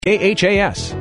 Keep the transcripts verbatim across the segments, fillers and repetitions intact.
A H A S.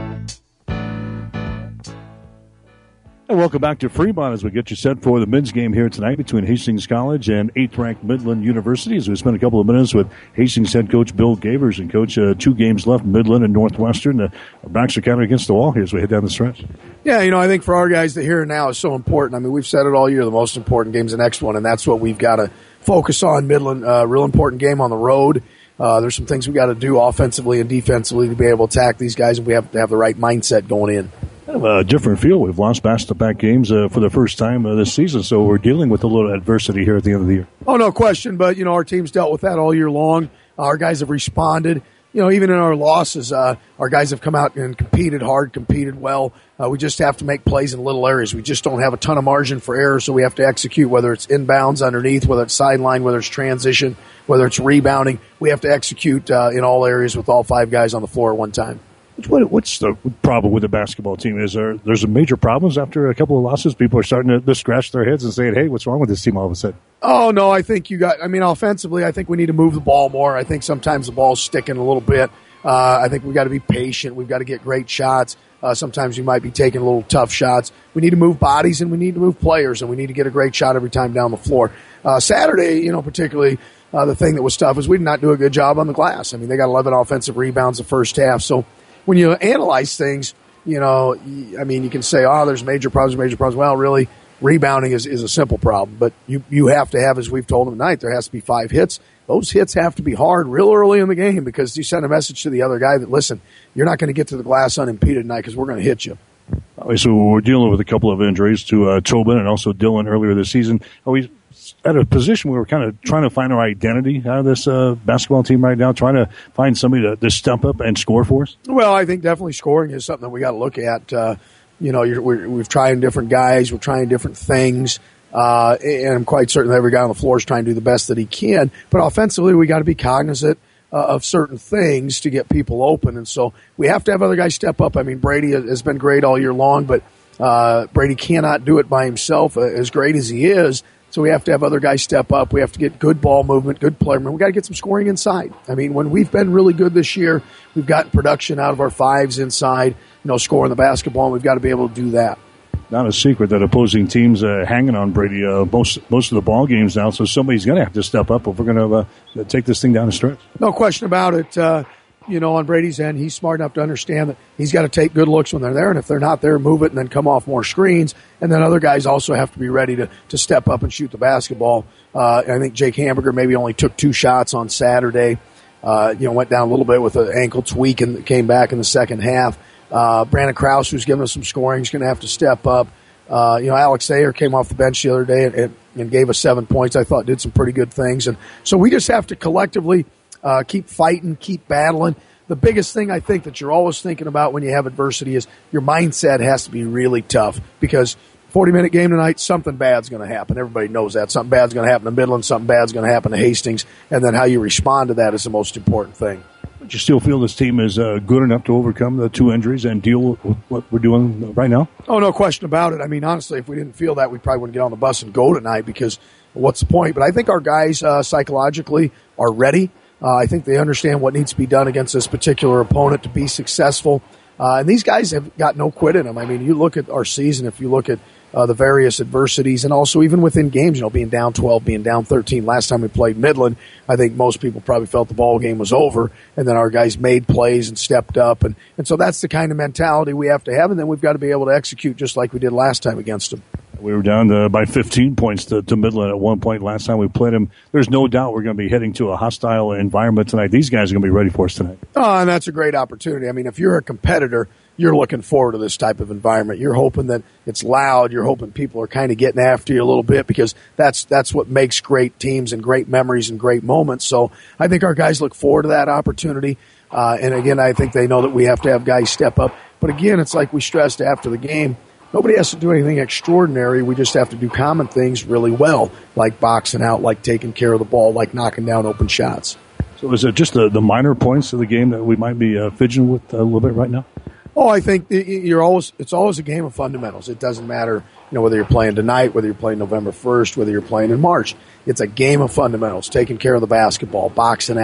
And welcome back to Fremont as we get you set for the men's game here tonight between Hastings College and eighth-ranked Midland University. As we spend a couple of minutes with Hastings head coach Bill Gavers. And, Coach, uh, two games left, Midland and Northwestern. The backs are kind of against the wall here as we head down the stretch. Yeah, you know, I think for our guys, the here and now is so important. I mean, we've said it all year, the most important game's the next one, and that's what we've got to focus on. Midland, a uh, real important game on the road. Uh, there's some things we got to do offensively and defensively to be able to attack these guys, and we have to have the right mindset going in. Kind of a different feel. We've lost back-to-back games uh, for the first time uh, this season, so we're dealing with a little adversity here at the end of the year. Oh, no question, but, you know, our team's dealt with that all year long. Our guys have responded. You know, even in our losses, uh, our guys have come out and competed hard, competed well. Uh, we just have to make plays in little areas. We just don't have a ton of margin for error, so we have to execute, whether it's inbounds underneath, whether it's sideline, whether it's transition, whether it's rebounding. We have to execute uh, in all areas with all five guys on the floor at one time. What, what's the problem with the basketball team? Is there there's major problems after a couple of losses? People are starting to, to scratch their heads and saying, hey, what's wrong with this team all of a sudden? Oh, no, I think you got – I mean, offensively, I think we need to move the ball more. I think sometimes the ball's sticking a little bit. Uh, I think we've got to be patient. We've got to get great shots. Uh, sometimes you might be taking a little tough shots. We need to move bodies and we need to move players, and we need to get a great shot every time down the floor. Uh, Saturday, you know, particularly uh, the thing that was tough is we did not do a good job on the glass. I mean, they got eleven offensive rebounds the first half. So when you analyze things, you know, I mean, you can say, oh, there's major problems, major problems. Well, really, rebounding is, is a simple problem. But you, you have to have, as we've told them tonight, there has to be five hits. Those hits have to be hard real early in the game because you send a message to the other guy that, listen, you're not going to get to the glass unimpeded tonight because we're going to hit you. So we're dealing with a couple of injuries to uh, Tobin and also Dylan earlier this season. Are we at a position where we're kind of trying to find our identity out of this uh, basketball team right now, trying to find somebody to, to step up and score for us? Well, I think definitely scoring is something that we got to look at. Uh, you know, you're, we're, we're trying different guys. We're trying different things. Uh, and I'm quite certain that every guy on the floor is trying to do the best that he can. But offensively, we got to be cognizant uh, of certain things to get people open. And so we have to have other guys step up. I mean, Brady has been great all year long, but uh, Brady cannot do it by himself uh, as great as he is. So we have to have other guys step up. We have to get good ball movement, good player movement. We got to get some scoring inside. I mean, when we've been really good this year, we've gotten production out of our fives inside, you know, scoring the basketball, and we've got to be able to do that. Not a secret that opposing teams are hanging on Brady uh, most most of the ball games now, so somebody's going to have to step up if we're going to uh, take this thing down the stretch. No question about it. Uh, you know, on Brady's end, he's smart enough to understand that he's got to take good looks when they're there, and if they're not there, move it and then come off more screens. And then other guys also have to be ready to, to step up and shoot the basketball. Uh, I think Jake Hamburger maybe only took two shots on Saturday. Uh, you know, went down a little bit with an ankle tweak and came back in the second half. Uh, Brandon Krause, who's given us some scoring, is going to have to step up. Uh, you know, Alex Thayer came off the bench the other day and, and, and gave us seven points. I thought did some pretty good things. And so we just have to collectively uh, keep fighting, keep battling. The biggest thing I think that you're always thinking about when you have adversity is your mindset has to be really tough because forty-minute game tonight, something bad's going to happen. Everybody knows that. Something bad's going to happen to Midland, something bad's going to happen to Hastings, and then how you respond to that is the most important thing. Do you still feel this team is uh, good enough to overcome the two injuries and deal with what we're doing right now? Oh, no question about it. I mean, honestly, if we didn't feel that, we probably wouldn't get on the bus and go tonight because what's the point? But I think our guys uh, psychologically are ready. Uh, I think they understand what needs to be done against this particular opponent to be successful. Uh, and these guys have got no quit in them. I mean, you look at our season, if you look at uh, the various adversities, and also even within games, you know, being down twelve, being down thirteen. Last time we played Midland, I think most people probably felt the ball game was over, and then our guys made plays and stepped up. And, and so that's the kind of mentality we have to have, and then we've got to be able to execute just like we did last time against them. We were down to, by fifteen points to, to Midland at one point last time we played them. There's no doubt we're going to be heading to a hostile environment tonight. These guys are going to be ready for us tonight. Oh, and that's a great opportunity. I mean, if you're a competitor, you're looking forward to this type of environment. You're hoping that it's loud. You're hoping people are kind of getting after you a little bit because that's that's what makes great teams and great memories and great moments. So I think our guys look forward to that opportunity. Uh, and, again, I think they know that we have to have guys step up. But, again, it's like we stressed after the game. Nobody has to do anything extraordinary. We just have to do common things really well, like boxing out, like taking care of the ball, like knocking down open shots. So is it just the, the minor points of the game that we might be uh, fidgeting with a little bit right now? Oh, I think you're always. It's always a game of fundamentals. It doesn't matter, you know, whether you're playing tonight, whether you're playing November first, whether you're playing in March. It's a game of fundamentals, taking care of the basketball, boxing out,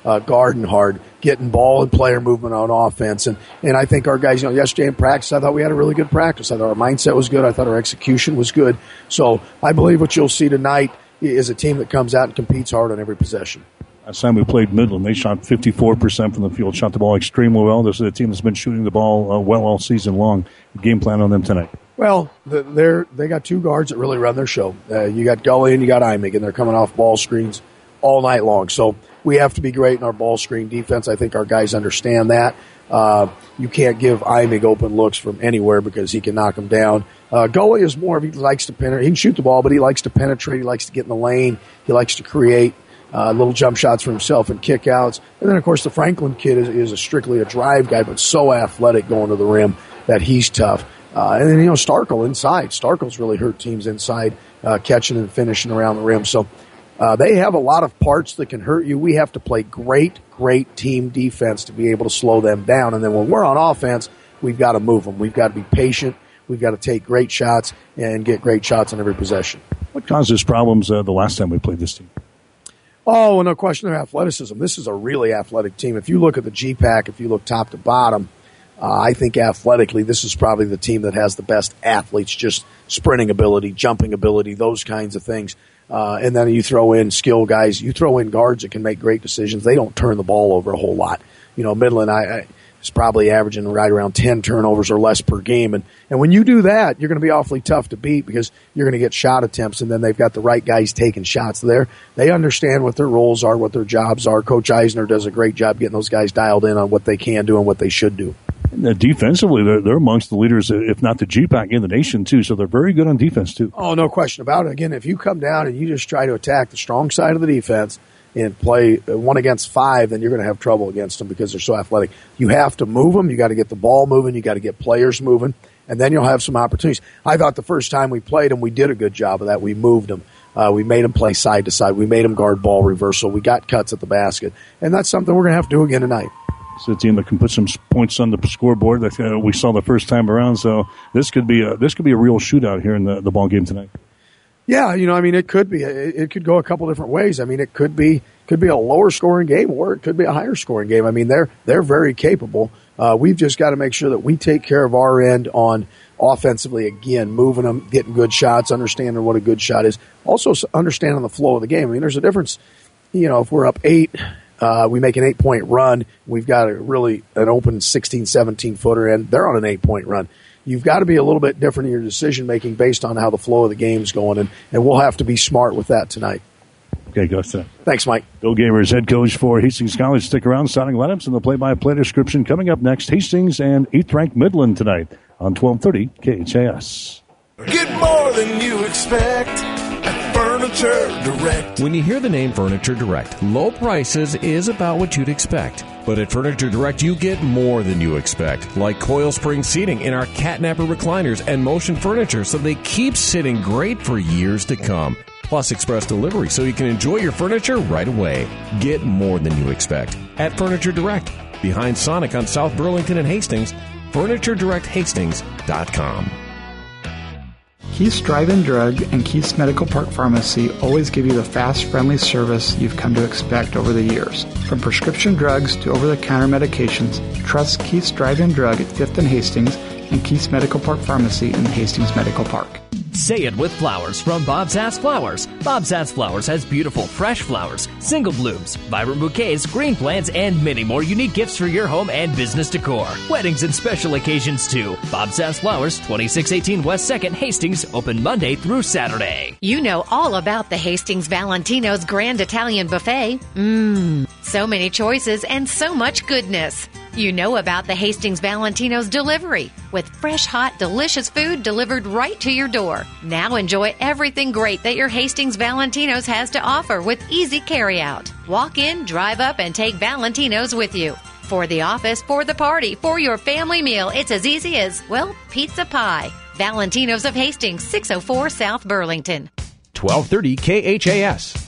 uh, guarding hard, getting ball and player movement on offense. And, and I think our guys, you know, yesterday in practice, I thought we had a really good practice. I thought our mindset was good. I thought our execution was good. So I believe what you'll see tonight is a team that comes out and competes hard on every possession. Last time we played Midland, they shot fifty-four percent from the field, shot the ball extremely well. This is a team that's been shooting the ball uh, well all season long. Game plan on them tonight? Well, they're, they got two guards that really run their show. Uh, you got Gully and you got Imig, and they're coming off ball screens all night long. So we have to be great in our ball screen defense. I think our guys understand that. Uh, you can't give Imig open looks from anywhere because he can knock them down. Uh, Gully is more of, he likes to penetrate. He can shoot the ball, but he likes to penetrate. He likes to get in the lane. He likes to create uh, little jump shots for himself and kickouts. And then, of course, the Franklin kid is, is a strictly a drive guy, but so athletic going to the rim that he's tough. Uh, and then, you know, Starkel inside. Starkel's really hurt teams inside, uh, catching and finishing around the rim. So uh, they have a lot of parts that can hurt you. We have to play great, great team defense to be able to slow them down. And then when we're on offense, we've got to move them. We've got to be patient. We've got to take great shots and get great shots on every possession. What caused us problems uh, the last time we played this team? Oh, no question, their athleticism. This is a really athletic team. If you look at the G PAC, if you look top to bottom, uh, I think athletically this is probably the team that has the best athletes, just sprinting ability, jumping ability, those kinds of things. Uh, and then you throw in skill guys. You throw in guards that can make great decisions. They don't turn the ball over a whole lot. You know, Midland, I, I is probably averaging right around ten turnovers or less per game. And, and when you do that, you're going to be awfully tough to beat because you're going to get shot attempts, and then they've got the right guys taking shots there. They understand what their roles are, what their jobs are. Coach Eisner does a great job getting those guys dialed in on what they can do and what they should do. And, uh, defensively, they're, they're amongst the leaders, if not the G PAC, in the nation, too. So they're very good on defense, too. Oh, no question about it. Again, if you come down and you just try to attack the strong side of the defense and play one against five, then you're going to have trouble against them because they're so athletic. You have to move them. You got to get the ball moving. You got to get players moving, and then you'll have some opportunities. I thought the first time we played them, we did a good job of that. We moved them. Uh, we made them play side to side. We made them guard ball reversal. We got cuts at the basket, and that's something we're going to have to do again tonight. It's a team that can put some points on the scoreboard that uh, we saw the first time around. So this could be a, this could be a real shootout here in the, the ball game tonight. Yeah, you know, I mean, it could be. It, it could go a couple different ways. I mean, it could be could be a lower scoring game, or it could be a higher scoring game. I mean, they're they're very capable. Uh, we've just got to make sure that we take care of our end on offensively. Again, moving them, getting good shots, understanding what a good shot is. Also, understanding the flow of the game. I mean, there's a difference. You know, if we're up eight, uh, we make an eight point run. We've got a really an open sixteen, seventeen footer, and they're on an eight point run. You've got to be a little bit different in your decision-making based on how the flow of the game's going, and, and we'll have to be smart with that tonight. Okay, go ahead. Thanks, Mike. Bill Gaver, head coach for Hastings College. Stick around. Starting lineups and the play-by-play description coming up next. Hastings and eighth-ranked Midland tonight on twelve thirty K H A S. Get more than you expect at Furniture Direct. When you hear the name Furniture Direct, low prices is about what you'd expect. But at Furniture Direct, you get more than you expect, like coil spring seating in our catnapper recliners and motion furniture, so they keep sitting great for years to come. Plus express delivery, so you can enjoy your furniture right away. Get more than you expect at Furniture Direct, behind Sonic on South Burlington and Hastings, furniture direct hastings dot com. Keith's Drive-In Drug and Keith's Medical Park Pharmacy always give you the fast, friendly service you've come to expect over the years. From prescription drugs to over-the-counter medications, trust Keith's Drive-In Drug at fifth and Hastings and Keith's Medical Park Pharmacy in Hastings Medical Park. Say it with flowers from Bob's Ass Flowers. Bob's Ass Flowers has beautiful fresh flowers, single blooms, vibrant bouquets, green plants, and many more unique gifts for your home and business decor. Weddings and special occasions too. Bob's Ass Flowers, twenty-six eighteen West second, Hastings, open Monday through Saturday. You know all about the Hastings Valentino's Grand Italian Buffet. Mmm, so many choices and so much goodness. You know about the Hastings Valentino's delivery, with fresh, hot, delicious food delivered right to your door. Now enjoy everything great that your Hastings Valentino's has to offer with easy carryout. Walk in, drive up, and take Valentino's with you. For the office, for the party, for your family meal, it's as easy as, well, pizza pie. Valentino's of Hastings, six oh four South Burlington. twelve thirty K H A S.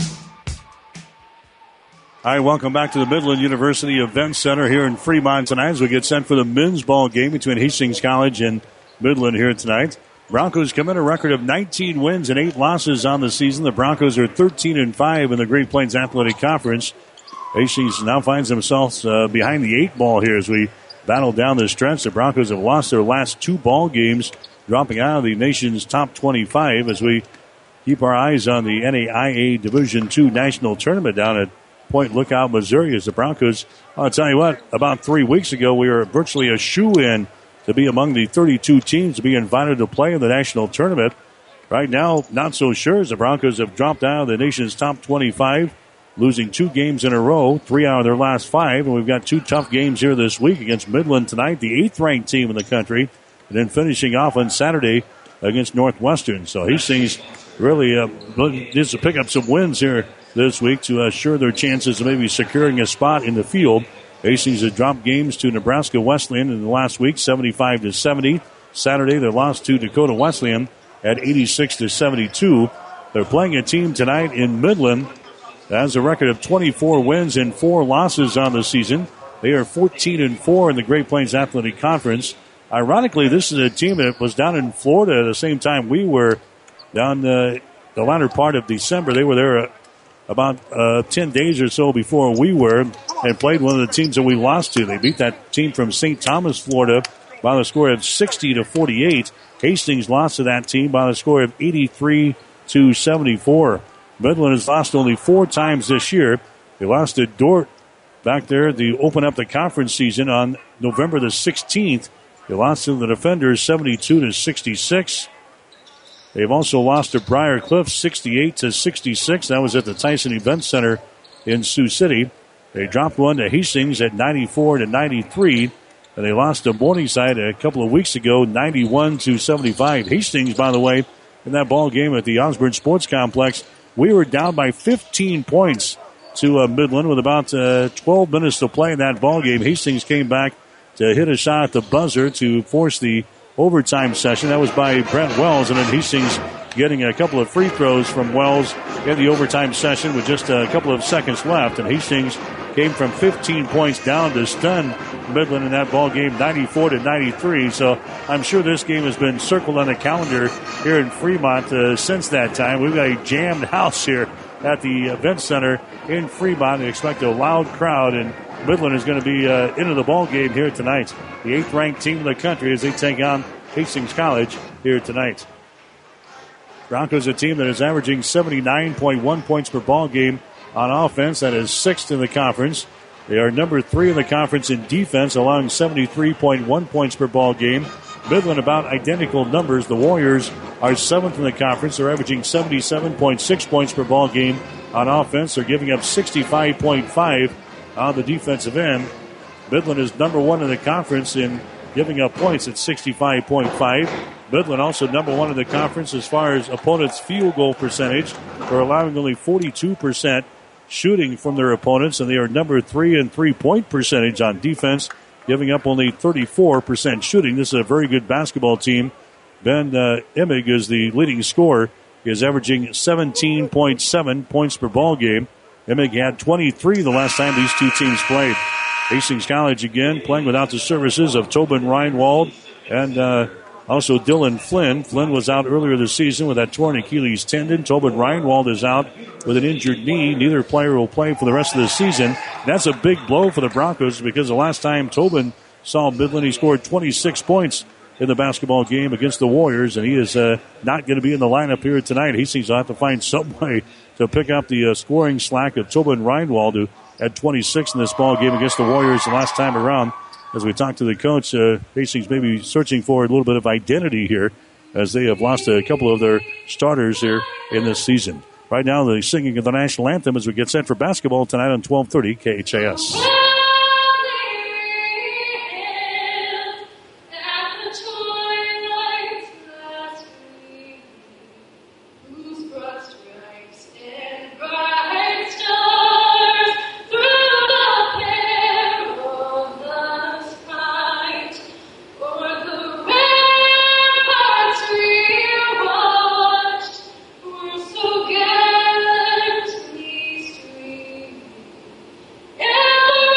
Hi, welcome back to the Midland University Event Center here in Fremont tonight as we get set for the men's ball game between Hastings College and Midland here tonight. Broncos come in a record of nineteen wins and eight losses on the season. The Broncos are thirteen and five in the Great Plains Athletic Conference. Hastings now finds themselves uh, behind the eight ball here as we battle down the stretch. The Broncos have lost their last two ball games, dropping out of the nation's top twenty-five as we keep our eyes on the N A I A Division two National Tournament down at Point Lookout, Missouri. As the Broncos, I'll tell you what, about three weeks ago, we were virtually a shoe-in to be among the thirty-two teams to be invited to play in the national tournament. Right now, not so sure, as the Broncos have dropped out of the nation's top twenty-five, losing two games in a row, three out of their last five. And we've got two tough games here this week against Midland tonight, the eighth-ranked team in the country, and then finishing off on Saturday against Northwestern. So Hastings really uh, needs to pick up some wins here this week to assure their chances of maybe securing a spot in the field. Hastings had dropped games to Nebraska Wesleyan in the last week, seventy-five to seventy. Saturday, they lost to Dakota Wesleyan at eighty-six to seventy-two. They're playing a team tonight in Midland that has a record of twenty-four wins and four losses on the season. They are fourteen and four in the Great Plains Athletic Conference. Ironically, this is a team that was down in Florida at the same time we were down the, the latter part of December. They were there uh, about uh, ten days or so before we were and played one of the teams that we lost to. They beat that team from Saint Thomas, Florida by the score of sixty to forty-eight. Hastings lost to that team by the score of eighty-three to seventy-four. Midland has lost only four times this year. They lost to Dordt back there to open up the conference season on November the sixteenth. They lost to the Defenders seventy-two to sixty-six. They've also lost to Briar Cliff sixty-eight to sixty-six. That was at the Tyson Event Center in Sioux City. They dropped one to Hastings at ninety-four to ninety-three. And they lost to Morningside a couple of weeks ago, ninety-one to seventy-five. Hastings, by the way, in that ball game at the Osborne Sports Complex, we were down by fifteen points to uh, Midland with about uh, twelve minutes to play in that ball game. Hastings came back to hit a shot at the buzzer to force the overtime session. That was by Brent Wells, and then Hastings getting a couple of free throws from Wells in the overtime session with just a couple of seconds left. And Hastings came from fifteen points down to stun Midland in that ball game, ninety-four to ninety-three. So I'm sure this game has been circled on the calendar here in Fremont uh, since that time. We've got a jammed house here at the Event Center in Fremont. We expect a loud crowd, and Midland is going to be uh, into the ball game here tonight. The eighth-ranked team in the country as they take on Hastings College here tonight. Broncos, a team that is averaging seventy-nine point one points per ball game on offense. That is sixth in the conference. They are number three in the conference in defense, allowing seventy-three point one points per ball game. Midland about identical numbers. The Warriors are seventh in the conference. They're averaging seventy-seven point six points per ball game on offense. They're giving up sixty-five point five on the defensive end. Midland is number one in the conference in giving up points at sixty-five point five. Midland also number one in the conference as far as opponents' field goal percentage. They're allowing only forty-two percent shooting from their opponents, and they are number three in three-point percentage on defense, giving up only thirty-four percent shooting. This is a very good basketball team. Ben uh, Emig is the leading scorer. He is averaging seventeen point seven points per ball game. Emig had twenty-three the last time these two teams played. Hastings College again playing without the services of Tobin Reinwald and uh, also Dylan Flynn. Flynn was out earlier this season with that torn Achilles tendon. Tobin Reinwald is out with an injured knee. Neither player will play for the rest of the season. That's a big blow for the Broncos because the last time Tobin saw Midland, he scored twenty-six points in the basketball game against the Warriors, and he is uh, not going to be in the lineup here tonight. Hastings will have to find some way to pick up the uh, scoring slack of Tobin Reinwald, who had twenty-six in this ball game against the Warriors the last time around. As we talk to the coach, uh, Hastings may be searching for a little bit of identity here as they have lost a couple of their starters here in this season. Right now, the singing of the national anthem as we get set for basketball tonight on twelve thirty K H A S. Yeah.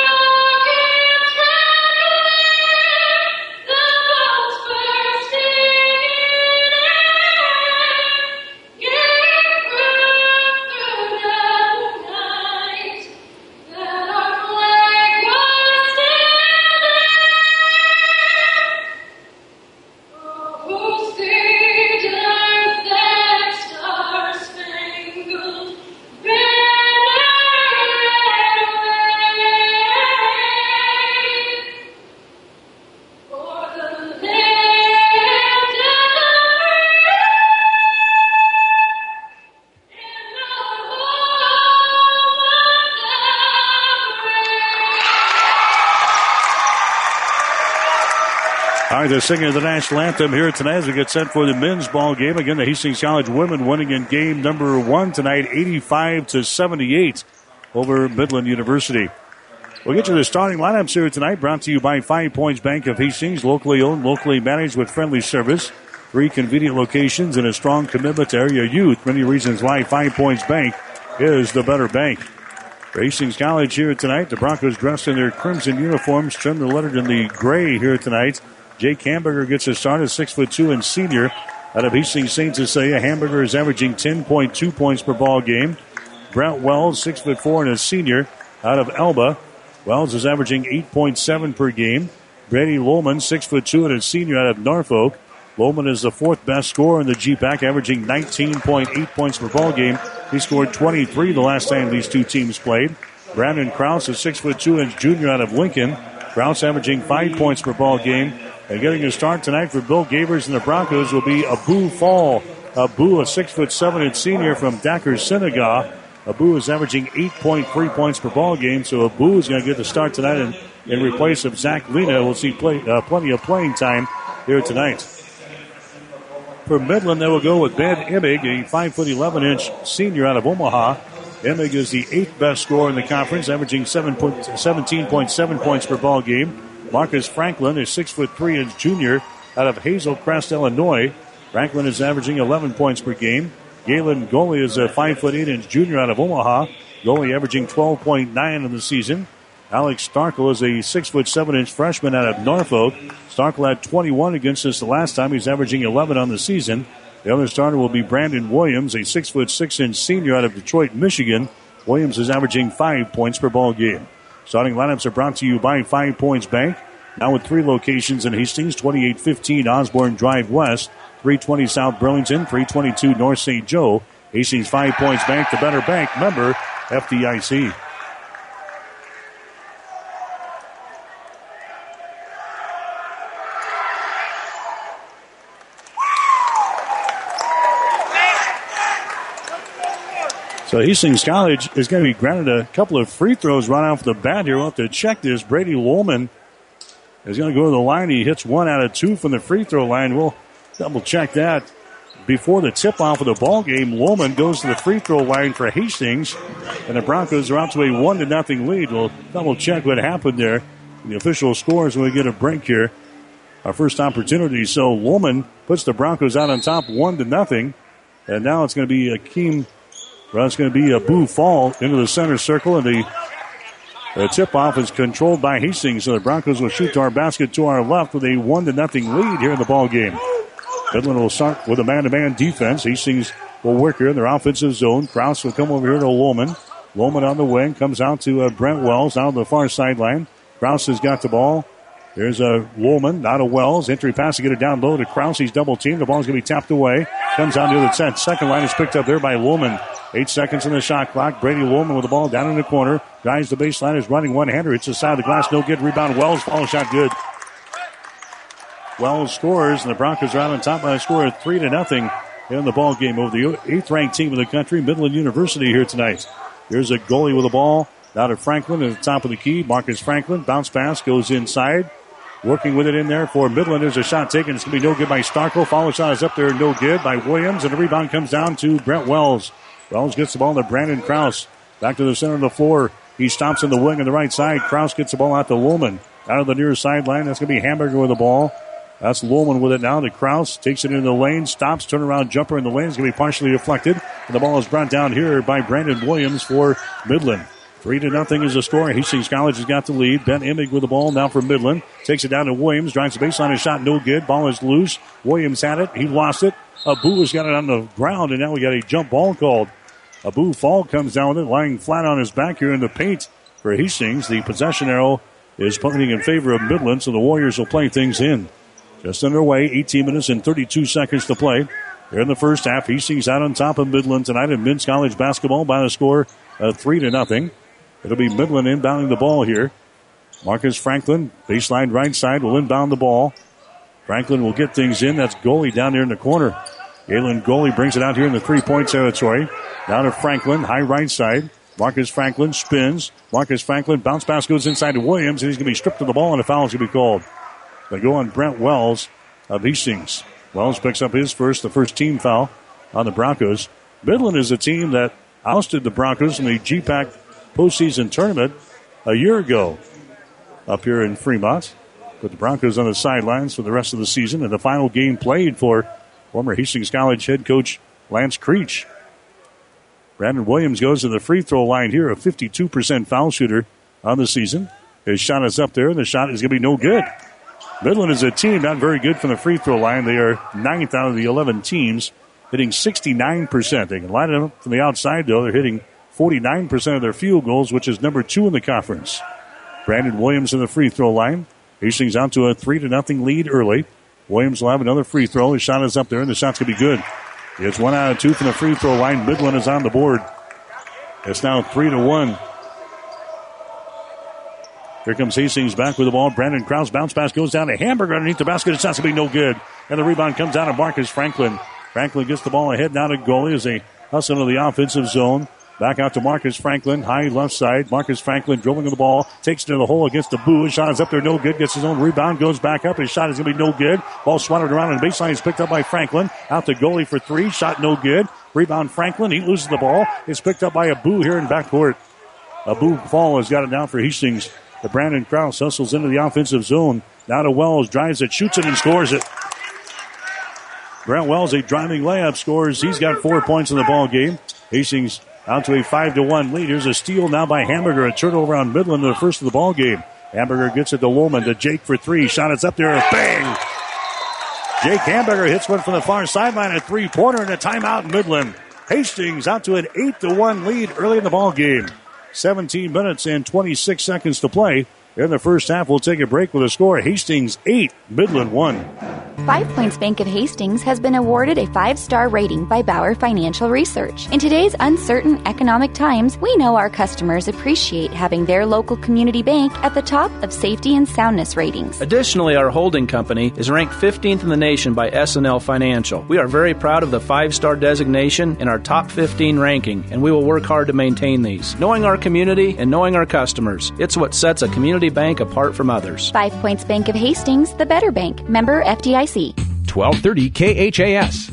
All right, they're singing the national anthem here tonight as we get set for the men's ball game. Again, the Hastings College women winning in game number one tonight, eighty-five to seventy-eight over Midland University. We'll get you the starting lineups here tonight, brought to you by Five Points Bank of Hastings, locally owned, locally managed with friendly service, three convenient locations, and a strong commitment to area youth. Many reasons why Five Points Bank is the better bank. For Hastings College here tonight, the Broncos dressed in their crimson uniforms, trimmed and lettered in the gray here tonight. Jake Hamburger gets a start at six foot two and senior out of Hastings Saint Cecilia. Hamburger is averaging ten point two points per ball game. Brent Wells, six foot four and a senior out of Elba. Wells is averaging eight point seven per game. Brady Lohman, six foot two and a senior out of Norfolk. Lohman is the fourth best scorer in the G PAC, averaging nineteen point eight points per ball game. He scored twenty-three the last time these two teams played. Brandon Krause is six foot two and junior out of Lincoln. Krause averaging five points per ball game. And getting a start tonight for Bill Gavers and the Broncos will be Abu Fall. Abu, a six foot seven and senior from Dakar, Senegal. Abu is averaging eight point three points per ball game, so Abu is going to get the start tonight in, in replace of Zach Lena. We'll see play, uh, plenty of playing time here tonight. For Midland, they will go with Ben Emig, a five foot eleven inch senior out of Omaha. Emig is the eighth best scorer in the conference, averaging seventeen point seven points per ball game. Marcus Franklin is six foot three inch junior out of Hazel Crest, Illinois. Franklin is averaging eleven points per game. Galen Goley is a five foot eight inch junior out of Omaha. Goley averaging twelve point nine in the season. Alex Starkle is a six foot seven inch freshman out of Norfolk. Starkle had twenty-one against us the last time. He's averaging eleven on the season. The other starter will be Brandon Williams, a six foot six inch senior out of Detroit, Michigan. Williams is averaging five points per ball game. Starting lineups are brought to you by Five Points Bank. Now with three locations in Hastings, twenty-eight fifteen Osborne Drive West, three twenty South Burlington, three twenty-two North Saint Joe. Hastings Five Points Bank, the better bank, member F D I C. So Hastings College is going to be granted a couple of free throws right off the bat here. We'll have to check this. Brady Lohman is going to go to the line. He hits one out of two from the free throw line. We'll double check that. Before the tip-off of the ball game, Lohman goes to the free throw line for Hastings, and the Broncos are out to a one to nothing lead. We'll double check what happened there. The official scores when we get a break here. Our first opportunity. So Lohman puts the Broncos out on top one to nothing, and now it's going to be Akeem. Well, it's going to be a Boo Fall into the center circle, and the, the tip-off is controlled by Hastings. So the Broncos will shoot to our basket to our left with a one to nothing lead here in the ball game. Midland will start with a man-to-man defense. Hastings will work here in their offensive zone. Krause will come over here to Lohman. Lohman on the wing comes out to uh, Brent Wells out on the far sideline. Krause has got the ball. There's a uh, Lohman, out of Wells. Entry pass to get it down low to Krause. He's double teamed. The ball's going to be tapped away. Comes down to the set. Second line is picked up there by Lohman. Eight seconds in the shot clock. Brady Lohman with the ball down in the corner. Drives the baseline. Is running one-hander. Hits the side of the glass. No good. Rebound. Wells. Follow shot good. Wells scores, and the Broncos are out on top by a score of three to nothing in the ball game over the eighth-ranked team in the country, Midland University, here tonight. Here's a goalie with the ball. Out of Franklin at the top of the key. Marcus Franklin. Bounce pass. Goes inside. Working with it in there for Midland. There's a shot taken. It's going to be no good by Starkle. Follow shot is up there. No good by Williams. And the rebound comes down to Brent Wells. Wells gets the ball to Brandon Krause. Back to the center of the floor. He stops in the wing on the right side. Krause gets the ball out to Lohman. Out of the near sideline. That's going to be Hamburger with the ball. That's Lohman with it now to Krause. Takes it into the lane. Stops. Turnaround jumper in the lane. It's going to be partially deflected. And the ball is brought down here by Brandon Williams for Midland. Three to nothing is the score. Hastings College has got the lead. Ben Emig with the ball now for Midland. Takes it down to Williams. Drives the baseline. A shot no good. Ball is loose. Williams had it. He lost it. Abu has got it on the ground, and now we got a jump ball called. Abu Fall comes down with it, lying flat on his back here in the paint for Hastings. The possession arrow is pointing in favor of Midland, so the Warriors will play things in. Just underway, eighteen minutes and thirty-two seconds to play. Here in the first half, Hastings out on top of Midland tonight in men's college basketball by the score of three to nothing. It'll be Midland inbounding the ball here. Marcus Franklin, baseline right side, will inbound the ball. Franklin will get things in. That's goalie down there in the corner. Galen Goalie brings it out here in the three-point territory. Down to Franklin, high right side. Marcus Franklin spins. Marcus Franklin, bounce pass goes inside to Williams, and he's going to be stripped of the ball, and a foul is going to be called. They go on Brent Wells of Hastings. Wells picks up his first, the first team foul on the Broncos. Midland is a team that ousted the Broncos in the G PAC postseason tournament a year ago up here in Fremont. Put the Broncos on the sidelines for the rest of the season, and the final game played for former Hastings College head coach Lance Creech. Brandon Williams goes to the free throw line here, a fifty-two percent foul shooter on the season. His shot is up there, and the shot is going to be no good. Midland is a team not very good from the free throw line. They are ninth out of the eleven teams, hitting sixty-nine percent. They can line it up from the outside, though. They're hitting forty-nine percent of their field goals, which is number two in the conference. Brandon Williams in the free throw line. Hastings out to a three to nothing lead early. Williams will have another free throw. His shot is up there, and the shot's going to be good. It's one out of two from the free throw line. Midland is on the board. It's now three to one. Here comes Hastings back with the ball. Brandon Krause bounce pass goes down to Hamburger underneath the basket. It's not going to be no good. And the rebound comes out of Marcus Franklin. Franklin gets the ball ahead now to goalie as they hustle into the offensive zone. Back out to Marcus Franklin, high left side. Marcus Franklin dribbling the ball, takes it to the hole against the Boo. His shot is up there, no good. Gets his own rebound, goes back up. His shot is going to be no good. Ball swatted around on the baseline. It's picked up by Franklin. Out to goalie for three. Shot no good. Rebound Franklin. He loses the ball. It's picked up by Abu here in backcourt. Abu Fall has got it down for Hastings. The Brandon Krause hustles into the offensive zone. Now to Wells, drives it, shoots it, and scores it. Brent Wells, a driving layup, scores. He's got four points in the ball game. Hastings out to a five to one lead. Here's a steal now by Hamburger. A turnover on Midland in the first of the ball game. Hamburger gets it to Woolman, to Jake for three. Shot is up there. Bang! Jake Hamburger hits one from the far sideline. A three-pointer and a timeout in Midland. Hastings out to an eight to one lead early in the ball game. seventeen minutes and twenty-six seconds to play. In the first half, we'll take a break with a score. Hastings eight, Midland one. Five Points Bank of Hastings has been awarded a five-star rating by Bauer Financial Research. In today's uncertain economic times, we know our customers appreciate having their local community bank at the top of safety and soundness ratings. Additionally, our holding company is ranked fifteenth in the nation by S and L Financial. We are very proud of the five-star designation in our top fifteen ranking, and we will work hard to maintain these. Knowing our community and knowing our customers, it's what sets a community bank apart from others. Five Points Bank of Hastings, the better bank. Member F D I C. twelve thirty K H A S.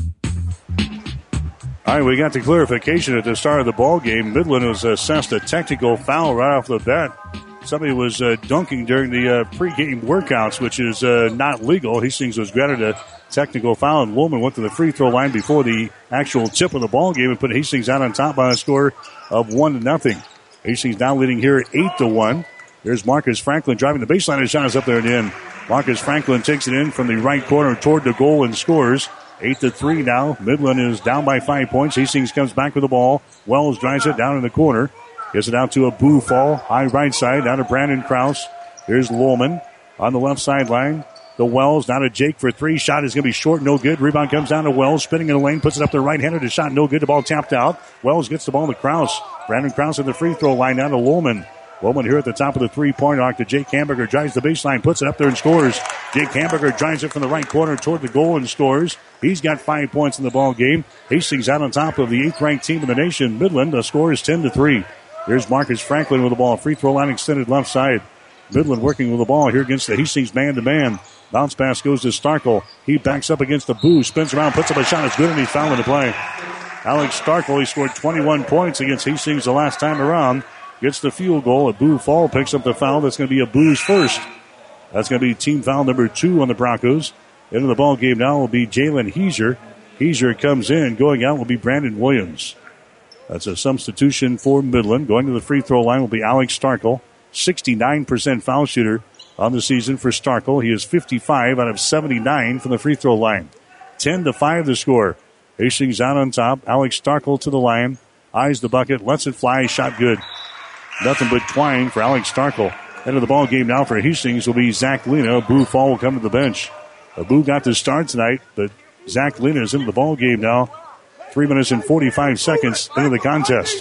All right, we got the clarification at the start of the ball game. Midland was assessed a technical foul right off the bat. Somebody was uh, dunking during the uh, pregame workouts, which is uh, not legal. Hastings was granted a technical foul, and Woolman went to the free throw line before the actual tip of the ball game and put Hastings out on top by a score of one to nothing. Hastings now leading here eight to one. There's Marcus Franklin driving the baseline. His shot is up there and in. Marcus Franklin takes it in from the right corner toward the goal and scores. Eight to three now. Midland is down by five points. Hastings comes back with the ball. Wells drives it down in the corner. Gets it out to a Boo Fall. High right side. Down to Brandon Krause. Here's Lohlman on the left sideline. The Wells down to Jake for three. Shot is going to be short. No good. Rebound comes down to Wells. Spinning in the lane. Puts it up there right-handed. The shot no good. The ball tapped out. Wells gets the ball to Krause. Brandon Krause in the free throw line down to Lohlman. Woolman here at the top of the three-point arc to Jake Hamburger. Drives the baseline, puts it up there and scores. Jake Hamburger drives it from the right corner toward the goal and scores. He's got five points in the ball game. Hastings out on top of the eighth-ranked team in the nation, Midland. The score is ten to three. Here's Marcus Franklin with the ball. Free throw line extended left side. Midland working with the ball here against the Hastings man-to-man. Bounce pass goes to Starkle. He backs up against the Boo. Spins around, puts up a shot. It's good, and he's fouling the play. Alex Starkle, he scored twenty-one points against Hastings the last time around. Gets the field goal. A Boo Fall picks up the foul. That's going to be a Boo's first. That's going to be team foul number two on the Broncos. Into the ball game now will be Jalen Heiser. Heiser comes in. Going out will be Brandon Williams. That's a substitution for Midland. Going to the free throw line will be Alex Starkle. sixty-nine percent foul shooter on the season for Starkle. He is fifty-five out of seventy-nine from the free throw line. ten to five the score. Hastings out on top. Alex Starkle to the line. Eyes the bucket. Lets it fly. Shot good. Nothing but twine for Alex Starkle. Into the ball game now for Hastings will be Zach Lena. Boo Fall will come to the bench. Boo got the start tonight, but Zach Lena is into the ball game now. Three minutes and forty-five seconds into the contest.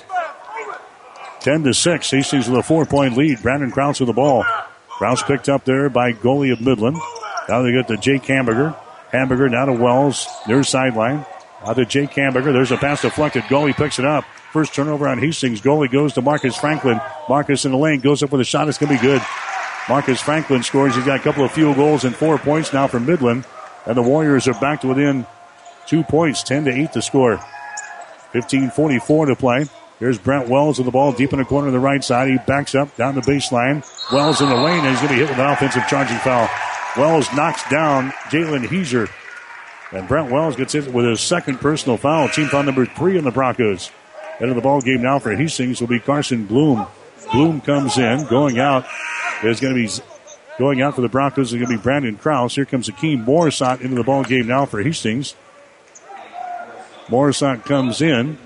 Ten to six. Hastings with a four-point lead. Brandon Krause with the ball. Krause picked up there by goalie of Midland. Now they get to Jake Hamburger. Hamburger down to Wells. Near sideline. Out to Jake Hamburger. There's a pass deflected. Goalie picks it up. First turnover on Hastings. Goalie goes to Marcus Franklin. Marcus in the lane. Goes up with a shot. It's going to be good. Marcus Franklin scores. He's got a couple of field goals and four points now for Midland. And the Warriors are back to within two points, ten to eight to score. fifteen forty-four to play. Here's Brent Wells with the ball deep in the corner of the right side. He backs up down the baseline. Wells in the lane, and he's going to be hit with an offensive charging foul. Wells knocks down Jalen Heiser. And Brent Wells gets hit with his second personal foul. Team foul number three in the Broncos. Head of the ball game now for Hastings will be Carson Bloom. Bloom comes in. Going out is going to be going out for the Broncos is going to be Brandon Krause. Here comes Akeem Morissette into the ball game now for Hastings. Morissette comes in.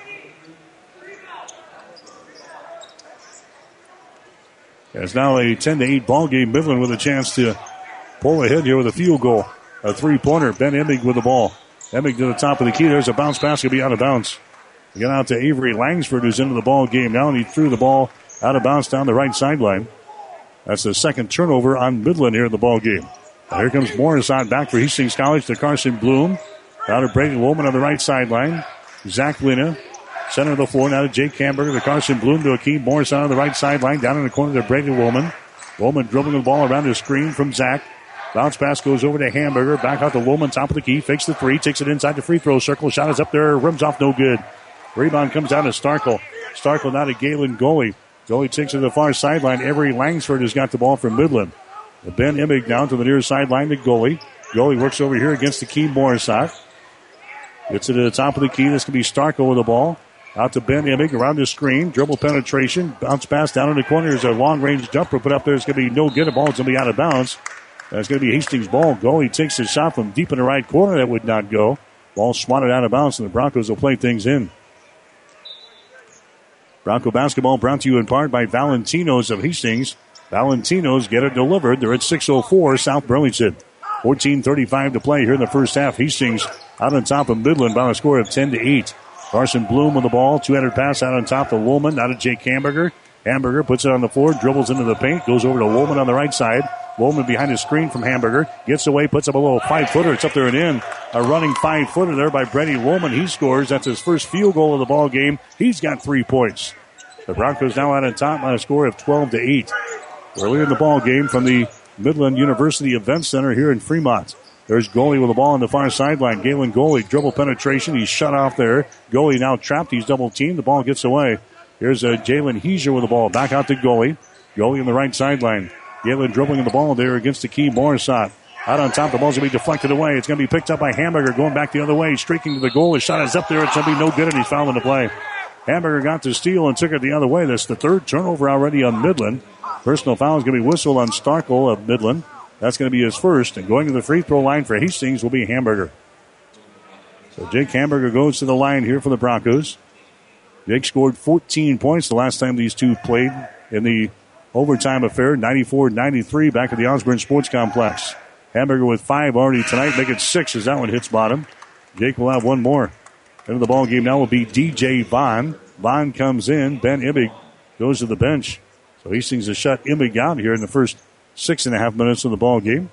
It's now a ten to eight ball game. Midland with a chance to pull ahead here with a field goal. A three-pointer. Ben Emig with the ball. Emig to the top of the key. There's a bounce pass. Going to be out of bounds. We get out to Avery Langsford, who's into the ball game now, and he threw the ball out of bounds down the right sideline. That's the second turnover on Midland here in the ball game. Now here comes Morissette back for Hastings College to Carson Bloom. Out to Brady Woolman on the right sideline. Zach Lina, center of the floor. Now to Jake Hamburger to Carson Bloom to Akeem Morissette on the right sideline. Down in the corner to Brady Woolman. Woolman dribbling the ball around the screen from Zach. Bounce pass goes over to Hamburger. Back out to Woolman, top of the key. Fakes the three. Takes it inside the free throw circle. Shot is up there. Rims off, no good. Rebound comes down to Starkle. Starkle now to Galen Goley. Goley takes it to the far sideline. Avery Langsford has got the ball from Midland. Ben Emig down to the near sideline to Goley. Goley works over here against Akeem Morissette. Gets it to the top of the key. This could be Starkle with the ball. Out to Ben Emig around the screen. Dribble penetration. Bounce pass down in the corner. There's a long-range jumper put up there. It's going to be no good. The ball's going to be out of bounds. That's going to be Hastings' ball. Goley takes a shot from deep in the right corner. That would not go. Ball swatted out of bounds, and the Broncos will play things in. Bronco basketball brought to you in part by Valentino's of Hastings. Valentino's get it delivered. They're at six oh four South Burlington. fourteen thirty-five to play here in the first half. Hastings out on top of Midland by a score of ten to eight. Carson Bloom with the ball. Two-handed pass out on top to Woolman. Now to Jake Hamburger. Hamburger puts it on the floor, dribbles into the paint, goes over to Woolman on the right side. Woolman behind the screen from Hamburger. Gets away, puts up a little five-footer. It's up there and in. A running five-footer there by Brady Woolman. He scores. That's his first field goal of the ball game. He's got three points. The Broncos now out on top by a score of twelve to eight. Earlier in the ball game from the Midland University Event Center here in Fremont. There's Goley with the ball on the far sideline. Galen Goley, dribble penetration. He's shut off there. Goley now trapped. He's double-teamed. The ball gets away. Here's uh, Jalen Heiser with the ball. Back out to Goley. Goley on the right sideline. Galen dribbling the ball there against the key. Morissette out on top. The ball's going to be deflected away. It's going to be picked up by Hamburger going back the other way. Streaking to the goal. His shot is up there. It's going to be no good, and he's fouling the play. Hamburger got the steal and took it the other way. That's the third turnover already on Midland. Personal foul is going to be whistled on Starkle of Midland. That's going to be his first. And going to the free throw line for Hastings will be Hamburger. So Jake Hamburger goes to the line here for the Broncos. Jake scored fourteen points the last time these two played in the overtime affair, ninety-four ninety-three back at the Osborne Sports Complex. Hamburger with five already tonight, make it six as that one hits bottom. Jake will have one more. Into the ball game now will be D J Vaughn. Vaughn comes in. Ben Emig goes to the bench. So Hastings has shut Emig out here in the first six and a half minutes of the ball game.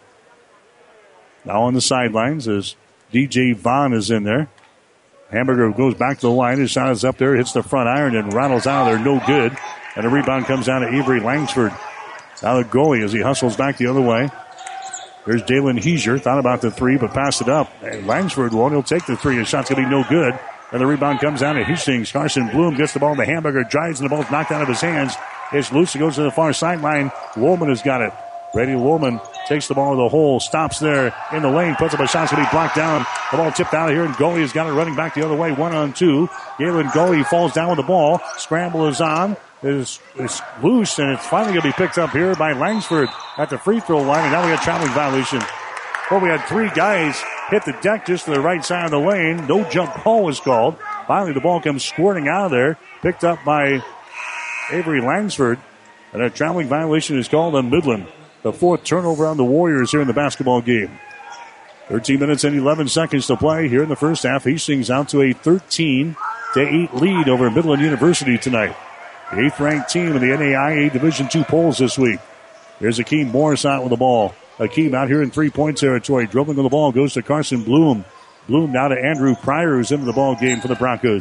Now on the sidelines as D J Vaughn is in there. Hamburger goes back to the line. His shot is up there. Hits the front iron and rattles out of there. No good. And the rebound comes down to Avery Langsford. Now the goalie as he hustles back the other way. There's Jalen Heiser. Thought about the three, but passed it up. And Langsford won't. He'll take the three. His shot's going to be no good. And the rebound comes down to Hastings. Carson Bloom gets the ball to Hamburger. Drives, and the ball's knocked out of his hands. It's loose. It goes to the far sideline. Woolman has got it. Brady Woolman takes the ball to the hole. Stops there in the lane. Puts up a shot. It's going to be blocked down. The ball tipped out of here, and Goley has got it running back the other way. One on two. Galen Goley falls down with the ball. Scramble is on. Is is loose, and it's finally going to be picked up here by Langsford at the free throw line, and now we got a traveling violation. Well, we had three guys hit the deck just to the right side of the lane. No jump ball was called. Finally, the ball comes squirting out of there, picked up by Avery Langsford, and a traveling violation is called on Midland. The fourth turnover on the Warriors here in the basketball game. thirteen minutes and eleven seconds to play here in the first half. Hastings out to a thirteen to eight lead over Midland University tonight. The eighth-ranked team in the N A I A Division two polls this week. Here's Akeem Morissette with the ball. Akeem out here in three-point territory. Dribbling with the ball goes to Carson Bloom. Bloom now to Andrew Pryor, who's into the ball game for the Broncos.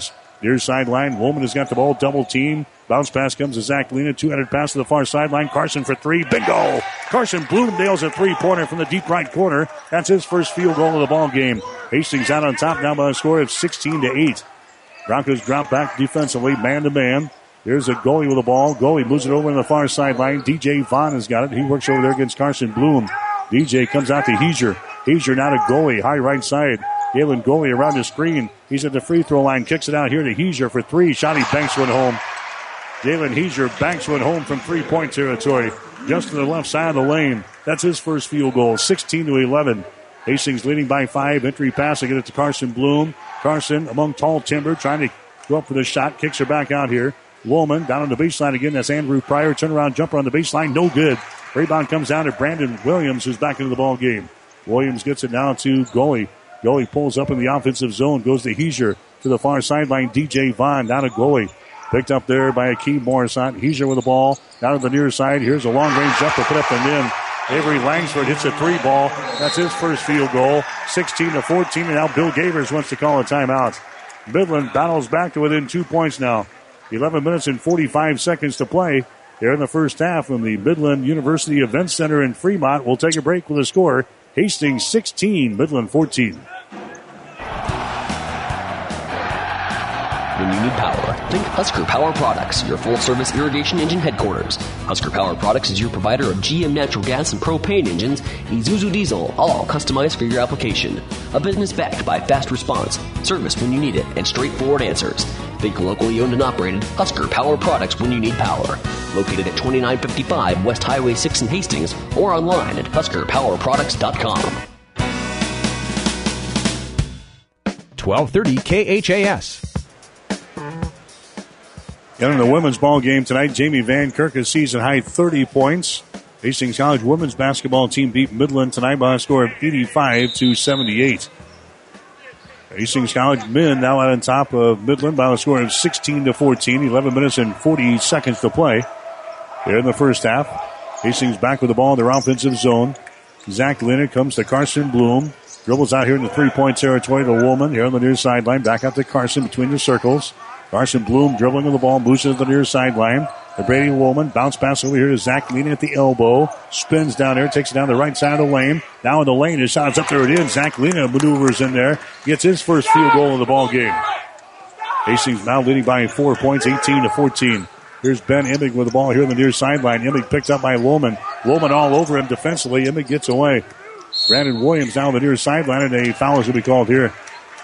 Near sideline, Woolman has got the ball, double team. Bounce pass comes to Zach Lena. Two-headed pass to the far sideline. Carson for three. Bingo! Carson Bloom nails a three-pointer from the deep right corner. That's his first field goal of the ball game. Hastings out on top now by a score of sixteen to eight. Broncos drop back defensively, man-to-man. Here's a goalie with the ball. Goalie moves it over to the far sideline. D J Vaughn has got it. He works over there against Carson Bloom. D J comes out to Heiser. Heiser now to goalie, high right side. Galen Goalie around the screen. He's at the free throw line. Kicks it out here to Heiser for three. Shot, he banks one home. Galen Heiser banks one home from three-point territory. Just to the left side of the lane. That's his first field goal. sixteen to eleven. Hastings leading by five. Entry pass. They get it to Carson Bloom. Carson among tall timber trying to go up for the shot. Kicks her back out here. Woolman down on the baseline again. That's Andrew Pryor. Turnaround jumper on the baseline. No good. Rebound comes down to Brandon Williams, who's back into the ball game. Williams gets it now to Goalie. Goalie pulls up in the offensive zone. Goes to Heiser to the far sideline. D J Vaughn down to Goalie. Picked up there by Akeem Morrison. Heiser with the ball. Down to the near side. Here's a long-range jumper put up and in. Avery Langsford hits a three ball. That's his first field goal. sixteen to fourteen. And now Bill Gavers wants to call a timeout. Midland battles back to within two points now. eleven minutes and forty-five seconds to play here in the first half from the Midland University Event Center in Fremont. We'll take a break with a score. Hastings sixteen, Midland fourteen. When you need power, think Husker Power Products, your full-service irrigation engine headquarters. Husker Power Products is your provider of G M natural gas and propane engines, Isuzu diesel, all customized for your application. A business backed by fast response, service when you need it, and straightforward answers. Think locally owned and operated Husker Power Products when you need power. Located at twenty-nine fifty-five West Highway six in Hastings or online at husker power products dot com. twelve thirty K H A S. And in the women's ball game tonight, Jamie Van Kirk has season-high thirty points. Hastings College women's basketball team beat Midland tonight by a score of eighty-five to seventy-eight. Hastings College men now out on top of Midland by a score of sixteen to fourteen. eleven minutes and forty seconds to play here in the first half. Hastings back with the ball in their offensive zone. Zach Leonard comes to Carson Bloom. Dribbles out here in the three-point territory to Woolman here on the near sideline. Back out to Carson between the circles. Carson Bloom dribbling with the ball, moves to the near sideline. The Brady Woolman bounce pass over here to Zach leaning at the elbow. Spins down there, takes it down the right side of the lane. Now in the lane, his shot's up there. It is. Zach Lena maneuvers in there, gets his first field goal of the ball game. Hastings now leading by four points, eighteen to fourteen. Here's Ben Emig with the ball here on the near sideline. Emig picked up by Woolman. Woolman all over him defensively. Emig gets away. Brandon Williams down the near sideline, and a foul is going to be called here.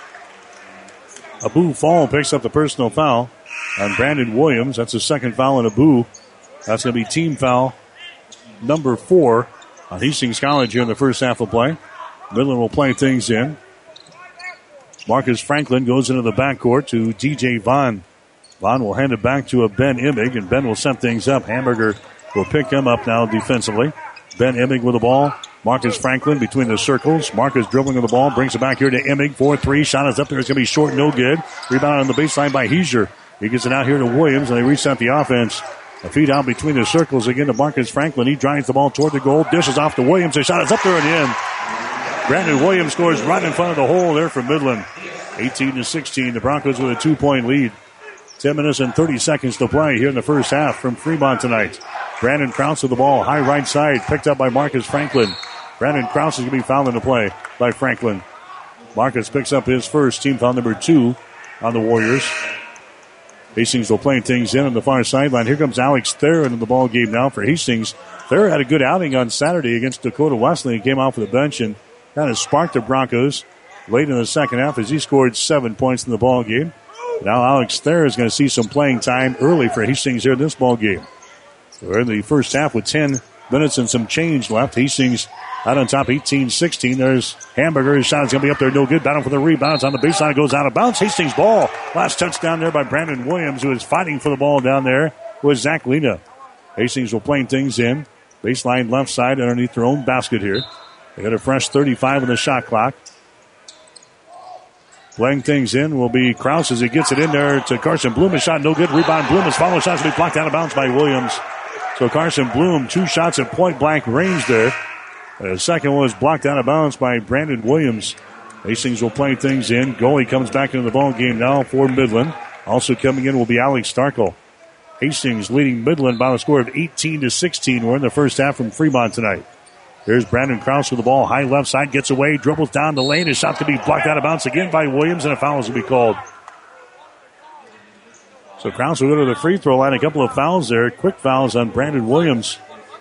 Abu Fall picks up the personal foul on Brandon Williams. That's the second foul on Abu. That's going to be team foul number four on Hastings College here in the first half of play. Midland will play things in. Marcus Franklin goes into the backcourt to D J Vaughn. Vaughn will hand it back to a Ben Emig, and Ben will set things up. Hamburger will pick him up now defensively. Ben Emig with the ball. Marcus Franklin between the circles. Marcus dribbling with the ball. Brings it back here to Emig. four three. Shot is up there. It's going to be short. No good. Rebound on the baseline by Heiser. He gets it out here to Williams, and they reset the offense. A feed out between the circles again to Marcus Franklin. He drives the ball toward the goal. Dishes off to Williams. The shot is up there and in. Brandon Williams scores right in front of the hole there for Midland. eighteen to sixteen. The Broncos with a two-point lead. ten minutes and thirty seconds to play here in the first half from Fremont tonight. Brandon Krause with the ball. High right side. Picked up by Marcus Franklin. Brandon Krause is going to be fouled into play by Franklin. Marcus picks up his first, team foul number two on the Warriors. Hastings will play things in on the far sideline. Here comes Alex Thayer into the ball game now for Hastings. Thayer had a good outing on Saturday against Dakota Wesley. He came off the bench and kind of sparked the Broncos late in the second half as he scored seven points in the ball game. Now Alex Thayer is going to see some playing time early for Hastings here in this ball game. We're in the first half with ten minutes and some change left. Hastings out on top, eighteen sixteen. There's Hamburger. His shot is going to be up there. No good. Battle for the rebounds on the baseline. Goes out of bounds. Hastings ball. Last touchdown there by Brandon Williams, who is fighting for the ball down there with Zach Lena. Hastings will play things in. Baseline left side underneath their own basket here. They got a fresh thirty-five on the shot clock. Playing things in will be Krause as he gets it in there to Carson Bloom. His shot no good. Rebound Bloom. His follow shot will be blocked out of bounds by Williams. So Carson Bloom, two shots at point-blank range there. The second one was blocked out of bounds by Brandon Williams. Hastings will play things in. Goalie comes back into the ball game now for Midland. Also coming in will be Alex Starkle. Hastings leading Midland by the score of eighteen to sixteen. We're in the first half from Fremont tonight. Here's Brandon Krause with the ball. High left side, gets away, dribbles down the lane. His shot to be blocked out of bounds again by Williams, and a foul is going to be called. So Krause will go to the free throw line. A couple of fouls there. Quick fouls on Brandon Williams.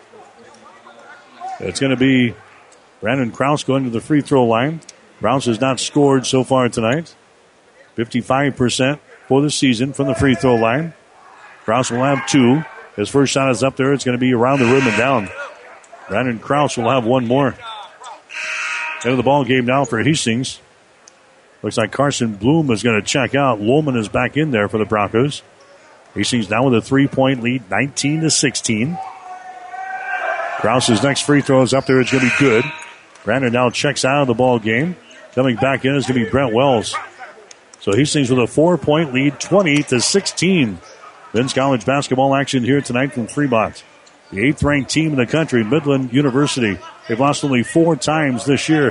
It's going to be Brandon Krause going to the free throw line. Krause has not scored so far tonight. fifty-five percent for the season from the free throw line. Krause will have two. His first shot is up there. It's going to be around the rim and down. Brandon Krause will have one more. End of the ball game now for Hastings. Looks like Carson Bloom is going to check out. Lohman is back in there for the Broncos. Hastings now with a three-point lead, nineteen to sixteen. Krause's next free throw is up there. It's going to be good. Brandon now checks out of the ball game. Coming back in is going to be Brent Wells. So Hastings with a four-point lead, twenty to sixteen. Men's college basketball action here tonight from Fremont. The eighth-ranked team in the country, Midland University. They've lost only four times this year.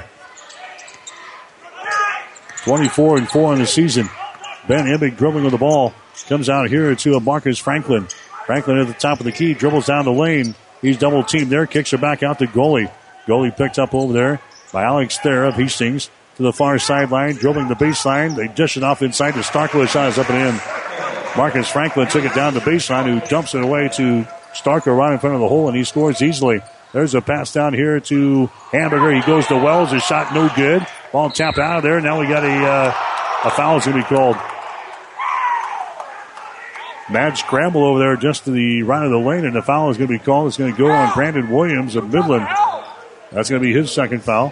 twenty-four and four in the season. Ben Ibbig dribbling with the ball. Comes out here to Marcus Franklin. Franklin at the top of the key, dribbles down the lane. He's double-teamed there, kicks her back out to goalie. Goalie picked up over there by Alex Thayer of Hastings to the far sideline, dribbling the baseline. They dish it off inside to Starkle. His shot is up and in. Marcus Franklin took it down the baseline, who dumps it away to Starkle right in front of the hole, and he scores easily. There's a pass down here to Hamburger. He goes to Wells. His shot no good. Ball tapped out of there. Now we got a, uh, a foul is going to be called. Mad scramble over there just to the right of the lane, and the foul is going to be called. It's going to go on Brandon Williams of Midland. That's going to be his second foul.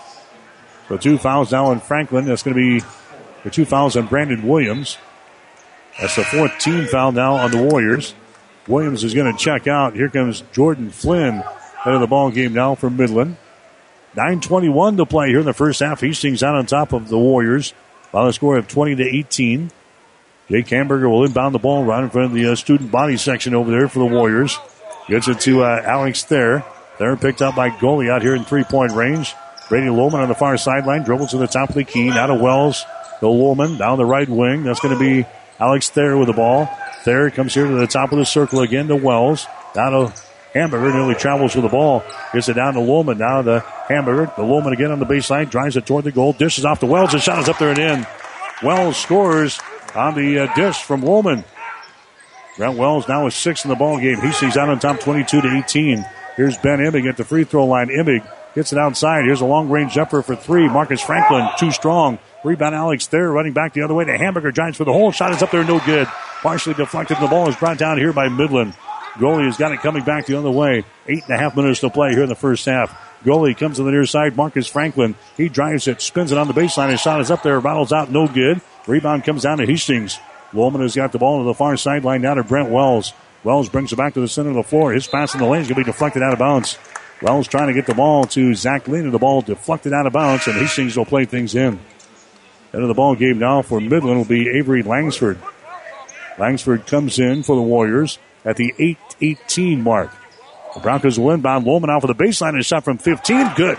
So two fouls now on Franklin. That's going to be the two fouls on Brandon Williams. That's the fourth team foul now on the Warriors. Williams is going to check out. Here comes Jordan Flynn out of the ball game now for Midland. nine twenty-one to play here in the first half. Hastings out on top of the Warriors by the score of twenty to eighteen. Jake Hamburger will inbound the ball right in front of the uh, student body section over there for the Warriors. Gets it to uh, Alex Thayer. Thayer picked up by goalie out here in three-point range. Brady Lohman on the far sideline. Dribbles to the top of the key. Now to Wells. To Lohman down the right wing. That's going to be Alex Thayer with the ball. Thayer comes here to the top of the circle again to Wells. Down to Hamburger. Nearly travels with the ball. Gets it down to Lohman. Now to Hamburger. The Lohman again on the baseline. Drives it toward the goal. Dishes off to Wells. The shot is up there and in. Wells scores on the uh, dish from Lohman. Brent Wells now is six in the ball game. Hastings out on top twenty-two to eighteen. Here's Ben Ibbig at the free throw line. Ibbig gets it outside. Here's a long-range jumper for three. Marcus Franklin, too strong. Rebound Alex Thayer running back the other way to Hamburger. Giants for the hole. Shot is up there, no good. Partially deflected. The ball is brought down here by Midland. Goalie has got it coming back the other way. Eight and a half minutes to play here in the first half. Goalie comes to the near side. Marcus Franklin. He drives it, spins it on the baseline. His shot is up there. Rattles out, no good. Rebound comes down to Hastings. Lohman has got the ball to the far sideline now to Brent Wells. Wells brings it back to the center of the floor. His pass in the lane is going to be deflected out of bounds. Wells trying to get the ball to Zach Lena. The ball deflected out of bounds, and Hastings will play things in. End of the ball game now for Midland will be Avery Langsford. Langsford comes in for the Warriors at the eight eighteen mark. The Broncos will inbound. Lohman off of the baseline. A shot from fifteen. Good.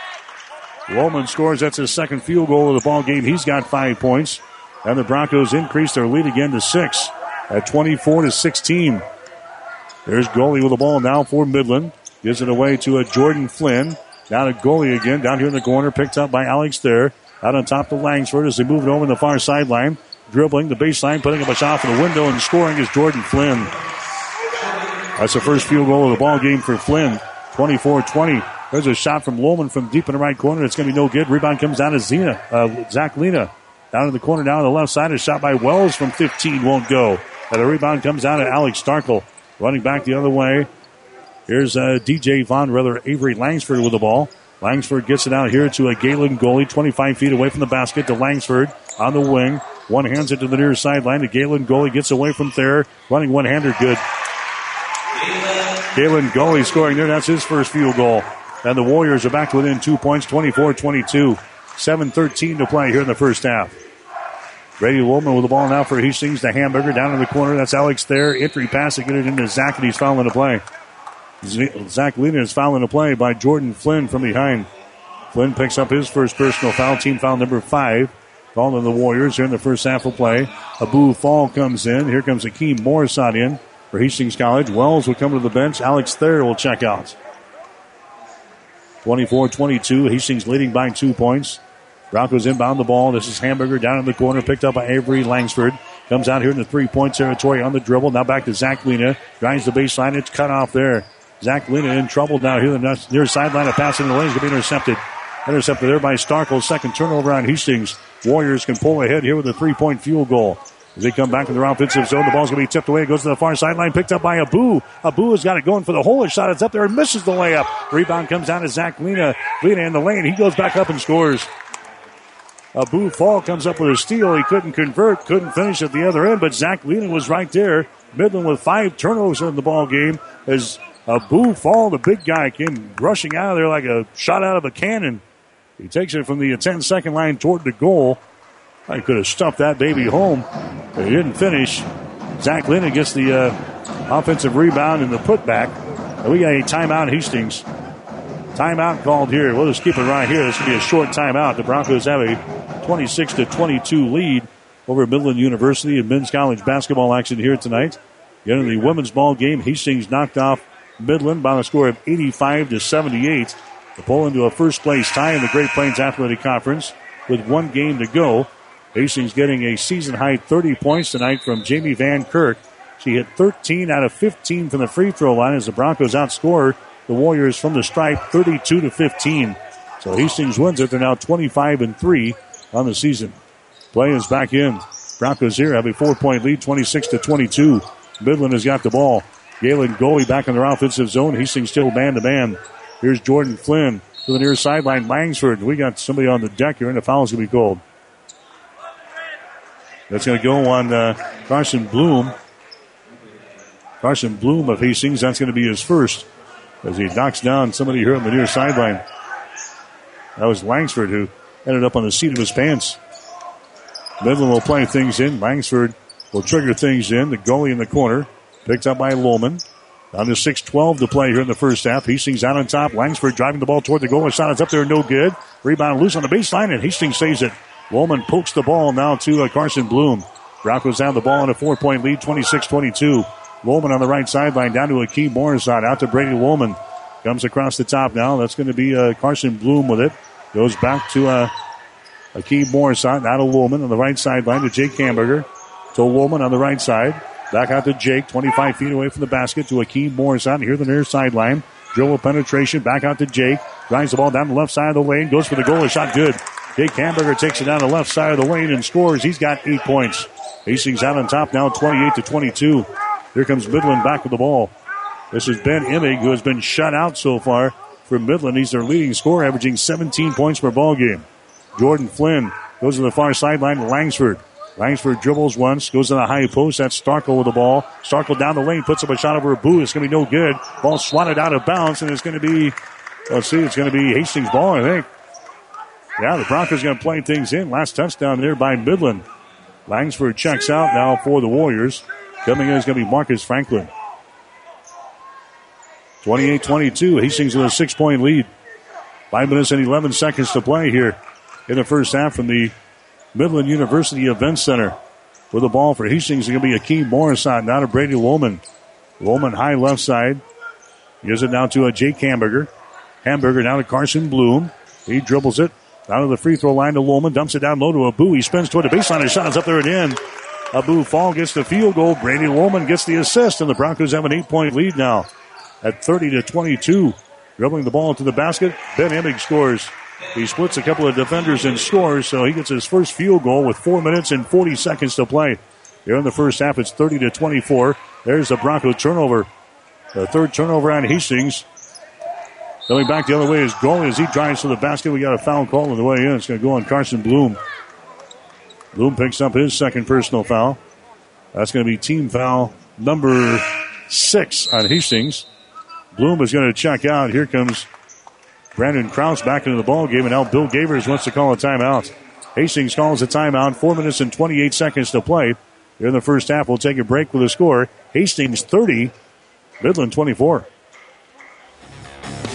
Lohman scores. That's his second field goal of the ball game. He's got five points. And the Broncos increase their lead again to six at twenty-four to sixteen. There's goalie with the ball now for Midland. Gives it away to a Jordan Flynn. Down to goalie again. Down here in the corner. Picked up by Alex Thayer. Out on top to Langsford as they move it over in the far sideline. Dribbling the baseline. Putting up a shot from the window and scoring is Jordan Flynn. That's the first field goal of the ball game for Flynn. twenty-four twenty. There's a shot from Lohman from deep in the right corner. It's going to be no good. Rebound comes down to Zena, uh, Zach Lena. Down in the corner, down on the left side. A shot by Wells from fifteen won't go. And the rebound comes down to Alex Starkle. Running back the other way. Here's uh, D J Von, rather Avery Langsford with the ball. Langsford gets it out here to a Galen goalie, twenty-five feet away from the basket to Langsford on the wing. One hands it to the near sideline. The Galen goalie gets away from there. Running one-hander good. Galen goalie scoring there. That's his first field goal. And the Warriors are back to within two points, twenty-four twenty-two. seven thirteen to play here in the first half. Brady Lohman with the ball now for Hastings. The Hamburger down in the corner. That's Alex Thayer. Entry pass to get it into Zach, and he's fouling the play. Zach Lena is fouling the play by Jordan Flynn from behind. Flynn picks up his first personal foul, team foul number five. called on the Warriors here in the first half of play. Abu Fall comes in. Here comes Akeem Morrison in for Hastings College. Wells will come to the bench. Alex Thayer will check out. twenty-four twenty-two. Hastings leading by two points. Broncos inbound the ball. This is Hamburger down in the corner, picked up by Avery Langsford. Comes out here in the three-point territory on the dribble. Now back to Zach Lena. Drives the baseline. It's cut off there. Zach Lena in trouble now here. The near sideline. A pass in the lane is going to be intercepted. Intercepted there by Starkle. Second turnover on Hastings. Warriors can pull ahead here with a three-point field goal. As they come back in their offensive zone, the ball's going to be tipped away. It goes to the far sideline, picked up by Abu. Abu has got it going for the hole. Shot. It's up there and misses the layup. Rebound comes down to Zach Lena. Lena in the lane. He goes back up and scores. Abu Fall comes up with a steal. He couldn't convert, couldn't finish at the other end, but Zach Lena was right there. Midland with five turnovers in the ball game as Abu Fall, the big guy, came rushing out of there like a shot out of a cannon. He takes it from the ten-second line toward the goal. I could have stuffed that baby home, but he didn't finish. Zach Lena gets the uh, offensive rebound and the putback. And we got a timeout, Hastings. Timeout called here. We'll just keep it right here. This will be a short timeout. The Broncos have a twenty-six to twenty-two lead over Midland University in men's college basketball action here tonight. Again, in the women's ball game, Hastings knocked off Midland by a score of eighty-five to seventy-eight to pull into a first-place tie in the Great Plains Athletic Conference with one game to go. Hastings getting a season-high thirty points tonight from Jamie Van Kirk. She hit thirteen out of fifteen from the free throw line as the Broncos outscore the Warriors from the stripe thirty-two to fifteen. So Hastings wins it. They're now twenty-five and three on the season. Play is back in. Broncos here have a four-point lead, twenty-six to twenty-two. Midland has got the ball. Galen Goley back in their offensive zone. Hastings still man-to-man. Here's Jordan Flynn to the near sideline. Langsford. We got somebody on the deck here, and the foul's going to be called. That's going to go on uh, Carson Bloom. Carson Bloom of Hastings. That's going to be his first as he knocks down somebody here on the near sideline. That was Langsford who ended up on the seat of his pants. Midland will play things in. Langsford will trigger things in. The goalie in the corner. Picked up by Lohman. Down to six twelve to play here in the first half. Hastings out on top. Langsford driving the ball toward the goal. A shot is up there, no good. Rebound loose on the baseline, and Hastings saves it. Lohman pokes the ball now to uh, Carson Bloom. Broncos have the ball in a four-point lead, twenty-six twenty-two. Lohman on the right sideline, down to Akeem Morrison. Out to Brady Lohman. Comes across the top now. That's going to be uh, Carson Bloom with it. Goes back to uh, Akeem Morrison. Out to Lohman on the right sideline to Jake Hamburger. To Lohman on the right side. Back out to Jake, twenty-five feet away from the basket to Akeem Morrison. Here the near sideline. Dribble penetration. Back out to Jake. Drives the ball down the left side of the lane. Goes for the goal. A shot good. Jake Hamburger takes it down the left side of the lane and scores. He's got eight points. Hastings out on top now, twenty-eight to twenty-two. Here comes Midland back with the ball. This is Ben Emig, who has been shut out so far from Midland. He's their leading scorer, averaging seventeen points per ball game. Jordan Flynn goes to the far sideline to Langsford. Langsford dribbles once, goes to the high post. That's Starkle with the ball. Starkle down the lane, puts up a shot over a boot. It's going to be no good. Ball swatted out of bounds, and it's going to be, let's see, it's going to be Hastings' ball, I think. Yeah, the Broncos going to play things in. Last touchdown there by Midland. Langsford checks out now for the Warriors. Coming in is going to be Marcus Franklin. twenty-eight twenty-two. Hastings with a six-point lead. Five minutes and eleven seconds to play here in the first half from the Midland University Event Center. With the ball for Hastings is going to be Akeem Morrison. Now to Brady Lohman. Lohman high left side. Gives it now to a Jake Hamburger. Hamburger now to Carson Bloom. He dribbles it. Out of the free throw line to Lohman. Dumps it down low to Abu. He spins toward the baseline. His shot is up there and in. Abu Fall gets the field goal. Brady Lohman gets the assist. And the Broncos have an eight-point lead now at thirty to twenty-two. Dribbling the ball to the basket. Ben Emig scores. He splits a couple of defenders and scores. So he gets his first field goal with four minutes and forty seconds to play. Here in the first half, it's thirty to twenty-four. There's the Bronco turnover. The third turnover on Hastings. Going back the other way is Goalie as he drives to the basket. We got a foul call on the way in. It's going to go on Carson Bloom. Bloom picks up his second personal foul. That's going to be team foul number six on Hastings. Bloom is going to check out. Here comes Brandon Krause back into the ball game, and now Bill Gavers wants to call a timeout. Hastings calls a timeout. Four minutes and twenty-eight seconds to play. Here in the first half, we'll take a break with a score. Hastings thirty, Midland twenty-four.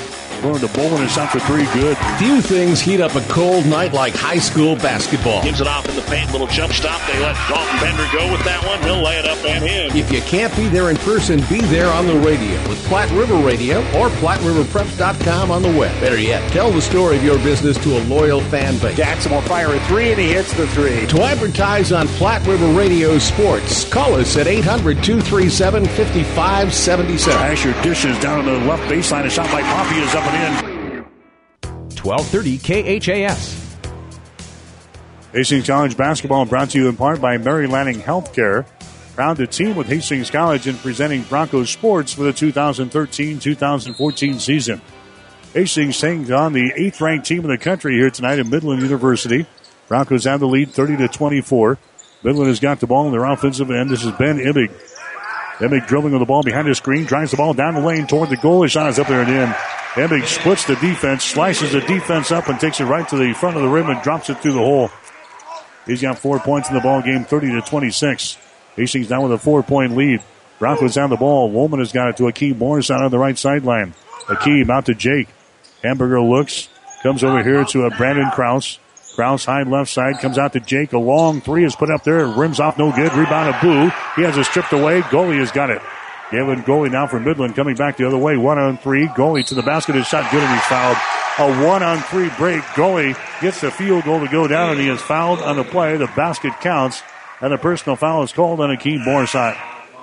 Going to Bowman and shot for three. Good. Few things heat up a cold night like high school basketball. Gives it off in the paint. Little jump stop. They let Dalton Bender go with that one. He'll lay it up and in. If you can't be there in person, be there on the radio with Platte River Radio or Platte River Preps dot com on the web. Better yet, tell the story of your business to a loyal fan base. Jackson will fire a three, and he hits the three. To advertise on Platte River Radio Sports, call us at eight hundred, two three seven, five five seven seven. Asher dishes down on the left baseline. A shot by Poppy is up and in. twelve thirty K H A S. Hastings College basketball brought to you in part by Mary Lanning Healthcare. Proud to team with Hastings College in presenting Broncos sports for the two thousand thirteen two thousand fourteen season. Hastings taking on the eighth-ranked team in the country here tonight at Midland University. Broncos have the lead thirty to twenty-four. Midland has got the ball in their offensive end. This is Ben Ibbig. Ibbig dribbling with the ball behind the screen, drives the ball down the lane toward the goal. His shot is up there and in. Ibbig splits the defense, slices the defense up, and takes it right to the front of the rim and drops it through the hole. He's got four points in the ball game, thirty to twenty-six. Hastings down with a four-point lead. Broncos down the ball. Woolman has got it to Akeem Morris out on the right sideline. Akeem out to Jake. Hamburger looks, comes over here to a Brandon Krause. Krause high left side, comes out to Jake. A long three is put up there. Rims off, no good. Rebound of Boo. He has it stripped away. Goalie has got it. Galen Goalie now for Midland coming back the other way. One on three. Goalie to the basket. His shot good and he's fouled. A one on three break. Goalie gets the field goal to go down and he is fouled on the play. The basket counts and a personal foul is called on Akeem Morsot.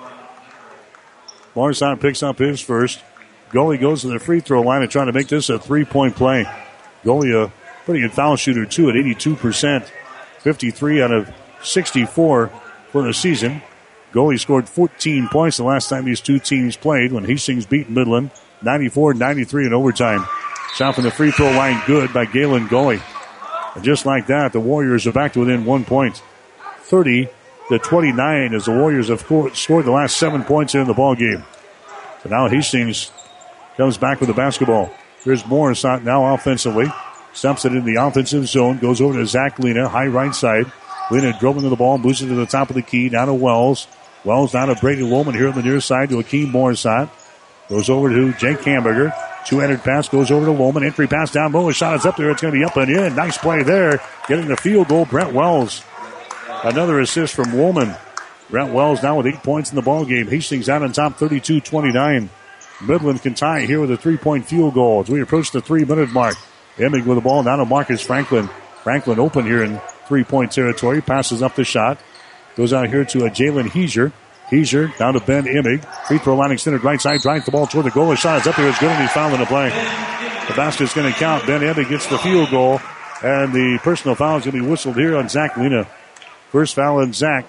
Morsot picks up his first. Goalie goes to the free throw line and trying to make this a three-point play. Goalie a pretty good foul shooter too at eighty-two percent. fifty-three out of sixty-four for the season. Goalie scored fourteen points the last time these two teams played when Hastings beat Midland ninety-four ninety-three in overtime. Shot from the free throw line good by Galen Goalie. And just like that, the Warriors are back to within one point. thirty to twenty-nine as the Warriors have scored the last seven points in the ball game. So now Hastings comes back with the basketball. Here's Morris out now offensively. Stumps it in the offensive zone. Goes over to Zach Lena, high right side. Lena dribbling to the ball, moves it to the top of the key. Down to Wells. Wells down to Brady Woolman here on the near side to Akeem Morrisot. Goes over to Jake Hamburger. Two-handed pass goes over to Woolman. Entry pass down low. A shot is up there. It's going to be up and in. Nice play there. Getting the field goal, Brent Wells. Another assist from Woolman. Brent Wells now with eight points in the ball game. Hastings out on top thirty-two twenty-nine. Midland can tie here with a three-point field goal as we approach the three-minute mark. Emig with the ball down to Marcus Franklin. Franklin open here in three-point territory. Passes up the shot. Goes out here to a Jalen Heiser. Heiser down to Ben Emig. Free throw line extended right side. Drives the ball toward the goal. His shot is up there. It's good and he's fouled in the play. The basket's going to count. Ben Emig gets the field goal. And the personal foul is going to be whistled here on Zach Lena. First foul on Zach.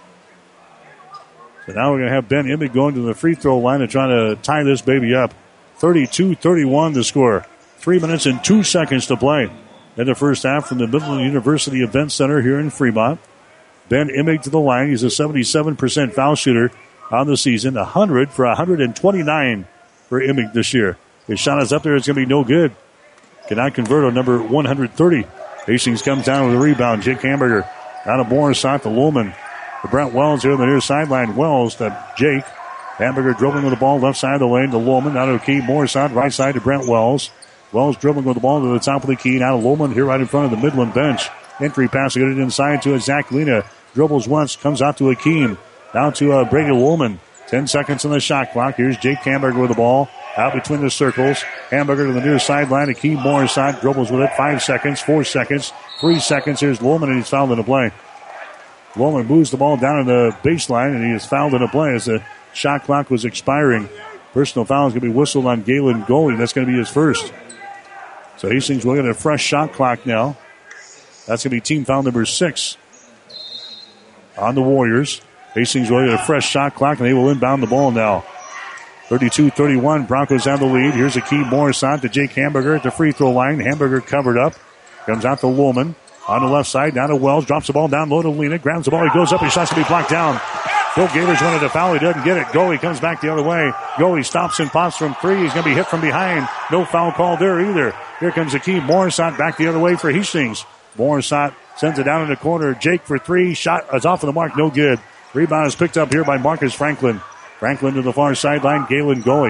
So now we're going to have Ben Emig going to the free throw line and trying to tie this baby up. thirty-two thirty-one to score. Three minutes and two seconds to play in the first half from the Midland University Event Center here in Fremont. Ben Emig to the line. He's a seventy-seven percent foul shooter on the season. one hundred for one hundred twenty-nine for Emig this year. His shot is up there. It's going to be no good. Cannot convert on number one hundred thirty. Hastings comes down with a rebound. Jake Hamburger out of Morrisot to Lohman. To Brent Wells here on the near sideline. Wells to Jake. Hamburger dribbling with the ball left side of the lane to Lohman. Out of Akeem Morrisot. Right side to Brent Wells. Wells dribbling with the ball to the top of the key. Now to Lohman here right in front of the Midland bench. Entry pass, get it inside to a Zach Lena. Dribbles once, comes out to Akeem. Down to uh, Brady Lohman. Ten seconds on the shot clock. Here's Jake Hamburger with the ball. Out between the circles. Hamburger to the near sideline. Akeem Morrisot dribbles with it. Five seconds, four seconds, three seconds. Here's Lohman and he's fouled in the play. Lohman moves the ball down in the baseline and he is fouled in the play as the shot clock was expiring. Personal foul is going to be whistled on Galen Goalie. That's going to be his first. So Hastings will get a fresh shot clock now. That's going to be team foul number six on the Warriors. Hastings will get a fresh shot clock, and they will inbound the ball now. thirty-two thirty-one, Broncos have the lead. Here's Akeem Morrisot to Jake Hamburger at the free throw line. Hamburger covered up. Comes out to Lohman. On the left side, down to Wells. Drops the ball down low to Lena. Grabs the ball. He goes up. His shot's going to be blocked down. Phil Gavers wanted to foul. He doesn't get it. Goalie comes back the other way. Goalie stops and pops from three. He's going to be hit from behind. No foul call there either. Here comes Akeem Morrisot back the other way for Hastings. Morrisot sends it down in the corner. Jake for three. Shot is off of the mark. No good. Rebound is picked up here by Marcus Franklin. Franklin to the far sideline. Galen Goalie.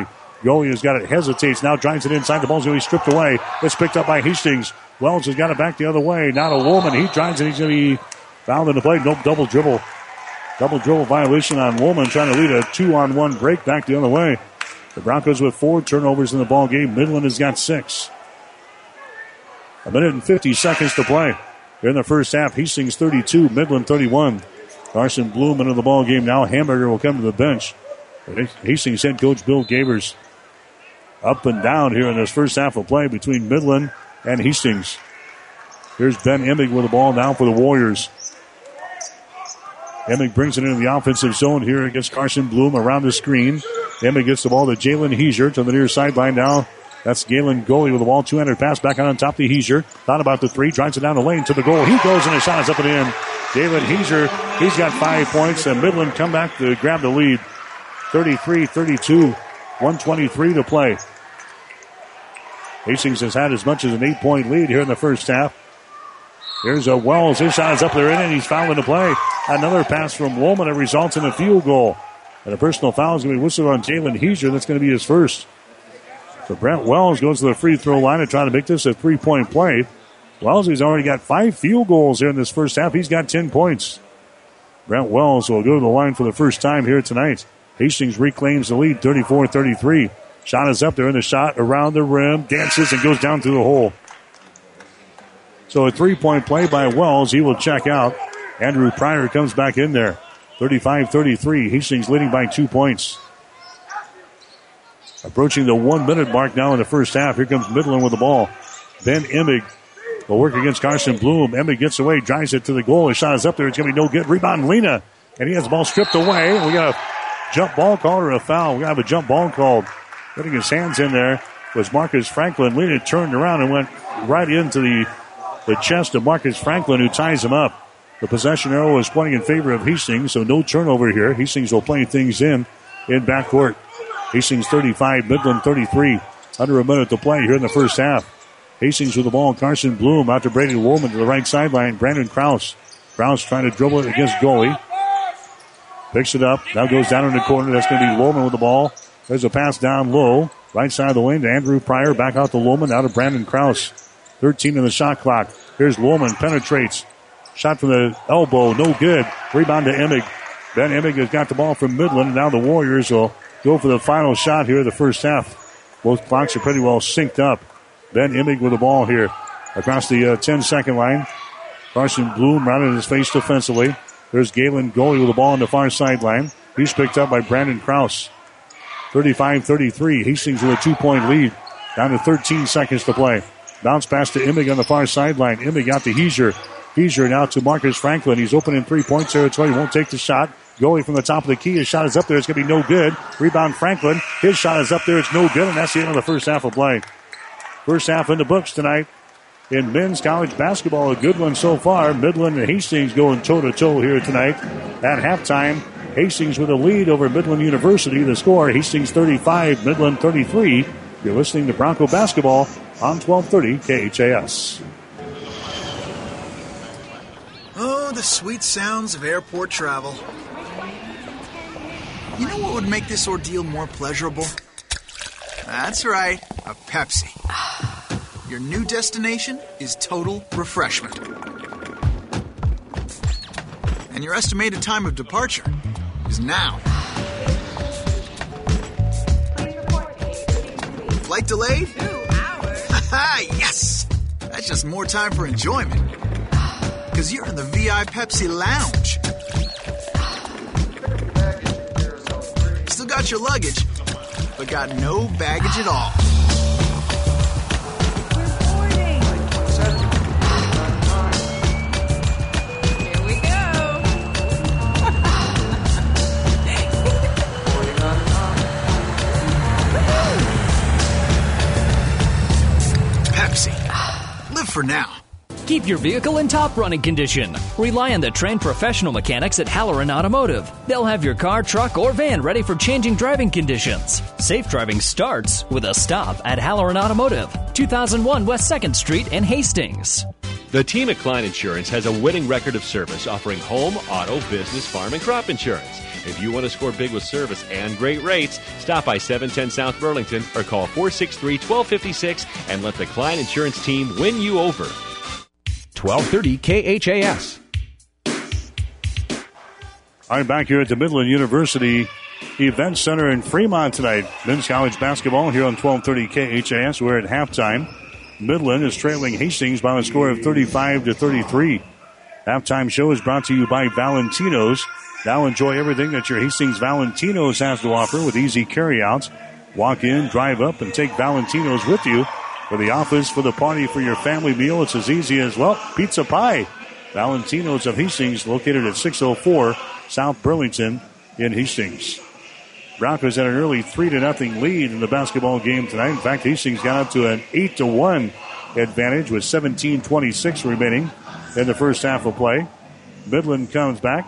Goalie has got it, hesitates, now drives it inside. The ball's going to be stripped away. It's picked up by Hastings. Wells has got it back the other way. Now to Woolman. He drives it. He's going to be fouled in the play. Nope, double dribble. Double dribble violation on Woolman, trying to lead a two-on-one break back the other way. The Broncos with four turnovers in the ball game. Midland has got six. A minute and fifty seconds to play. Here in the first half, Hastings thirty-two, Midland thirty-one. Carson Bloom into the ball game now. Hamburger will come to the bench. Hastings head coach Bill Gavers up and down here in this first half of play between Midland and Hastings. Here's Ben Emig with the ball now for the Warriors. Emig brings it into the offensive zone here against Carson Bloom around the screen. Emig gets the ball to Jalen Heiser to the near sideline now. That's Galen Goalie with the ball. two-handed pass back on top to Heiser. Thought about the three. Drives it down the lane to the goal. He goes and the shot is up and in. Jalen Heiser, he's got five points. And Midland come back to grab the lead. thirty-three thirty-two. one twenty-three to play. Hastings has had as much as an eight-point lead here in the first half. Here's a Wells. His shot is up there in and he's fouled into play. Another pass from Woolman. It results in a field goal. And a personal foul is going to be whistled on Jalen Heiser. That's going to be his first. So Brent Wells goes to the free throw line and trying to make this a three-point play. Wells has already got five field goals here in this first half. He's got ten points. Brent Wells will go to the line for the first time here tonight. Hastings reclaims the lead, thirty-four thirty-three. Shot is up there, and the shot around the rim, dances and goes down through the hole. So a three-point play by Wells. He will check out. Andrew Pryor comes back in there. thirty-five thirty-three. Hastings leading by two points. Approaching the one-minute mark now in the first half. Here comes Midland with the ball. Ben Emig will work against Carson Bloom. Emig gets away, drives it to the goal. His shot is up there. It's going to be no good. Rebound, Lena. And he has the ball stripped away. We got a jump ball called or a foul. We got to have a jump ball called. Putting his hands in there was Marcus Franklin. Lena turned around and went right into the, the chest of Marcus Franklin, who ties him up. The possession arrow is pointing in favor of Hastings, so no turnover here. Hastings will play things in in backcourt. Hastings thirty-five, Midland thirty-three. Under a minute to play here in the first half. Hastings with the ball. Carson Bloom out to Brady Woolman to the right sideline. Brandon Krause. Krause trying to dribble it against goalie. Picks it up. Now goes down in the corner. That's going to be Woolman with the ball. There's a pass down low. Right side of the lane to Andrew Pryor. Back out to Woolman. Out to Brandon Krause. thirteen in the shot clock. Here's Woolman. Penetrates. Shot from the elbow. No good. Rebound to Emig. Ben Emig has got the ball from Midland. Now the Warriors will go for the final shot here in the first half. Both clocks are pretty well synced up. Ben Emig with the ball here across the ten-second uh, line. Carson Bloom right in his face defensively. There's Galen Goalie with the ball on the far sideline. He's picked up by Brandon Krause. thirty-five thirty-three. Hastings with a two-point lead. Down to thirteen seconds to play. Bounce pass to Emig on the far sideline. Emig out to Heiser. Heiser now to Marcus Franklin. He's open in three-point territory. He won't take the shot. Goalie from the top of the key. His shot is up there. It's going to be no good. Rebound Franklin. His shot is up there. It's no good, and that's the end of the first half of play. First half in the books tonight in men's college basketball. A good one so far. Midland and Hastings going toe-to-toe here tonight. At halftime, Hastings with a lead over Midland University. The score, Hastings thirty-five, Midland thirty-three. You're listening to Bronco Basketball on twelve thirty K H A S. Oh, the sweet sounds of airport travel. You know what would make this ordeal more pleasurable? That's right, a Pepsi. Your new destination is Total Refreshment. And your estimated time of departure is now. Flight delayed? Two hours. Haha, yes! That's just more time for enjoyment. Because you're in the V I Pepsi Lounge. Still got your luggage, but got no baggage at all. Here we go. Pepsi. Live for now. Keep your vehicle in top running condition. Rely on the trained professional mechanics at Halloran Automotive. They'll have your car, truck, or van ready for changing driving conditions. Safe driving starts with a stop at Halloran Automotive, two thousand one West second Street in Hastings. The team at Klein Insurance has a winning record of service, offering home, auto, business, farm, and crop insurance. If you want to score big with service and great rates, stop by seven ten South Burlington or call four six three, one two five six and let the Klein Insurance team win you over. twelve thirty K H A S. All right, back here at the Midland University Event Center in Fremont tonight. Men's college basketball here on twelve thirty K H A S. We're at halftime. Midland is trailing Hastings by a score of thirty-five to thirty-three. Halftime show is brought to you by Valentino's. Now enjoy everything that your Hastings Valentino's has to offer with easy carryouts. Walk in, drive up, and take Valentino's with you. For the office, for the party, for your family meal, it's as easy as, well, pizza pie. Valentino's of Hastings, located at six oh four South Burlington in Hastings. Broncos had an early three to nothing lead in the basketball game tonight. In fact, Hastings got up to an eight to one advantage with seventeen twenty-six remaining in the first half of play. Midland comes back.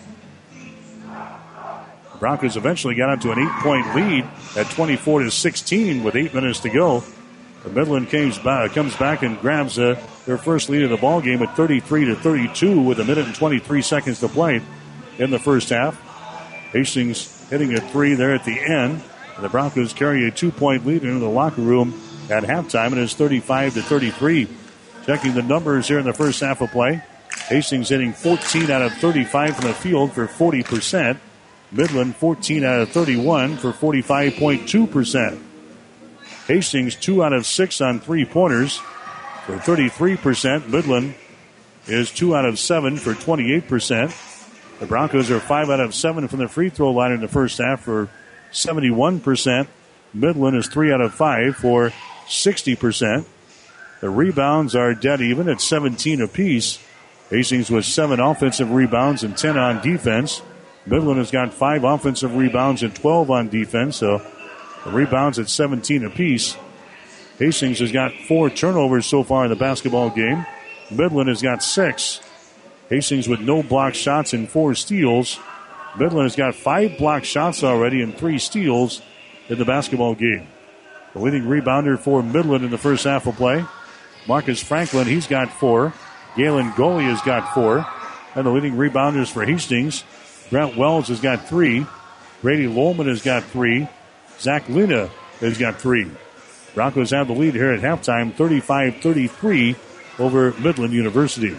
Broncos eventually got up to an eight-point lead at twenty-four to sixteen with eight minutes to go. The Midland comes back, comes back and grabs uh, their first lead of the ball game at thirty-three to thirty-two with a minute and twenty-three seconds to play in the first half. Hastings hitting a three there at the end. And the Broncos carry a two-point lead into the locker room at halftime, and it's thirty-five to thirty-three. Checking the numbers here in the first half of play. Hastings hitting fourteen out of thirty-five from the field for forty percent. Midland fourteen out of thirty-one for forty-five point two percent. Hastings two out of six on three-pointers for thirty-three percent. Midland is two out of seven for twenty-eight percent. The Broncos are five out of seven from the free throw line in the first half for seventy-one percent. Midland is three out of five for sixty percent. The rebounds are dead even at seventeen apiece. Hastings with seven offensive rebounds and ten on defense. Midland has got five offensive rebounds and twelve on defense, so the rebounds at seventeen apiece. Hastings has got four turnovers so far in the basketball game. Midland has got six. Hastings with no block shots and four steals. Midland has got five block shots already and three steals in the basketball game. The leading rebounder for Midland in the first half of play, Marcus Franklin, he's got four. Galen Goley has got four. And the leading rebounders for Hastings, Grant Wells has got three. Brady Lowman has got three. Zach Luna has got three. Broncos have the lead here at halftime, thirty-five thirty-three over Midland University.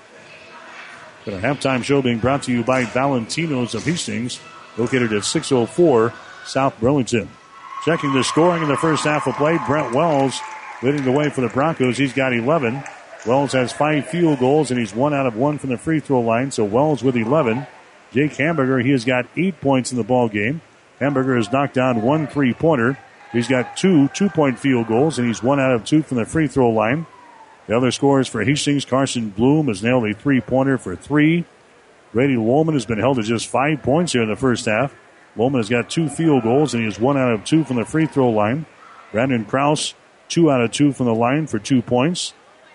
The halftime show being brought to you by Valentino's of Hastings, located at six oh four South Burlington. Checking the scoring in the first half of play, Brent Wells leading the way for the Broncos. He's got eleven. Wells has five field goals, and he's one out of one from the free throw line, so Wells with eleven. Jake Hamburger, he has got eight points in the ball game. Hamburger has knocked down one three-pointer. He's got two two-point field goals, and he's one out of two from the free throw line. The other scorers for Hastings, Carson Bloom has nailed a three-pointer for three. Brady Lowman has been held to just five points here in the first half. Lowman has got two field goals, and he is one out of two from the free throw line. Brandon Krause, two out of two from the line for two points.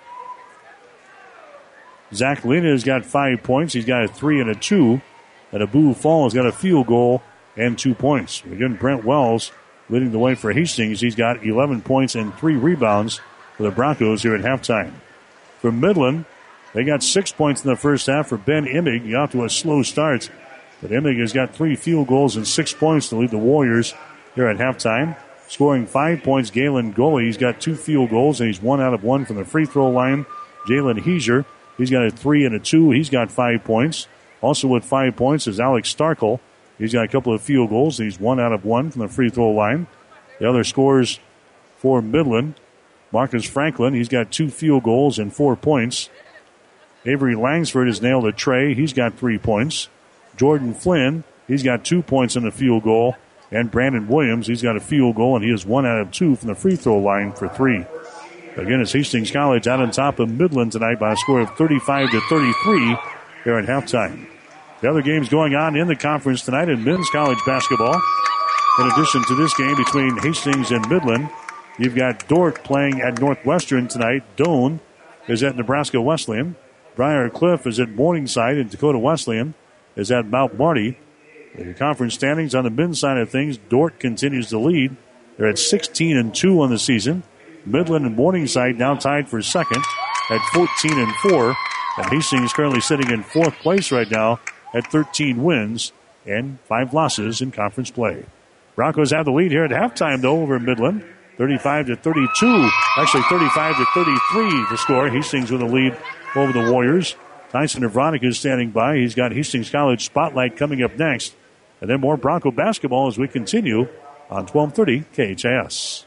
Zach Lina has got five points. He's got a three and a two. And Abu Fall has got a field goal and two points. Again, Brent Wells leading the way for Hastings. He's got eleven points and three rebounds for the Broncos here at halftime. For Midland, they got six points in the first half for Ben Immig. He off to a slow start. But Immig has got three field goals and six points to lead the Warriors here at halftime. Scoring five points, Galen Goley. He's got two field goals, and he's one out of one from the free throw line. Jalen Heiser, he's got a three and a two. He's got five points. Also with five points is Alex Starkel. He's got a couple of field goals, and he's one out of one from the free throw line. The other scorers for Midland, Marcus Franklin, he's got two field goals and four points. Avery Langsford has nailed a tray. He's got three points. Jordan Flynn, he's got two points in the field goal. And Brandon Williams, he's got a field goal, and he is one out of two from the free throw line for three. Again, it's Hastings College out on top of Midland tonight by a score of thirty-five to thirty-three here at halftime. The other games going on in the conference tonight in men's college basketball. In addition to this game between Hastings and Midland, you've got Dordt playing at Northwestern tonight. Doane is at Nebraska Wesleyan. Briar Cliff is at Morningside, and Dakota Wesleyan is at Mount Marty. The conference standings on the men's side of things, Dordt continues to lead. They're at sixteen and two on the season. Midland and Morningside now tied for second. at fourteen and four. And Hastings currently sitting in fourth place right now at thirteen wins and five losses in conference play. Broncos have the lead here at halftime, though, over Midland. thirty-five to thirty-two. Actually, thirty-five to thirty-three the score. Hastings with a lead over the Warriors. Tyson Nevronik is standing by. He's got Hastings College Spotlight coming up next. And then more Bronco basketball as we continue on twelve thirty K H A S.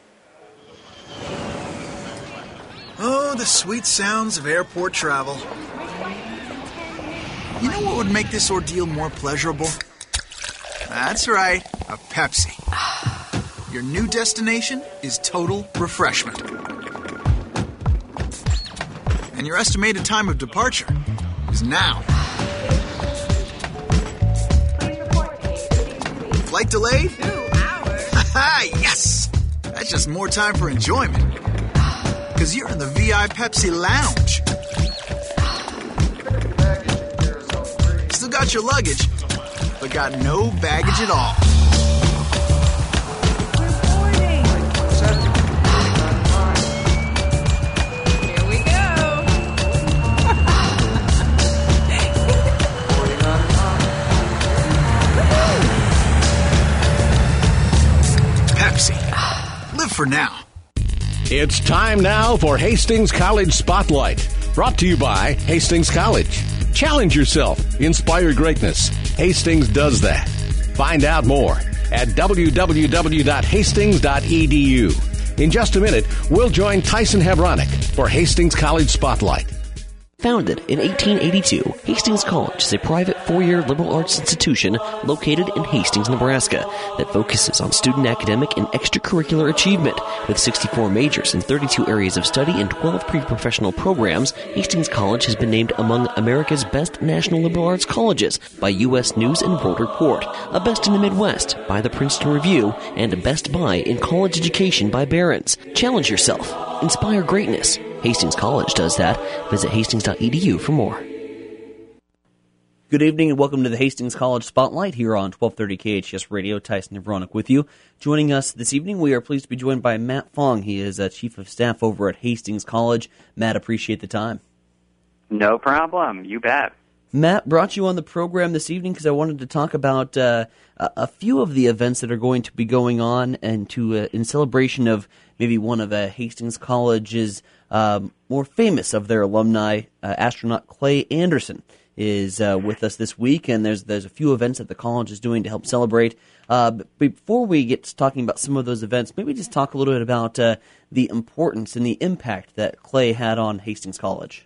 Oh, the sweet sounds of airport travel. You know what would make this ordeal more pleasurable? That's right, a Pepsi. Your new destination is total refreshment. And your estimated time of departure is now. Flight delayed? Two hours. Haha, yes! That's just more time for enjoyment. Because you're in the V I Pepsi Lounge. Still got your luggage, but got no baggage at all. Here we go. Pepsi. Live for now. It's time now for Hastings College Spotlight. Brought to you by Hastings College. Challenge yourself. Inspire greatness. Hastings does that. Find out more at w w w dot hastings dot e d u. In just a minute, we'll join Tyson Nevronik for Hastings College Spotlight. Founded in eighteen eighty-two, Hastings College is a private four-year liberal arts institution located in Hastings, Nebraska, that focuses on student academic and extracurricular achievement. With sixty-four majors in thirty-two areas of study and twelve pre-professional programs, Hastings College has been named among America's best national liberal arts colleges by U S News and World Report, a best in the Midwest by the Princeton Review, and a best buy in college education by Barron's. Challenge yourself. Inspire greatness. Hastings College does that. Visit hastings dot e d u for more. Good evening and welcome to the Hastings College Spotlight here on twelve thirty K H S Radio. Tyson Nevronik with you. Joining us this evening, we are pleased to be joined by Matt Fong. He is a Chief of Staff over at Hastings College. Matt, appreciate the time. No problem. You bet. Matt, brought you on the program this evening because I wanted to talk about uh, a few of the events that are going to be going on and to uh, in celebration of maybe one of uh, Hastings College's um, more famous of their alumni, uh, astronaut Clay Anderson, is uh, with us this week, and there's there's a few events that the college is doing to help celebrate. Uh, but before we get to talking about some of those events, maybe just talk a little bit about uh, the importance and the impact that Clay had on Hastings College.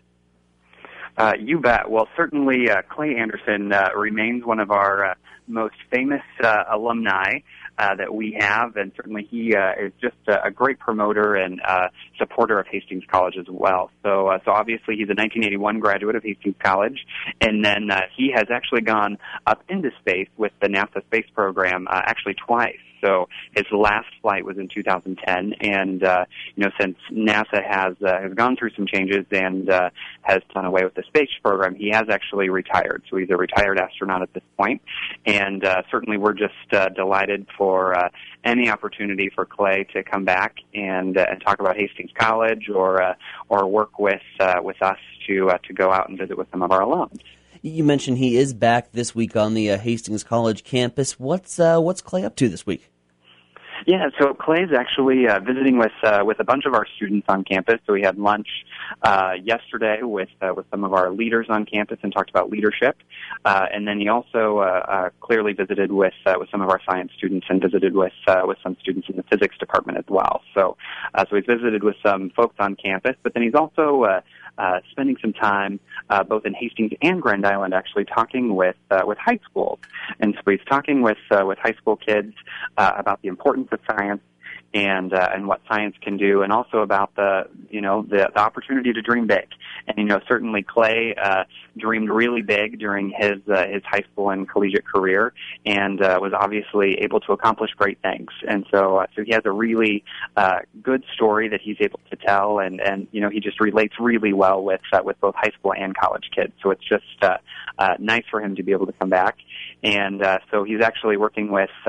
Uh, you bet. Well, certainly uh, Clay Anderson uh, remains one of our uh, most famous uh, alumni uh, that we have, and certainly he uh, is just a, a great promoter and uh, supporter of Hastings College as well. So, uh, so obviously he's a nineteen eighty-one graduate of Hastings College, and then uh, he has actually gone up into space with the NASA space program uh, actually twice. So his last flight was in two thousand ten, and uh, you know, since NASA has uh, has gone through some changes and uh, has done away with the space program, he has actually retired. So he's a retired astronaut at this point, and uh, certainly we're just uh, delighted for uh, any opportunity for Clay to come back and uh, and talk about Hastings College or uh, or work with uh, with us to uh, to go out and visit with some of our alums. You mentioned he is back this week on the uh, Hastings College campus. What's uh, what's Clay up to this week? Yeah, so Clay's actually uh, visiting with uh, with a bunch of our students on campus. So we had lunch uh, yesterday with uh, with some of our leaders on campus and talked about leadership. Uh, and then he also uh, uh, clearly visited with uh, with some of our science students and visited with uh, with some students in the physics department as well. So uh, so he's visited with some folks on campus, but then he's also uh, Uh, spending some time uh, both in Hastings and Grand Island actually talking with uh, with high schools. And so he's talking with uh, with high school kids uh, about the importance of science and uh, and what science can do, and also about the you know the, the opportunity to dream big. And you know certainly Clay uh, dreamed really big during his uh, his high school and collegiate career, and uh, was obviously able to accomplish great things. And so uh, so he has a really uh, good story that he's able to tell, and, and you know he just relates really well with uh, with both high school and college kids. So it's just uh, uh, nice for him to be able to come back. And uh, so he's actually working with uh,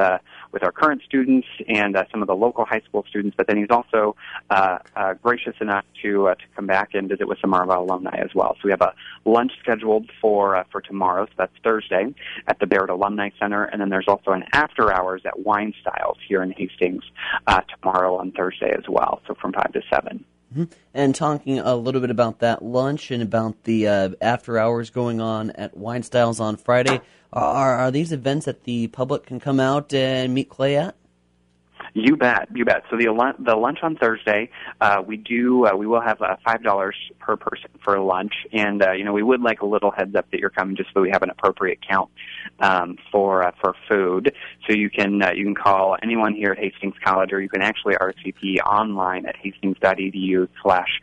with our current students and uh, some of the local high school students. But then he's also uh, uh, gracious enough to uh, to come back and visit with some of our alumni as well. So we have a lunch scheduled for uh, for tomorrow. So that's Thursday at the Barrett Alumni Center, and then there's also an after hours at Wine Styles here in Hastings uh, tomorrow on Thursday as well. So from five to seven. Mm-hmm. And talking a little bit about that lunch and about the uh, after hours going on at Wine Styles on Friday, are, are these events that the public can come out and meet Clay at? You bet, you bet. So the the lunch on Thursday, uh, we do uh, we will have uh, five dollars per person for lunch, and uh, you know we would like a little heads up that you're coming, just so we have an appropriate count um, for uh, for food. So you can uh, you can call anyone here at Hastings College, or you can actually R S V P online at hastings.edu slash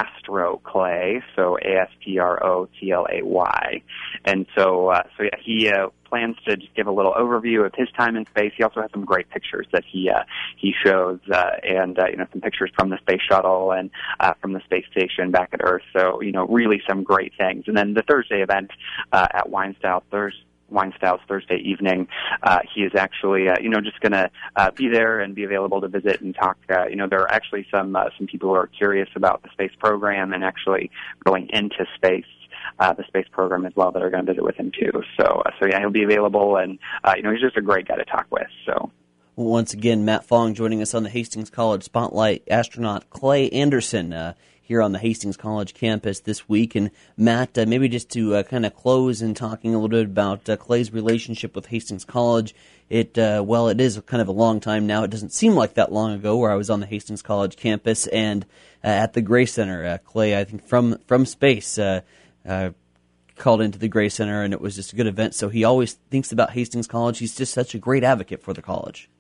astroclay. So A S T R O T L A Y, and so uh, so yeah, he. Uh, plans to just give a little overview of his time in space. He also has some great pictures that he uh, he shows, uh, and uh, you know some pictures from the space shuttle and uh, from the space station back at Earth. So you know really some great things. And then the Thursday event uh, at Wine Styles Thursday. Wine Styles Thursday evening. Uh, he is actually, uh, you know, just going to uh, be there and be available to visit and talk. Uh, you know, there are actually some uh, some people who are curious about the space program and actually going into space. Uh, the space program as well that are going to visit with him too. So, uh, so yeah, he'll be available, and uh, you know, he's just a great guy to talk with. So, once again, Matt Fong joining us on the Hastings College Spotlight. Astronaut Clay Anderson uh, here on the Hastings College campus this week. And Matt, uh, maybe just to uh, kind of close in talking a little bit about uh, Clay's relationship with Hastings College. It uh, well, it is kind of a long time now. It doesn't seem like that long ago where I was on the Hastings College campus and uh, at the Gray Center. Uh, Clay, I think from from space. Uh, Uh, called into the Gray Center, and it was just a good event. So he always thinks about Hastings College. He's just such a great advocate for the college.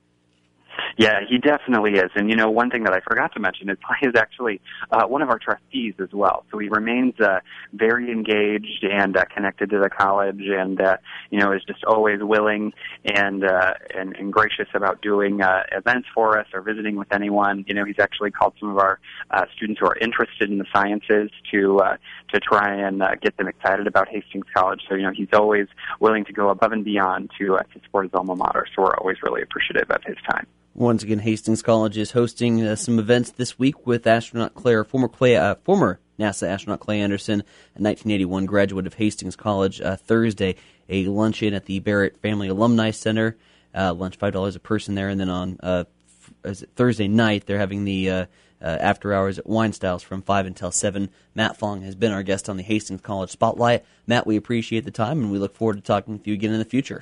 Yeah, he definitely is. And, you know, one thing that I forgot to mention is Clay is actually uh, one of our trustees as well. So he remains uh, very engaged and uh, connected to the college and, uh, you know, is just always willing and, uh, and, and gracious about doing uh, events for us or visiting with anyone. You know, he's actually called some of our uh, students who are interested in the sciences to uh, to try and uh, get them excited about Hastings College. So, you know, he's always willing to go above and beyond to, uh, to support his alma mater. So we're always really appreciative of his time. Once again, Hastings College is hosting uh, some events this week with astronaut Clay, former Clay, uh, former NASA astronaut Clay Anderson, a nineteen eighty-one graduate of Hastings College. Uh, Thursday, a luncheon at the Barrett Family Alumni Center. Uh, lunch five dollars a person there, and then on uh, is it Thursday night they're having the uh, uh, after hours at Wine Styles from five until seven. Matt Fong has been our guest on the Hastings College Spotlight. Matt, we appreciate the time, and we look forward to talking with you again in the future.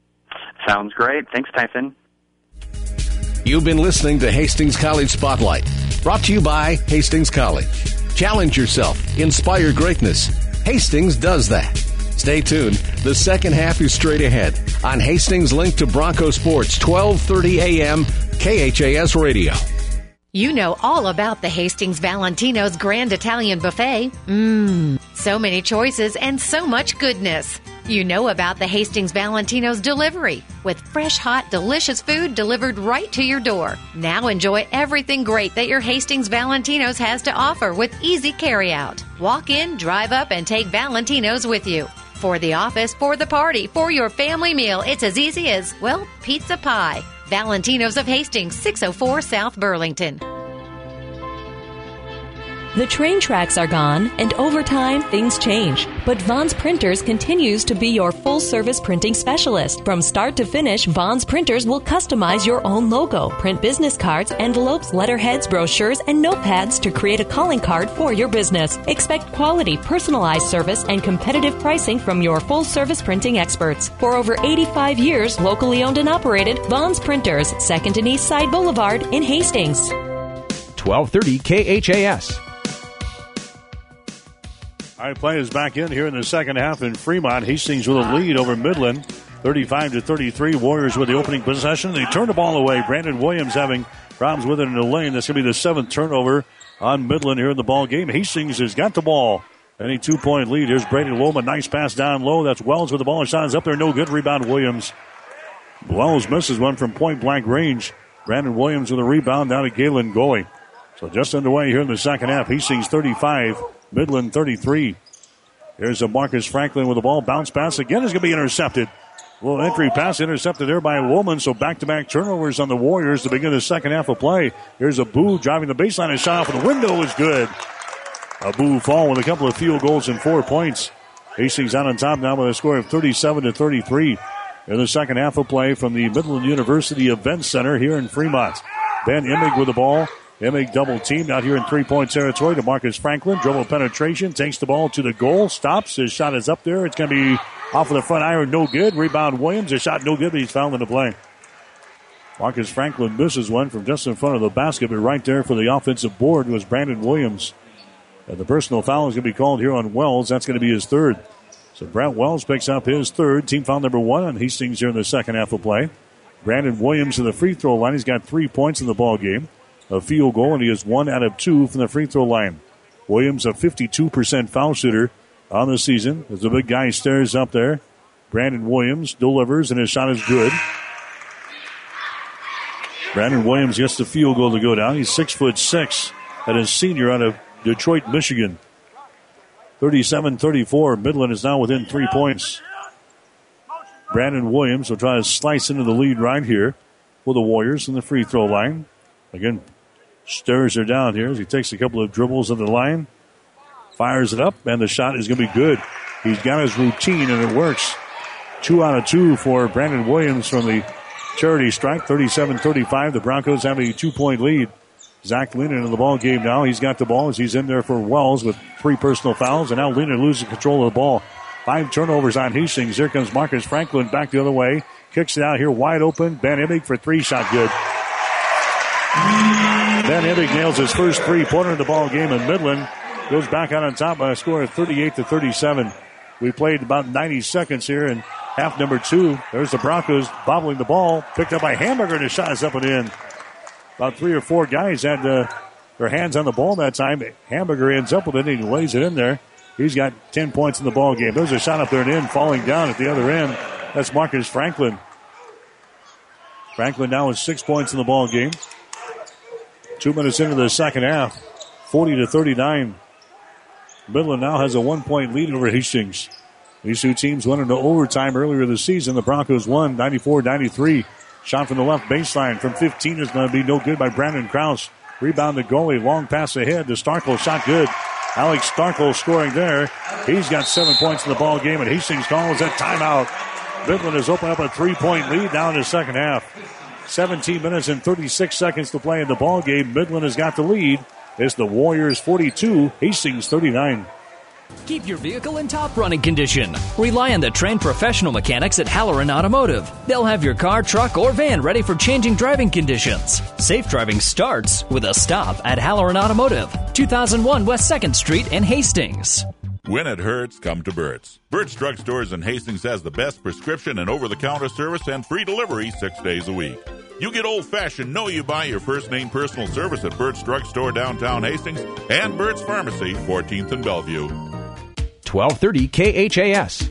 Sounds great. Thanks, Tyson. You've been listening to Hastings College Spotlight, brought to you by Hastings College. Challenge yourself. Inspire greatness. Hastings does that. Stay tuned. The second half is straight ahead on Hastings Link to Bronco Sports, twelve thirty a.m. K H A S Radio. You know all about the Hastings Valentino's Grand Italian Buffet. Mmm, so many choices and so much goodness. You know about the Hastings Valentino's delivery with fresh, hot, delicious food delivered right to your door. Now enjoy everything great that your Hastings Valentino's has to offer with easy carryout. Walk in, drive up, and take Valentino's with you. For the office, for the party, for your family meal, it's as easy as, well, pizza pie. Valentino's of Hastings, six oh four South Burlington. The train tracks are gone, and over time, things change. But Vaughn's Printers continues to be your full-service printing specialist. From start to finish, Vaughn's Printers will customize your own logo, print business cards, envelopes, letterheads, brochures, and notepads to create a calling card for your business. Expect quality, personalized service and competitive pricing from your full-service printing experts. For over eighty-five years, locally owned and operated, Vaughn's Printers, second and East Side Boulevard in Hastings. twelve thirty K H A S. All right, play is back in here in the second half in Fremont. Hastings with a lead over Midland, thirty-five to thirty-three. Warriors with the opening possession. They turn the ball away. Brandon Williams having problems with it in the lane. That's going to be the seventh turnover on Midland here in the ball game. Hastings has got the ball. Any two-point lead. Here's Brady Loma. Nice pass down low. That's Wells with the ball. Shot is up there. No good. Rebound Williams. Wells misses one from point-blank range. Brandon Williams with a rebound down to Galen Goy. So just underway here in the second half. Hastings thirty-five. Midland thirty-three. Here's a Marcus Franklin with the ball. Bounce pass again is going to be intercepted. Little entry pass intercepted there by a Woolman, so back-to-back turnovers on the Warriors to begin the second half of play. Here's Abu driving the baseline. A shot off of the window is good. Abu fall with a couple of field goals and four points. Hastings out on top now with a score of thirty-seven to thirty-three in the second half of play from the Midland University Event Center here in Fremont. Ben Emig with the ball. Emig double teamed out here in three-point territory to Marcus Franklin. Dribble penetration, takes the ball to the goal, stops. His shot is up there. It's going to be off of the front iron, no good. Rebound Williams, a shot no good, but he's fouled in the play. Marcus Franklin misses one from just in front of the basket, but right there for the offensive board was Brandon Williams. And the personal foul is going to be called here on Wells. That's going to be his third. So Brent Wells picks up his third. Team foul number one on Hastings here in the second half of play. Brandon Williams in the free throw line. He's got three points in the ball game. A field goal, and he is one out of two from the free throw line. Williams, a fifty-two percent foul shooter on the season. As the big guy stares up there, Brandon Williams delivers, and his shot is good. Brandon Williams gets the field goal to go down. He's six foot six, and a senior out of Detroit, Michigan. thirty-seven thirty-four. Midland is now within three points. Brandon Williams will try to slice into the lead right here for the Warriors in the free throw line. Again, stares her down here as he takes a couple of dribbles at the line. Fires it up, and the shot is going to be good. He's got his routine, and it works. Two out of two for Brandon Williams from the charity stripe, thirty-seven thirty-five. The Broncos have a two-point lead. Zach Lehner in the ball game now. He's got the ball as he's in there for Wells with three personal fouls, and now Lehner loses control of the ball. Five turnovers on Hastings. Here comes Marcus Franklin back the other way. Kicks it out here wide open. Ben Emig for three, shot good. Ben Emig nails his first three-pointer in the ball game, and Midland goes back out on top by a score of thirty-eight to thirty-seven. We played about ninety seconds here in half number two. There's the Broncos bobbling the ball. Picked up by Hamburger, and his shot is up and in. About three or four guys had uh, their hands on the ball that time. Hamburger ends up with it, and he lays it in there. He's got ten points in the ball game. There's a shot up there and in, falling down at the other end. That's Marcus Franklin. Franklin now with six points in the ball game. Two minutes into the second half, forty to thirty-nine. Midland now has a one-point lead over Hastings. These two teams went into overtime earlier this season. The Broncos won ninety-four ninety-three. Shot from the left baseline from fifteen is going to be no good by Brandon Krause. Rebound the goalie, long pass ahead to Starkle, shot good. Alex Starkle scoring there. He's got seven points in the ball game, and Hastings calls that timeout. Midland has opened up a three-point lead now in the second half. seventeen minutes and thirty-six seconds to play in the ball game. Midland has got the lead. It's the Warriors forty-two, Hastings thirty-nine. Keep your vehicle in top running condition. Rely on the trained professional mechanics at Halloran Automotive. They'll have your car, truck, or van ready for changing driving conditions. Safe driving starts with a stop at Halloran Automotive, two thousand one West second Street in Hastings. When it hurts, come to Burt's. Burt's Drug Stores in Hastings has the best prescription and over-the-counter service and free delivery six days a week. You get old-fashioned, know you buy your first name personal service at Burt's Drug Store downtown Hastings and Burt's Pharmacy, fourteenth and Bellevue. twelve thirty K H A S.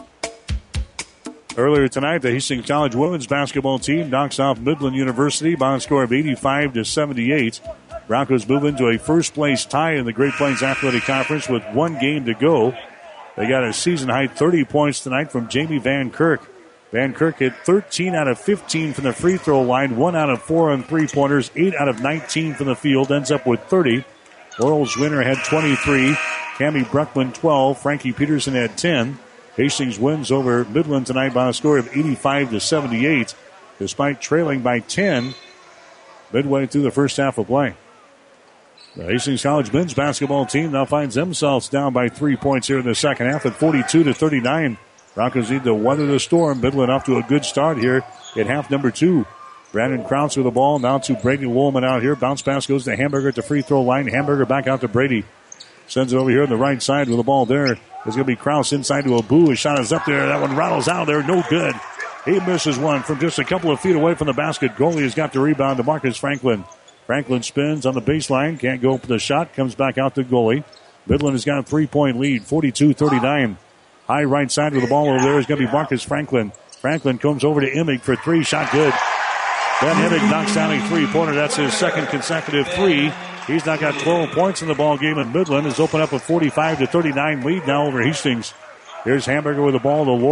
Earlier tonight, the Hastings College women's basketball team knocks off Midland University by a score of eighty-five to seventy-eight. Broncos move into a first-place tie in the Great Plains Athletic Conference with one game to go. They got a season-high thirty points tonight from Jamie Van Kirk. Van Kirk hit thirteen out of fifteen from the free throw line, one out of four on three-pointers, eight out of nineteen from the field, ends up with thirty. Laurel Zwinner had twenty-three. Cammie Bruckman, twelve. Frankie Peterson had ten. Hastings wins over Midland tonight by a score of eighty-five to seventy-eight, despite trailing by ten midway through the first half of play. The Hastings College men's basketball team now finds themselves down by three points here in the second half at forty-two to thirty-nine. Broncos need to weather the storm. Midland off to a good start here at half number two. Brandon Krause with the ball now to Brady Woolman out here. Bounce pass goes to Hamburger at the free throw line. Hamburger back out to Brady. Sends it over here on the right side with the ball there. There's going to be Krause inside to Abu. His shot is up there. That one rattles out there. No good. He misses one from just a couple of feet away from the basket. Goalie has got the rebound to Marcus Franklin. Franklin spins on the baseline. Can't go for the shot. Comes back out to goalie. Midland has got a three-point lead, forty-two thirty-nine. High right side with the ball over there is going to be Marcus Franklin. Franklin comes over to Emig for three. Shot good. Ben Emig knocks down a three-pointer. That's his second consecutive three. He's now got twelve points in the ball game, and Midland has opened up a forty-five to thirty-nine lead now over Hastings. Here's Hamburger with the ball to Woolman.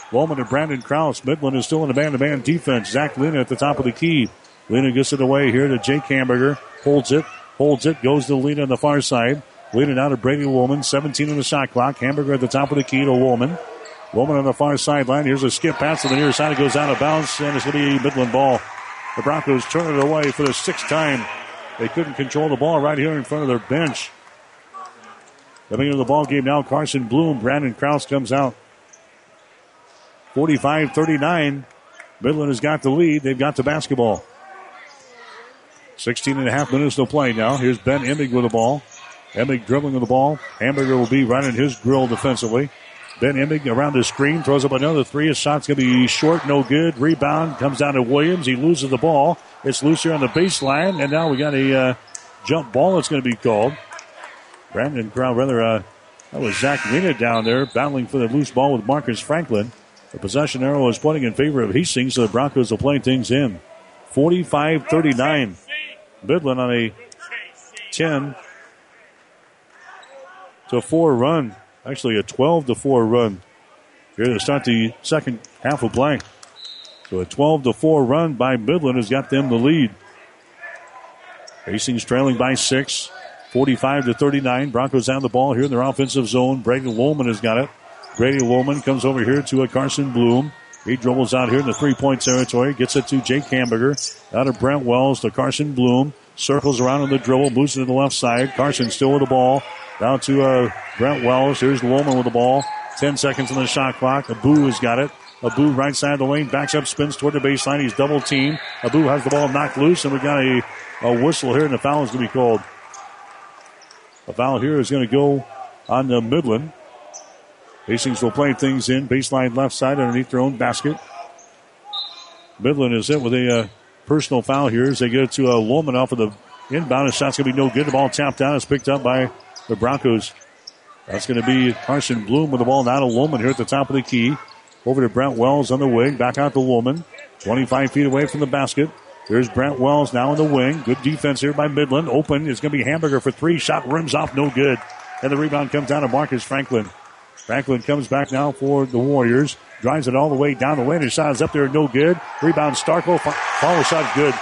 Bowman and Brandon Krause. Midland is still in a man-to-man defense. Zach Lena at the top of the key. Lena gets it away here to Jake Hamburger. Holds it. Holds it. Goes to Lena on the far side. Lena now to Brady Woolman. seventeen on the shot clock. Hamburger at the top of the key to Woolman. Woolman on the far sideline. Here's a skip pass to the near side. It goes out of bounds, and it's going to be a Midland ball. The Broncos turn it away for the sixth time. They couldn't control the ball right here in front of their bench. Coming into the ball game now, Carson Bloom. Brandon Krause comes out. forty-five thirty-nine. Midland has got the lead. They've got the basketball. sixteen and a half minutes to play now. Here's Ben Emig with the ball. Emig dribbling with the ball. Hamburger will be right in his grill defensively. Ben Emig around the screen, throws up another three. His shot's going to be short, no good. Rebound comes down to Williams. He loses the ball. It's loose here on the baseline, and now we got a uh, jump ball that's going to be called. Brandon Crown, rather, uh, that was Zach Lena down there battling for the loose ball with Marcus Franklin. The possession arrow is pointing in favor of Hastings, so the Broncos will play things in. forty-five thirty-nine. Midland on a ten to four run. Actually, a twelve to four run here to start the second half of play. So a twelve to four run by Midland has got them the lead. Hastings trailing by six, forty-five to thirty-nine. Broncos have the ball here in their offensive zone. Brady Woolman has got it. Brady Woolman comes over here to a Carson Bloom. He dribbles out here in the three-point territory. Gets it to Jake Hamburger. Out of Brent Wells to Carson Bloom. Circles around on the dribble. Moves it to the left side. Carson still with the ball. Down to uh, Brent Wells. Here's Woolman with the ball. Ten seconds on the shot clock. Abu has got it. Abu right side of the lane. Backs up, spins toward the baseline. He's double teamed. Abu has the ball knocked loose, and we got a, a whistle here, and the foul is going to be called. The foul here is going to go on the Midland. Hastings will play things in. Baseline left side underneath their own basket. Midland is in with a uh, personal foul here as they get it to a uh, Woolman off of the inbound. His shot's going to be no good. The ball tapped down. It's picked up by the Broncos. That's going to be Carson Bloom with the ball now to Woolman here at the top of the key. Over to Brent Wells on the wing. Back out to Woolman. twenty-five feet away from the basket. There's Brent Wells now in the wing. Good defense here by Midland. Open is going to be Hamburger for three. Shot rims off, no good. And the rebound comes down to Marcus Franklin. Franklin comes back now for the Warriors. Drives it all the way down the lane. His shot is up there, no good. Rebound Starkle. Follow shot good.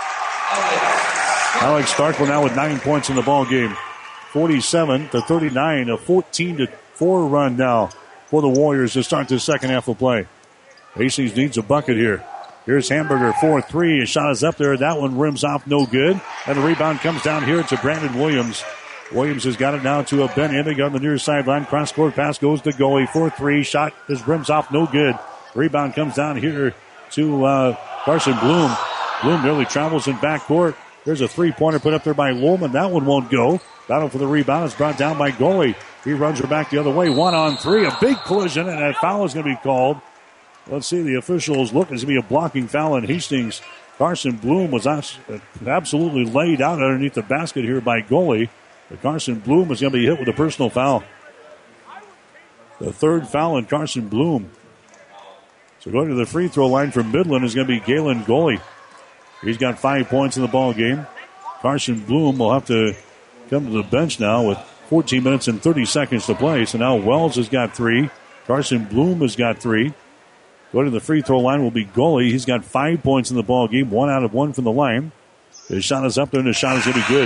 Alex Starkle now with nine points in the ball game. forty-seven to thirty-nine. A fourteen to four run now for the Warriors to start the second half of play. Hastings needs a bucket here. Here's Hamburger, four three. His shot is up there. That one rims off, no good. And the rebound comes down here to Brandon Williams. Williams has got it now to a Ben Emig on the near sideline. Cross-court pass goes to goalie. four three. Shot is rims off, no good. Rebound comes down here to uh, Carson Bloom. Bloom nearly travels in backcourt. There's a three-pointer put up there by Woolman. That one won't go. Battle for the rebound is brought down by goalie. He runs her back the other way. One on three. A big collision, and that foul is going to be called. Let's see. The officials look. There's going to be a blocking foul in Hastings. Carson Bloom was absolutely laid out underneath the basket here by goalie. But Carson Bloom is going to be hit with a personal foul. The third foul in Carson Bloom. So going to the free throw line for Midland is going to be Galen Goalie. He's got five points in the ball game. Carson Bloom will have to come to the bench now with fourteen minutes and thirty seconds to play. So now Wells has got three. Carson Bloom has got three. Going to the free throw line will be Goalie. He's got five points in the ball game. One out of one from the line. His shot is up there, and his shot is going to be good.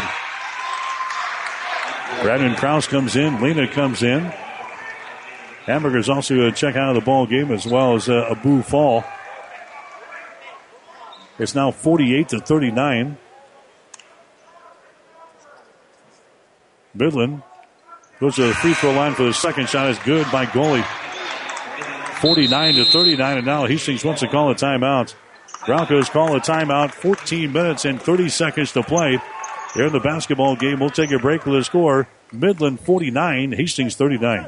Brandon Krause comes in. Lena comes in. Hamburger's also going to check out of the ball game as well as uh, Abu Fall. It's now forty-eight to thirty-nine. Midland goes to the free throw line for the second shot. Is good by goalie. forty-nine to thirty-nine, and now Hastings wants to call a timeout. Broncos call a timeout. fourteen minutes and thirty seconds to play. Here in the basketball game, we'll take a break with the score. Midland forty-nine, Hastings thirty-nine.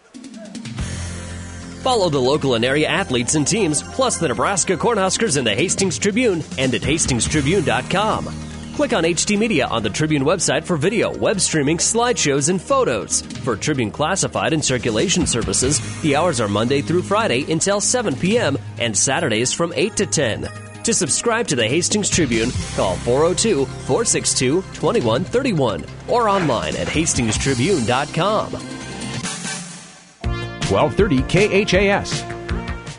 Follow the local and area athletes and teams, plus the Nebraska Cornhuskers in the Hastings Tribune and at hastings tribune dot com. Click on H D Media on the Tribune website for video, web streaming, slideshows, and photos. For Tribune Classified and Circulation services, the hours are Monday through Friday until seven p.m. and Saturdays from eight to ten. To subscribe to the Hastings Tribune, call four oh two, four six two, two one three one or online at hastings tribune dot com. twelve thirty K H A S.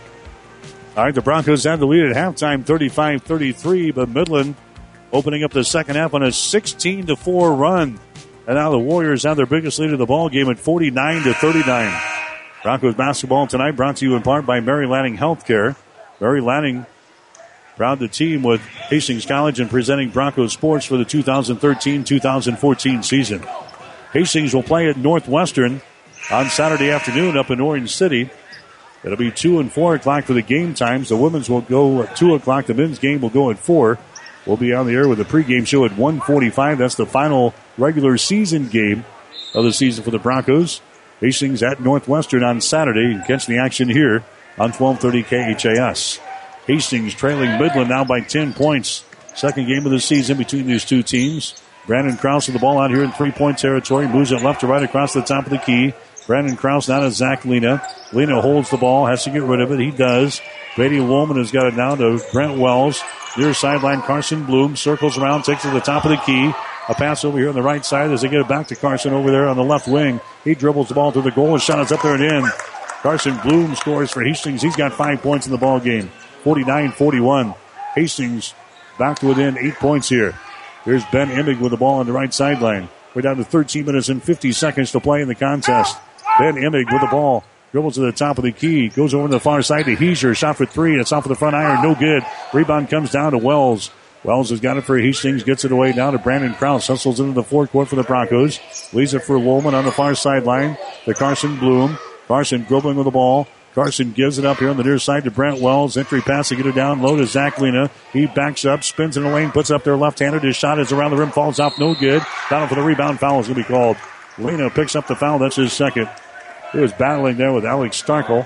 All right, the Broncos had the lead at halftime, thirty-five thirty-three, but Midland opening up the second half on a sixteen to four run. And now the Warriors have their biggest lead of the ball game at forty-nine to thirty-nine. Broncos basketball tonight brought to you in part by Mary Lanning Healthcare. Mary Lanning proud to team with Hastings College and presenting Broncos sports for the two thousand thirteen two thousand fourteen season. Hastings will play at Northwestern on Saturday afternoon up in Orange City. It'll be two and four o'clock for the game times. The women's will go at two o'clock. The men's game will go at four. We'll be on the air with a pregame show at one forty-five. That's the final regular season game of the season for the Broncos. Hastings at Northwestern on Saturday. You can catch the action here on twelve thirty K H A S. Hastings trailing Midland now by ten points. Second game of the season between these two teams. Brandon Krause with the ball out here in three-point territory. Moves it left to right across the top of the key. Brandon Krause now to Zach Lena. Lena holds the ball, has to get rid of it. He does. Brady Woolman has got it now to Brent Wells. Near sideline, Carson Bloom circles around, takes it to the top of the key. A pass over here on the right side as they get it back to Carson over there on the left wing. He dribbles the ball to the goal. His shot is up there and in. Carson Bloom scores for Hastings. He's got five points in the ball game. forty-nine forty-one. Hastings back to within eight points here. Here's Ben Emig with the ball on the right sideline. We're down to thirteen minutes and fifty seconds to play in the contest. Ben Emig with the ball. Dribbles to the top of the key. Goes over to the far side to Heiser. Shot for three. That's off of the front iron. No good. Rebound comes down to Wells. Wells has got it for Hastings. Gets it away down to Brandon Krause. Hustles into the forecourt for the Broncos. Leaves it for Woolman on the far sideline to Carson Bloom. Carson dribbling with the ball. Carson gives it up here on the near side to Brent Wells. Entry pass to get it down low to Zach Lena. He backs up, spins in the lane, puts up there left-handed. His shot is around the rim, falls off, no good. Down for the rebound. Foul is going to be called. Lena picks up the foul. That's his second. He was battling there with Alex Starkel.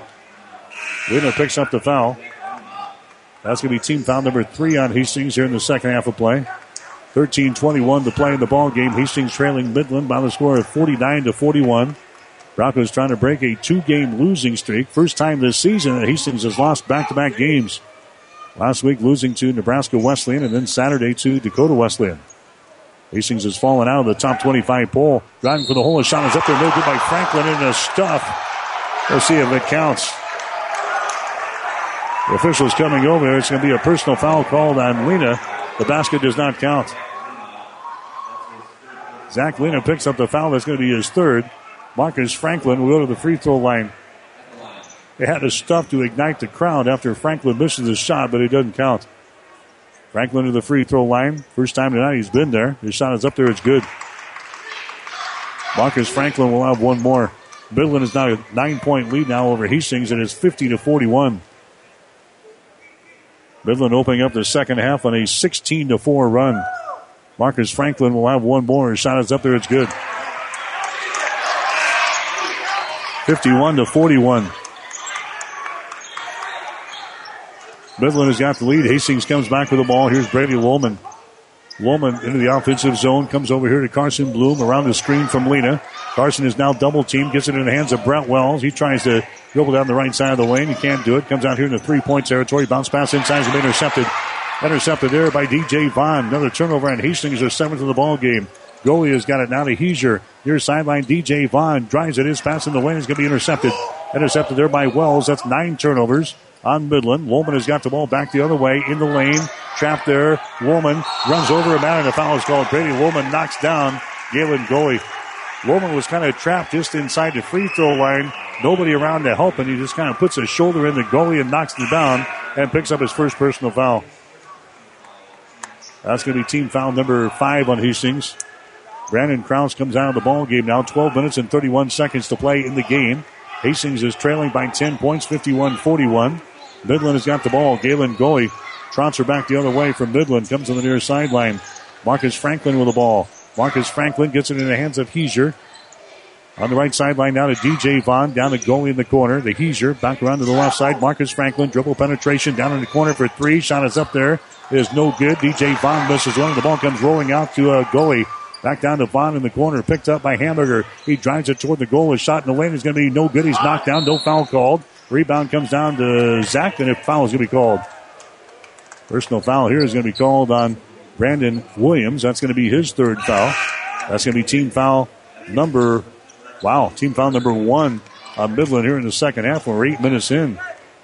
Lena picks up the foul. That's going to be team foul number three on Hastings here in the second half of play. thirteen twenty-one to play in the ball game. Hastings trailing Midland by the score of forty-nine to forty-one. Broncos trying to break a two-game losing streak. First time this season that Hastings has lost back-to-back games. Last week losing to Nebraska Wesleyan and then Saturday to Dakota Wesleyan. Hastings has fallen out of the top twenty-five poll. Driving for the hole. A shot is up there. No good by Franklin in the stuff. Let's see if it counts. The officials coming over there. It's going to be a personal foul called on Lena. The basket does not count. Zach Lena picks up the foul. That's going to be his third. Marcus Franklin will go to the free throw line. They had to stuff to ignite the crowd after Franklin misses his shot, but it doesn't count. Franklin to the free throw line. First time tonight he's been there. His shot is up there. It's good. Marcus Franklin will have one more. Midland is now a nine-point lead now over Hastings. It is fifty to forty-one. Midland opening up the second half on a sixteen to four run. Marcus Franklin will have one more. His shot is up there. It's good. fifty-one to forty-one. Midland has got the lead. Hastings comes back with the ball. Here's Brady Woolman. Woolman into the offensive zone. Comes over here to Carson Bloom around the screen from Lena. Carson is now double teamed. Gets it in the hands of Brent Wells. He tries to dribble down the right side of the lane. He can't do it. Comes out here in the three-point territory. Bounce pass inside is intercepted. Intercepted there by D J Vaughn. Another turnover on Hastings. Their seventh of the ball game. Goalie has got it now to Heiser. Near sideline, D J Vaughn drives it. His pass in the lane is going to be intercepted. Intercepted there by Wells. That's nine turnovers on Midland. Woolman has got the ball back the other way in the lane. Trapped there. Woolman runs over a man and a foul is called. Brady Woolman knocks down Galen Goey. Woolman was kind of trapped just inside the free throw line. Nobody around to help him. He just kind of puts his shoulder in the goalie and knocks him down and picks up his first personal foul. That's going to be team foul number five on Hastings. Brandon Krause comes out of the ball game now. twelve minutes and thirty-one seconds to play in the game. Hastings is trailing by ten points, fifty-one forty-one. Midland has got the ball. Galen Goey trots her back the other way from Midland. Comes to the near sideline. Marcus Franklin with the ball. Marcus Franklin gets it in the hands of Heiser. On the right sideline now to D J Vaughn. Down to Goey in the corner. The Heiser back around to the left side. Marcus Franklin dribble penetration down in the corner for three. Shot is up there. It is no good. D J Vaughn misses one. The ball comes rolling out to uh, Goey. Back down to Vaughn in the corner. Picked up by Hamburger. He drives it toward the goal. His shot in the lane is going to be no good. He's knocked down. No foul called. Rebound comes down to Zach, and a foul is going to be called. Personal foul here is going to be called on Brandon Williams. That's going to be his third foul. That's going to be team foul number, wow, team foul number one on Midland here in the second half. We're eight minutes in.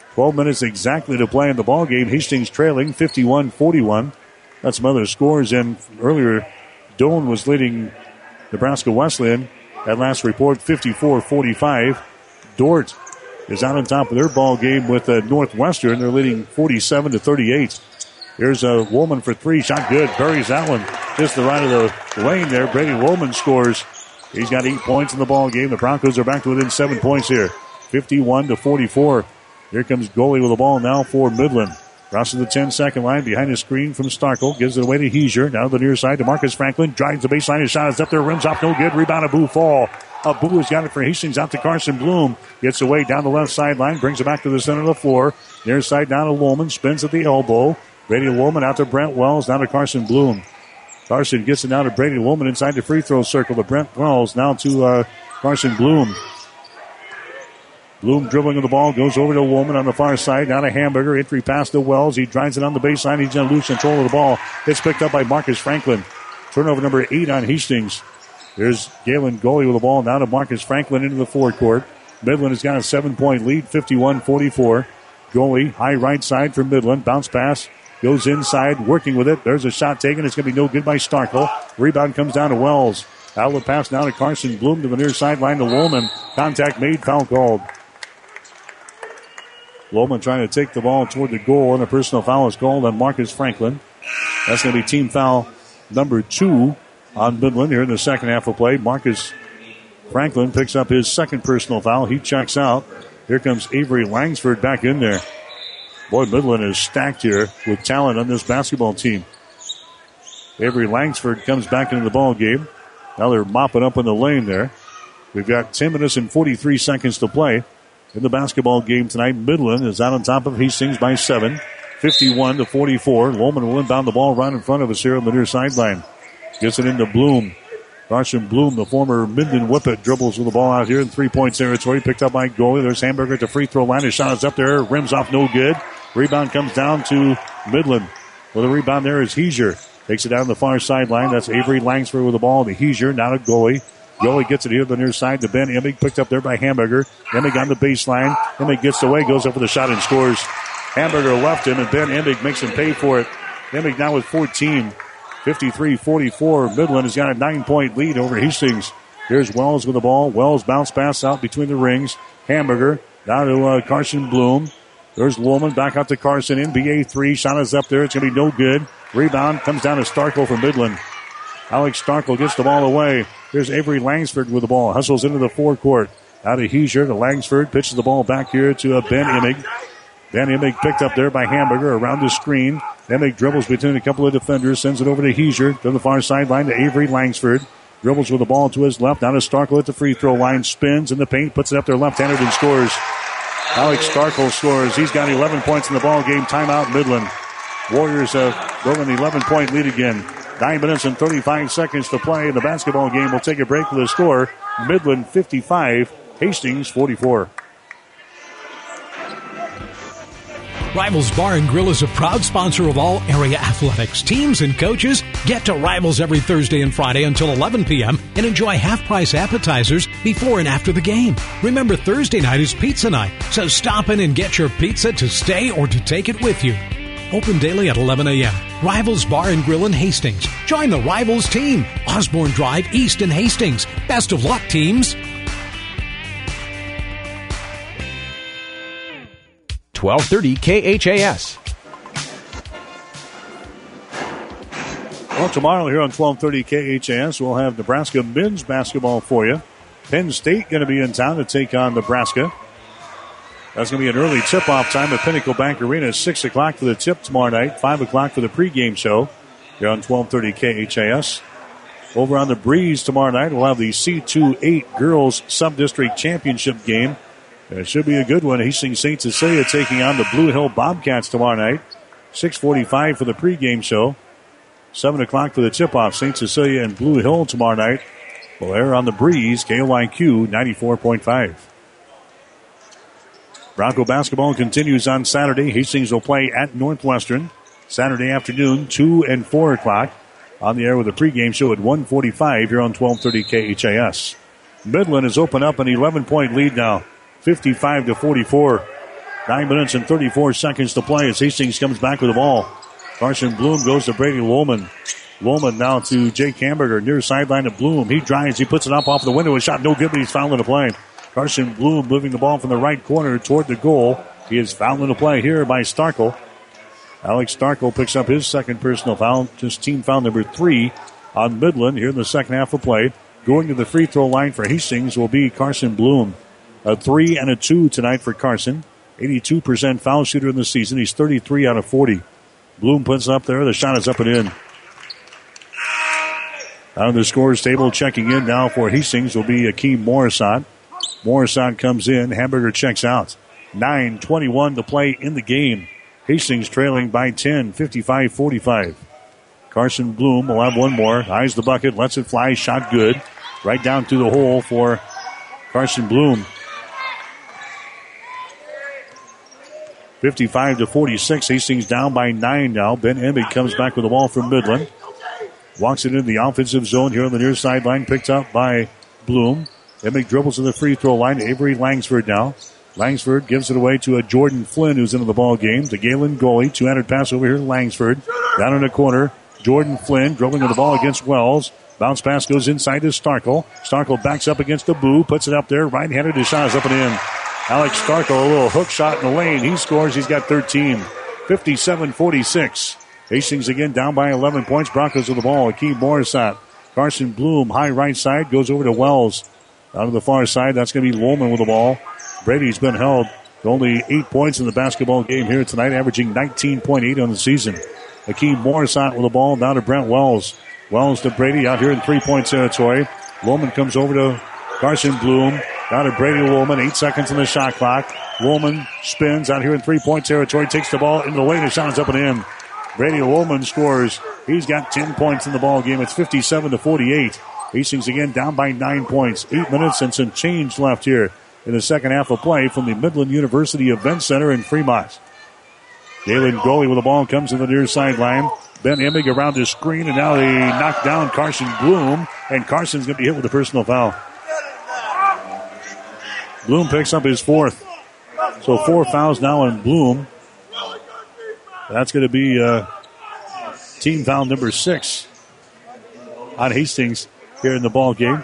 twelve minutes exactly to play in the ball game. Hastings trailing fifty-one forty-one. That's some other scores. And earlier, Doane was leading Nebraska Wesleyan at last report fifty-four forty-five. Dordt is out on top of their ball game with uh, Northwestern. They're leading forty-seven to thirty-eight. Here's a Woolman for three. Shot good. Buries that one. Just the right of the lane there. Brady Woolman scores. He's got eight points in the ball game. The Broncos are back to within seven points here. fifty-one to forty-four. Here comes Goley with the ball now for Midland. Crosses the ten-second line behind the screen from Starkle. Gives it away to Heiser. Down to the near side to Marcus Franklin. Drives the baseline. His shot is up there. Rims off. No good. Rebound Abu Fall. Abu has got it for Hastings out to Carson Bloom. Gets away down the left sideline. Brings it back to the center of the floor. Near side down to Woolman. Spins at the elbow. Brady Woolman out to Brent Wells. Down to Carson Bloom. Carson gets it now to Brady Woolman inside the free throw circle to Brent Wells. Now to uh, Carson Bloom. Bloom dribbling of the ball. Goes over to Woolman on the far side. Down to Hamburger. Entry pass to Wells. He drives it on the baseline. He's going to lose control of the ball. It's picked up by Marcus Franklin. Turnover number eight on Hastings. There's Galen Goley with the ball. Now to Marcus Franklin into the forecourt. Midland has got a seven-point lead, fifty-one forty-four. Goley, high right side for Midland. Bounce pass. Goes inside, working with it. There's a shot taken. It's going to be no good by Starkle. Rebound comes down to Wells. Outlet pass now to Carson Bloom to the near sideline to Woolman. Contact made, foul called. Woolman trying to take the ball toward the goal, and a personal foul is called on Marcus Franklin. That's going to be team foul number two on Midland here in the second half of play. Marcus Franklin picks up his second personal foul. He checks out. Here comes Avery Langsford back in there. Boy, Midland is stacked here with talent on this basketball team. Avery Langsford comes back into the ball game. Now they're mopping up in the lane there. We've got ten minutes and forty-three seconds to play in the basketball game tonight. Midland is out on top of Hastings by seven, fifty-one to forty-four. Lowman will inbound the ball right in front of us here on the near sideline. Gets it into Bloom. Carson Bloom, the former Minden Whippet, dribbles with the ball out here in three-point territory. Picked up by Goley. There's Hamburger at the free throw line. His shot is up there. Rims off, no good. Rebound comes down to Midland. Well, the rebound there is Heiser. Takes it down the far sideline. That's Avery Langsford with the ball to Heiser. Now to Goley. Goley gets it here to the near side to Ben Emig. Picked up there by Hamburger. Emig on the baseline. Emig gets away, goes up with a shot and scores. Hamburger left him, and Ben Emig makes him pay for it. Emig now with fourteen. fifty-three forty-four. Midland has got a nine-point lead over Hastings. Here's Wells with the ball. Wells bounce pass out between the rings. Hamburger down to uh, Carson Bloom. There's Woolman back out to Carson. N B A three. Shot is up there. It's going to be no good. Rebound comes down to Starkle for Midland. Alex Starkle gets the ball away. Here's Avery Langsford with the ball. Hustles into the forecourt. Out of Heiser to Langsford. Pitches the ball back here to uh, Ben Emig. Ben Emig picked up there by Hamburger around the screen. Emig dribbles between a couple of defenders. Sends it over to Heiser. To the far sideline to Avery Langsford. Dribbles with the ball to his left. Down to Starkle at the free throw line. Spins in the paint. Puts it up there left-handed and scores. Alex Starkle scores. He's got eleven points in the ball game. Timeout Midland. Warriors have built an eleven-point lead again. Nine minutes and thirty-five seconds to play in the basketball game. We'll take a break with the score. Midland fifty-five, Hastings forty-four. Rivals Bar and Grill is a proud sponsor of all area athletics, teams, and coaches. Get to Rivals every Thursday and Friday until eleven p.m. and enjoy half-price appetizers before and after the game. Remember, Thursday night is pizza night, so stop in and get your pizza to stay or to take it with you. Open daily at eleven a.m. Rivals Bar and Grill in Hastings. Join the Rivals team. Osborne Drive East in Hastings. Best of luck, teams. twelve thirty K H A S. Well, tomorrow here on twelve thirty K H A S, we'll have Nebraska men's basketball for you. Penn State going to be in town to take on Nebraska. That's going to be an early tip-off time at Pinnacle Bank Arena. six o'clock for the tip tomorrow night. five o'clock for the pregame show here on twelve thirty K H A S. Over on the Breeze tomorrow night, we'll have the C two eight Girls Sub-District Championship game. It should be a good one. Hastings Saint Cecilia taking on the Blue Hill Bobcats tomorrow night. six forty-five for the pregame show. seven o'clock for the tip-off. Saint Cecilia and Blue Hill tomorrow night. Well, air on the Breeze, K O I Q ninety-four point five. Bronco basketball continues on Saturday. Hastings will play at Northwestern Saturday afternoon, two and four o'clock. On the air with a pregame show at one forty-five here on twelve thirty K H A S. Midland has opened up an eleven-point lead now, fifty-five to forty-four. Nine minutes and thirty-four seconds to play as Hastings comes back with the ball. Carson Bloom goes to Brady Lohman. Lohman now to Jake Hamburger, near sideline to Bloom. He drives, he puts it up off the window. A shot no good, but he's fouling the play. Carson Bloom moving the ball from the right corner toward the goal. He is fouling the play here by Starkle. Alex Starkle picks up his second personal foul, just team foul number three on Midland here in the second half of play. Going to the free throw line for Hastings will be Carson Bloom. A three and a two tonight for Carson. eighty-two percent foul shooter in the season. He's thirty-three out of forty. Bloom puts it up there. The shot is up and in. On the scores table, checking in now for Hastings will be Akeem Morrison. Morrison comes in. Hamburger checks out. nine twenty-one to play in the game. Hastings trailing by ten, fifty-five forty-five. Carson Bloom will have one more. Eyes the bucket, lets it fly. Shot good. Right down through the hole for Carson Bloom. fifty-five to forty-six. Hastings down by nine now. Ben Emig comes back with the ball from Midland. Walks it into the offensive zone here on the near sideline. Picked up by Bloom. Emig dribbles to the free throw line. Avery Langsford now. Langsford gives it away to a Jordan Flynn who's into the ball game. To Galen Goley. Two-handed pass over here to Langsford. Down in the corner. Jordan Flynn dribbling to the ball against Wells. Bounce pass goes inside to Starkle. Starkle backs up against Abu. Puts it up there. Right-handed. His shot is up and in. Alex Starkle, a little hook shot in the lane. He scores. He's got thirteen. fifty-seven forty-six. Hastings again down by eleven points. Broncos with the ball. Akeem Morrison. Carson Bloom, high right side, goes over to Wells. Out of the far side, that's going to be Lohman with the ball. Brady's been held to only eight points in the basketball game here tonight, averaging nineteen point eight on the season. Akeem Morrison with the ball, down to Brent Wells. Wells to Brady out here in three-point territory. Lohman comes over to Carson Bloom. Down to Brady Lohman, eight seconds in the shot clock. Lohman spins out here in three-point territory, takes the ball into the lane, and shot is up and in. Brady Lohman scores. He's got ten points in the ball game. It's fifty-seven to forty-eight. Hastings again down by nine points. Eight minutes and some change left here in the second half of play from the Midland University Event Center in Fremont. Galen Goley with the ball comes to the near sideline. Ben Emig around the screen, and now they knock down Carson Bloom, and Carson's going to be hit with a personal foul. Bloom picks up his fourth. So four fouls now on Bloom. That's going to be uh, team foul number six on Hastings here in the ball game.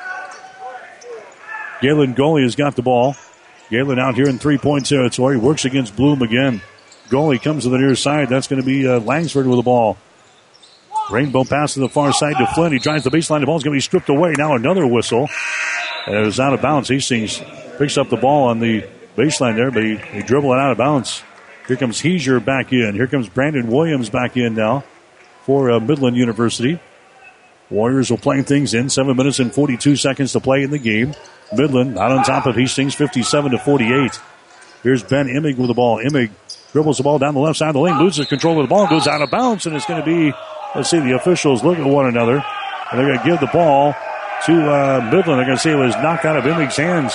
Galen Goley has got the ball. Galen out here in three-point territory. Works against Bloom again. Goley comes to the near side. That's going to be uh, Langsford with the ball. Rainbow pass to the far side to Flynn. He drives the baseline. The ball's going to be stripped away. Now another whistle. And it was out of bounds. Hastings picks up the ball on the baseline there, but he, he dribbled it out of bounds. Here comes Heiser back in. Here comes Brandon Williams back in now for uh, Midland University. Warriors will play things in. Seven minutes and forty-two seconds to play in the game. Midland out on top of Hastings, fifty-seven to forty-eight. Here's Ben Emig with the ball. Emig dribbles the ball down the left side of the lane, loses control of the ball, goes out of bounds, and it's going to be, let's see, the officials look at one another, and they're going to give the ball to uh, Midland. They're going to say it was knocked out of Emig's hands.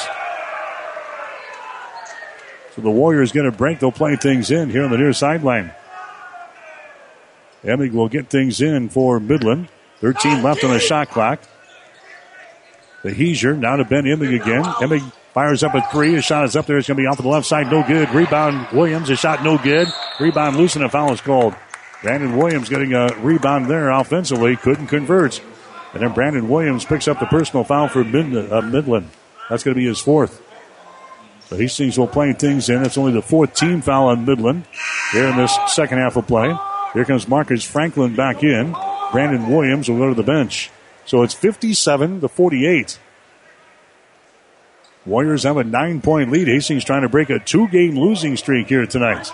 So the Warriors going to break. They'll play things in here on the near sideline. Emig will get things in for Midland. thirteen left on the shot clock. The Heiser now to Ben Emig again. Emig fires up a three. His shot is up there. It's going to be off to the left side. No good. Rebound Williams. His shot no good. Rebound loose and a foul is called. Brandon Williams getting a rebound there offensively. Couldn't convert. And then Brandon Williams picks up the personal foul for Mid- uh, Midland. That's going to be his fourth. So Hastings will play things in. It's only the fourth team foul on Midland here in this second half of play. Here comes Marcus Franklin back in. Brandon Williams will go to the bench. So it's fifty-seven to forty-eight. Warriors have a nine-point lead. Hastings trying to break a two-game losing streak here tonight.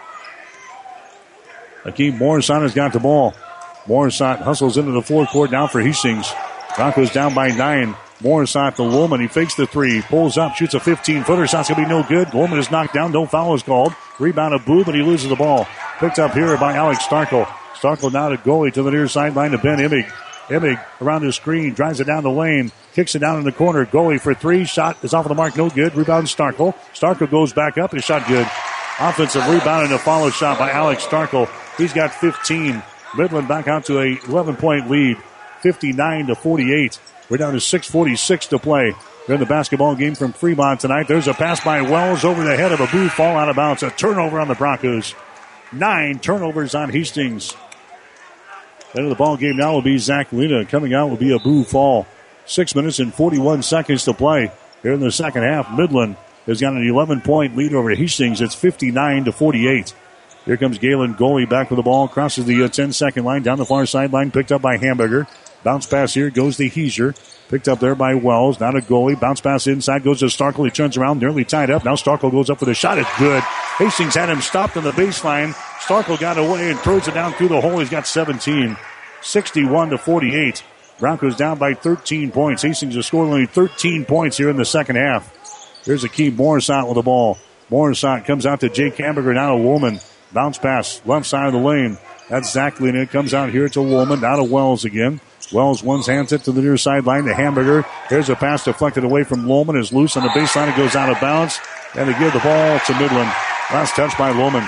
Akeem Morrison has got the ball. Morrison hustles into the forecourt now for Hastings. Broncos down by nine. Morrison to Lohman. He fakes the three. Pulls up. Shoots a fifteen-footer. Shot's going to be no good. Lohman is knocked down. No foul is called. Rebound of Boo, but he loses the ball. Picked up here by Alex Starkle. Starkle now to Goley to the near sideline to Ben Emig. Emig around the screen. Drives it down the lane. Kicks it down in the corner. Goley for three. Shot is off of the mark. No good. Rebound Starkle. Starkle goes back up. His shot good. Offensive rebound and a follow shot by Alex Starkle. He's got fifteen. Midland back out to a eleven-point lead. fifty-nine to forty-eight. We're down to six forty-six to play in the basketball game from Fremont tonight. There's a pass by Wells over the head of Abu, fall out of bounds. A turnover on the Broncos. Nine turnovers on Hastings. End of the ball game now will be Zach Lena. Coming out will be Abu Fall. Six minutes and forty-one seconds to play here in the second half. Midland has got an eleven-point lead over Hastings. It's fifty-nine to forty-eight. Here comes Galen Goley back with the ball. Crosses the ten-second line down the far sideline. Picked up by Hamburger. Bounce pass here goes to Heiser. Picked up there by Wells. Now to Goley. Bounce pass inside goes to Starkle. He turns around, nearly tied up. Now Starkle goes up for the shot. It's good. Hastings had him stopped on the baseline. Starkle got away and throws it down through the hole. He's got seventeen. sixty-one to forty-eight. Broncos down by thirteen points. Hastings has scored only thirteen points here in the second half. Here's Akeem Morrisot with the ball. Morrisot comes out to Jake Hamburger. Now to Woolman. Bounce pass left side of the lane. That's Zach Lena. It comes out here to Woolman. Now to Wells again. Wells one's hands it to the near sideline to Hamburger. Here's a pass deflected away from Lohman. Is loose on the baseline. It goes out of bounds. And they give the ball to Midland. Last touch by Lohman.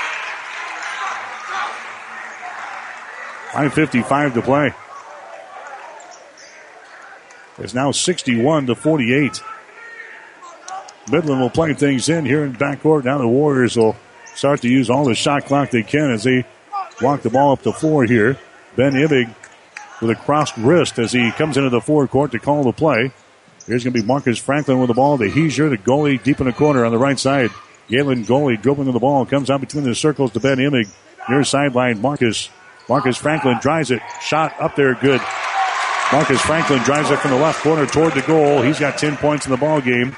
five fifty-five to play. It's now sixty-one to forty-eight. Midland will play things in here in backcourt. Now the Warriors will start to use all the shot clock they can as they walk the ball up the floor here. Ben Ibbig with a crossed wrist as he comes into the forecourt to call the play. Here's going to be Marcus Franklin with the ball. The Heiser, the goalie, deep in the corner on the right side. Galen Goley dribbling to the ball. Comes out between the circles to Ben Ibbig. Near sideline, Marcus. Marcus Franklin drives it. Shot up there, good. Marcus Franklin drives it from the left corner toward the goal. He's got ten points in the ball game.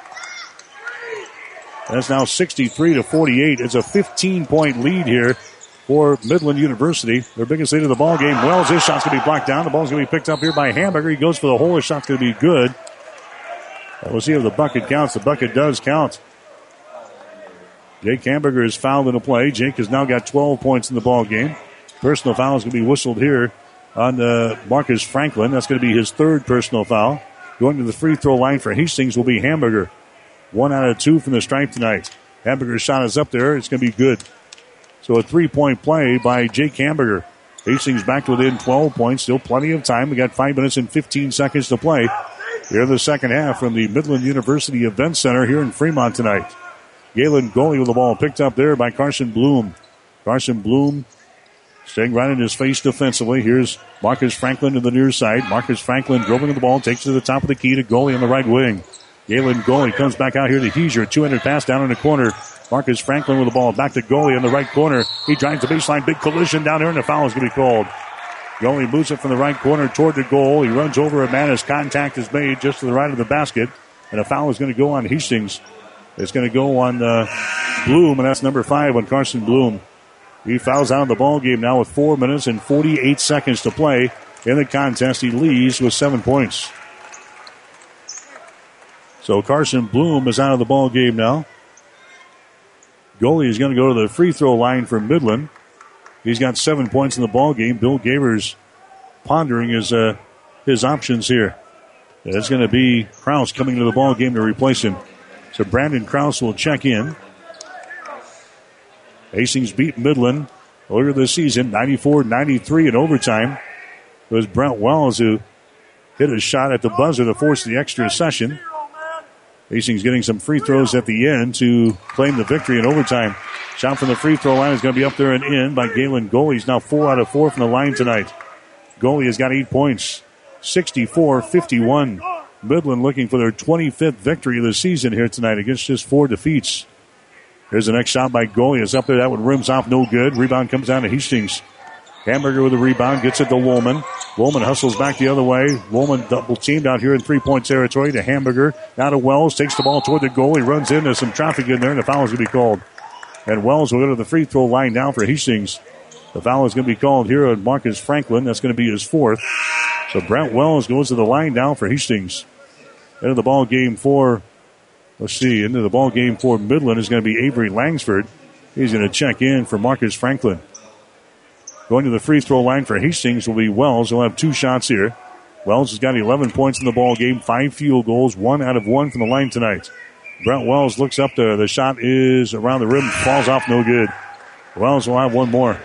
That's now sixty-three to forty-eight. It's a fifteen-point lead here for Midland University. Their biggest lead of the ball game. Wells, his shot's going to be blocked down. The ball's going to be picked up here by Hamburger. He goes for the hole. His shot's going to be good. And we'll see if the bucket counts. The bucket does count. Jake Hamburger is fouled in the play. Jake has now got twelve points in the ball game. Personal foul is going to be whistled here on uh, Marcus Franklin. That's going to be his third personal foul. Going to the free throw line for Hastings will be Hamburger. One out of two from the stripe tonight. Hamburger's shot is up there. It's going to be good. So a three-point play by Jake Hamburger. Hastings back to within twelve points. Still plenty of time. We got five minutes and fifteen seconds to play here in the second half from the Midland University Event Center here in Fremont tonight. Galen Goley with the ball picked up there by Carson Bloom. Carson Bloom staying right in his face defensively. Here's Marcus Franklin to the near side. Marcus Franklin dribbling the ball, takes it to the top of the key to Goley on the right wing. Galen Goley comes back out here to Heiser. two-handed pass down in the corner. Marcus Franklin with the ball back to Goley in the right corner. He drives the baseline. Big collision down there, and the foul is going to be called. Goley moves it from the right corner toward the goal. He runs over a man as contact is made just to the right of the basket. And a foul is going to go on Hastings. It's going to go on uh, Bloom, and that's number five on Carson Bloom. He fouls out of the ball game now with four minutes and forty-eight seconds to play in the contest. He leads with seven points. So Carson Bloom is out of the ball game now. Goalie is going to go to the free throw line for Midland. He's got seven points in the ball game. Bill Gavers pondering his uh, his options here. It's going to be Krause coming to the ball game to replace him. So Brandon Krause will check in. Hastings beat Midland earlier this season, ninety-four ninety-three in overtime. It was Brent Wells who hit a shot at the buzzer to force the extra session. Hastings getting some free throws at the end to claim the victory in overtime. Shot from the free throw line is going to be up there and in by Galen Goley. He's now four out of four from the line tonight. Goley has got eight points, sixty-four fifty-one. Midland looking for their twenty-fifth victory of the season here tonight against just four defeats. Here's the next shot by Goley. It's up there. That one rims off, no good. Rebound comes down to Hastings. Hamburger with the rebound, gets it to Woolman. Woolman hustles back the other way. Woolman double teamed out here in three-point territory to Hamburger. Now to Wells, takes the ball toward the goal. He runs into some traffic in there, and the foul is going to be called. And Wells will go to the free throw line now for Hastings. The foul is going to be called here on Marcus Franklin. That's going to be his fourth. So Brent Wells goes to the line now for Hastings. Into the ball game for, let's see, into the ball game for Midland is going to be Avery Langsford. He's going to check in for Marcus Franklin. Going to the free throw line for Hastings will be Wells. He'll have two shots here. Wells has got eleven points in the ball game, five field goals, one out of one from the line tonight. Brent Wells looks up there. The shot is around the rim, falls off, no good. Wells will have one more.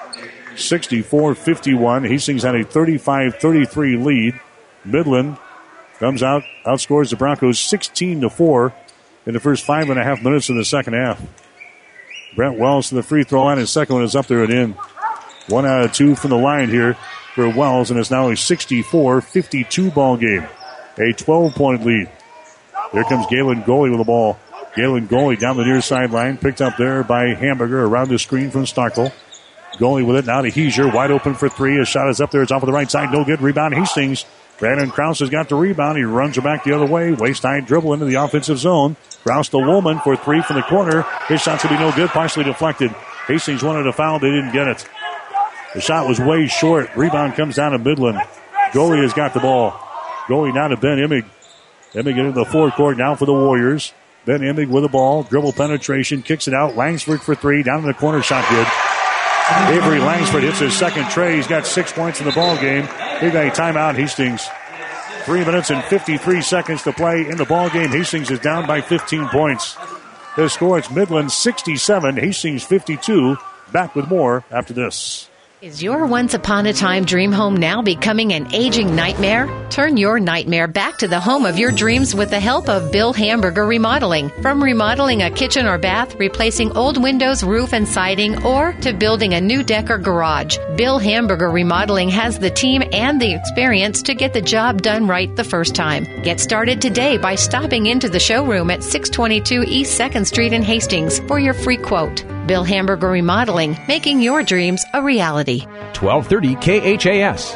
sixty-four fifty-one. Hastings had a thirty-five thirty-three lead. Midland comes out, outscores the Broncos sixteen to four in the first five and a half minutes of the second half. Brent Wells to the free throw line. His second one is up there and in. One out of two from the line here for Wells, and it's now a sixty-four fifty-two ball game. A twelve-point lead. Here comes Galen Goley with the ball. Galen Goley down the near sideline, picked up there by Hamburger around the screen from Starkle. Goley with it now to Heiser, wide open for three. His shot is up there. It's off of the right side. No good. Rebound Hastings. Brandon Krause has got the rebound. He runs her back the other way. Waist-high dribble into the offensive zone. Krause to Woolman for three from the corner. His shot's going to be no good. Partially deflected. Hastings wanted a foul. They didn't get it. The shot was way short. Rebound comes down to Midland. Goley has got the ball. Goley now to Ben Immig. Immig into the forecourt now for the Warriors. Ben Immig with the ball. Dribble penetration. Kicks it out. Langsford for three. Down in the corner. Shot good. Avery Langsford hits his second tray. He's got six points in the ball game. Big a timeout, Hastings. Three minutes and fifty-three seconds to play in the ball game. Hastings is down by fifteen points. The score, it's Midland sixty-seven, Hastings fifty-two. Back with more after this. Is your once-upon-a-time dream home now becoming an aging nightmare? Turn your nightmare back to the home of your dreams with the help of Bill Hamburger Remodeling. From remodeling a kitchen or bath, replacing old windows, roof, and siding, or to building a new deck or garage, Bill Hamburger Remodeling has the team and the experience to get the job done right the first time. Get started today by stopping into the showroom at six twenty-two East second Street in Hastings for your free quote. Bill Hamburger Remodeling, making your dreams a reality. twelve thirty K H A S.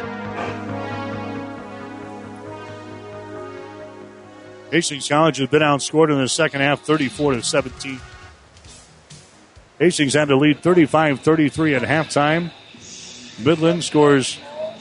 Hastings College has been outscored in the second half, thirty-four to seventeen. Hastings had to lead thirty-five thirty-three at halftime. Midland scores,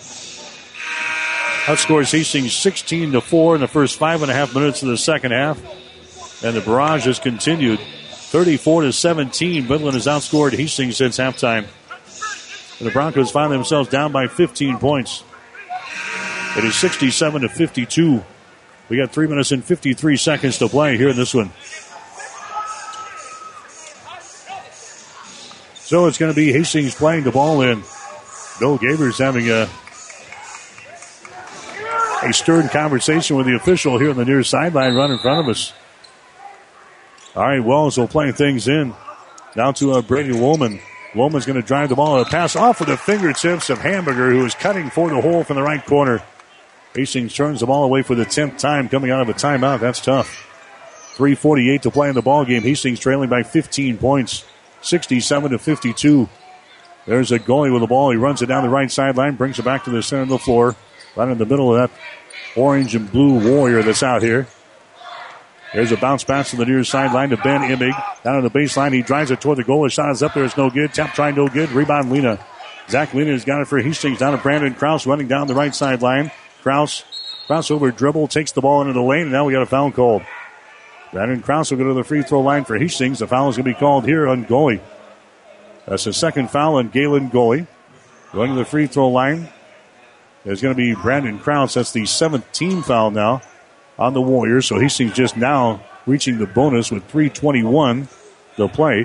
outscores Hastings sixteen to four in the first five and a half minutes of the second half. And the barrage has continued. thirty-four to seventeen. Midland has outscored Hastings since halftime. And the Broncos find themselves down by fifteen points. It is sixty-seven to fifty-two. We got three minutes and fifty-three seconds to play here in this one. So it's going to be Hastings playing the ball in. Bill Gavers having a, a stern conversation with the official here on the near sideline right in front of us. All right, Wells will play things in. Now to uh, Brady Woolman. Woolman's going to drive the ball. A pass off of the fingertips of Hamburger, who is cutting for the hole from the right corner. Hastings turns the ball away for the tenth time coming out of a timeout. That's tough. three forty-eight to play in the ball game. Hastings trailing by fifteen points. sixty-seven to fifty-two. There's a goalie with the ball. He runs it down the right sideline, brings it back to the center of the floor. Right in the middle of that orange and blue Warrior that's out here. There's a bounce pass to the near sideline to Ben Immig. Down on the baseline, he drives it toward the goal. His shot is up there. It's no good. Tap try, no good. Rebound, Lena. Zach Lena has got it for Hastings. Down to Brandon Krause running down the right sideline. Krause, Krause over dribble, takes the ball into the lane, and now we got a foul called. Brandon Krause will go to the free throw line for Hastings. The foul is going to be called here on Goley. That's the second foul on Galen Goley. Going to the free throw line is going to be Brandon Krause. That's the seventeenth foul now on the Warriors. So Hastings just now reaching the bonus with three twenty-one to play.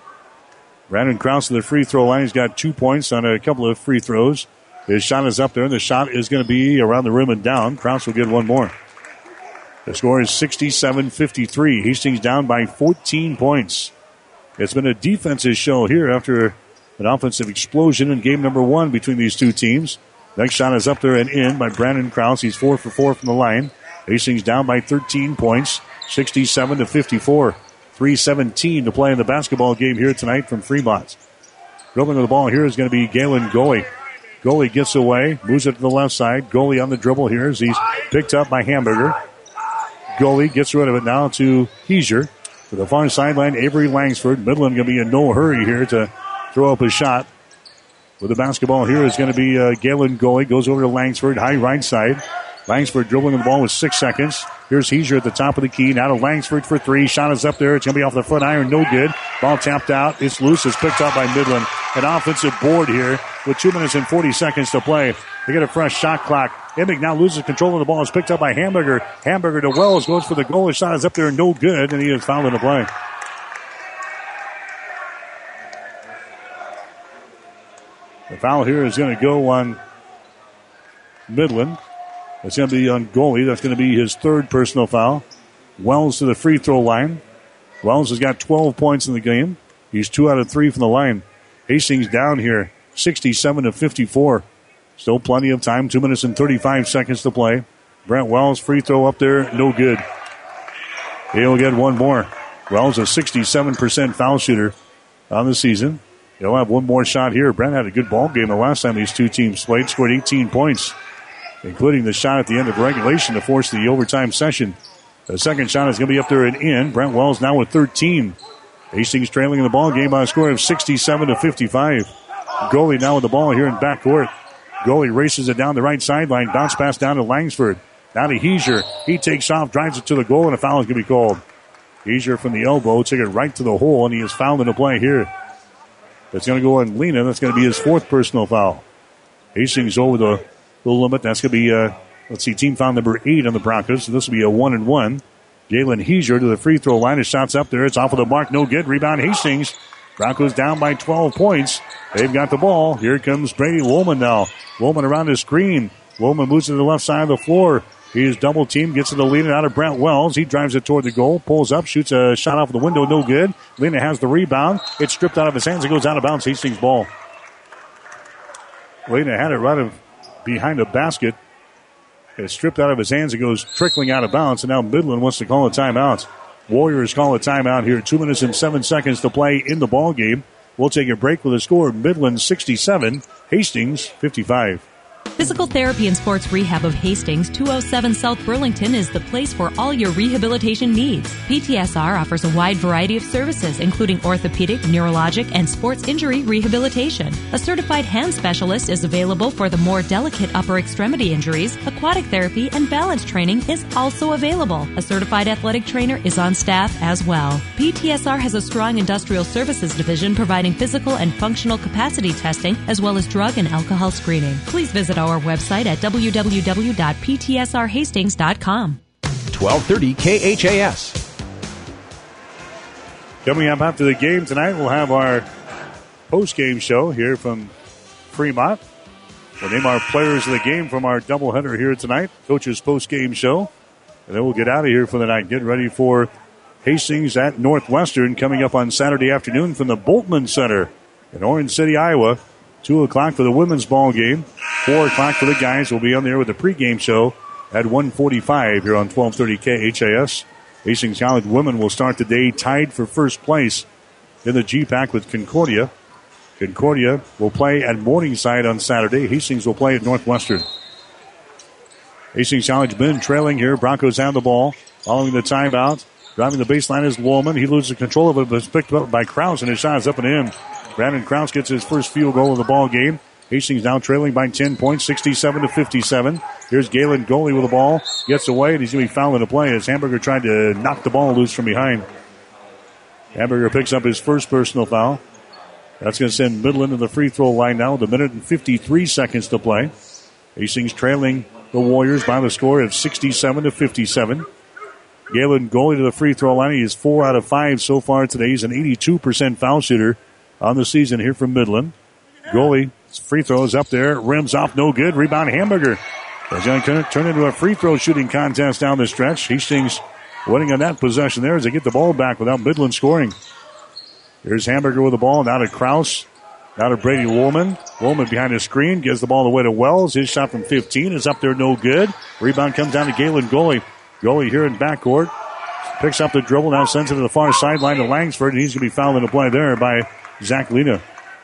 Brandon Krause to the free throw line. He's got two points on a couple of free throws. His shot is up there, and the shot is going to be around the rim and down. Krause will get one more. The score is sixty-seven fifty-three. Hastings down by fourteen points. It's been a defensive show here after an offensive explosion in game number one between these two teams. Next shot is up there and in by Brandon Krause. He's four for four from the line. Hastings down by thirteen points, sixty-seven to fifty-four. three seventeen to play in the basketball game here tonight from Fremont. Dribbling of the ball here is going to be Galen Goley. Goley gets away, moves it to the left side. Goley on the dribble here as he's picked up by Hamburger. Goley gets rid of it now to Heiser. To the far sideline, Avery Langsford. Midland going to be in no hurry here to throw up a shot. With the basketball here is going to be uh, Galen Goley. Goes over to Langsford, high right side. Langsford dribbling the ball with six seconds. Here's Heiser at the top of the key. Now to Langsford for three. Shot is up there. It's going to be off the foot iron. No good. Ball tapped out. It's loose. It's picked up by Midland. An offensive board here with two minutes and forty seconds to play. They get a fresh shot clock. Immig now loses control of the ball. It's picked up by Hamburger. Hamburger to Wells. Goes for the goal. His shot is up there. No good. And he is fouled in the play. The foul here is going to go on Midland. It's going to be on goalie. That's going to be his third personal foul. Wells to the free throw line. Wells has got twelve points in the game. He's two out of three from the line. Hastings down here, sixty-seven to fifty-four. Still plenty of time, two minutes and thirty-five seconds to play. Brent Wells, free throw up there, no good. He'll get one more. Wells, a sixty-seven percent foul shooter on the season. He'll have one more shot here. Brent had a good ball game the last time these two teams played, scored eighteen points, including the shot at the end of regulation to force the overtime session. The second shot is going to be up there and in. Brent Wells now with thirteen. Hastings trailing in the ball game by a score of sixty-seven to fifty-five. Goalie now with the ball here in backcourt. Goalie races it down the right sideline. Bounce pass down to Langsford. Now to Heiser. He takes off, drives it to the goal, and a foul is going to be called. Heiser from the elbow took it right to the hole, and he is fouled in the play here. That's going to go on Lena. That's going to be his fourth personal foul. Hastings over the, the limit. That's going to be, uh, let's see, team foul number eight on the Broncos. So this will be a one and one. Galen Heiser to the free throw line. His shot's up there. It's off of the mark. No good. Rebound Hastings. Broncos down by twelve points. They've got the ball. Here comes Brady Woolman now. Woolman around the screen. Woolman moves to the left side of the floor. He is double teamed. Gets to the lead out of Brent Wells. He drives it toward the goal. Pulls up. Shoots a shot off the window. No good. Lena has the rebound. It's stripped out of his hands. It goes out of bounds. Hastings ball. Lena had it right of behind the basket. It's stripped out of his hands. It goes trickling out of bounds. And now Midland wants to call a timeout. Warriors call a timeout here. Two minutes and seven seconds to play in the ball game. We'll take a break with a score. Midland sixty-seven, Hastings fifty-five. Physical Therapy and Sports Rehab of Hastings, two oh seven South Burlington, is the place for all your rehabilitation needs. P T S R offers a wide variety of services, including orthopedic, neurologic, and sports injury rehabilitation. A certified hand specialist is available for the more delicate upper extremity injuries. Aquatic therapy and balance training is also available. A certified athletic trainer is on staff as well. P T S R has a strong industrial services division providing physical and functional capacity testing, as well as drug and alcohol screening. Please visit our website at w w w dot p t s r hastings dot com. twelve thirty K H A S. Coming up after the game tonight, we'll have our post-game show here from Fremont. We'll name our players of the game from our doubleheader here tonight, Coach's post-game show. And then we'll get out of here for the night. Get ready for Hastings at Northwestern coming up on Saturday afternoon from the Boltman Center in Orange City, Iowa. two o'clock for the women's ball game. four o'clock for the guys. We'll be on there with the pregame show at one forty-five here on twelve thirty K H A S. Hastings College women will start the day tied for first place in the G PAC with Concordia. Concordia will play at Morningside on Saturday. Hastings will play at Northwestern. Hastings College men trailing here. Broncos have the ball following the timeout. Driving the baseline is Woolman. He loses control of it, but it's picked up by Krause, and his shot is up and in. Brandon Krause gets his first field goal of the ball game. Hastings now trailing by ten points, sixty-seven to fifty-seven. Here's Galen Goalie with the ball. Gets away, and he's going to be fouled in the play as Hamburger tried to knock the ball loose from behind. Hamburger picks up his first personal foul. That's going to send Midland to the free throw line now with a minute and fifty-three seconds to play. Hastings trailing the Warriors by the score of sixty-seven to fifty-seven. Galen Goalie to the free throw line. He is four out of five so far today. He's an eighty-two percent foul shooter on the season here from Midland. Goalie, free throw is up there. Rims off, no good. Rebound Hamburger. It's going to turn into a free throw shooting contest down the stretch. Hastings winning on that possession there as they get the ball back without Midland scoring. Here's Hamburger with the ball. Now to Krause. Now to Brady Woolman. Woolman behind the screen. Gives the ball away to Wells. His shot from fifteen is up there, no good. Rebound comes down to Galen Goalie. Goalie here in backcourt. Picks up the dribble. Now sends it to the far sideline to Langsford. And he's going to be fouled in the play there by Zach Lena.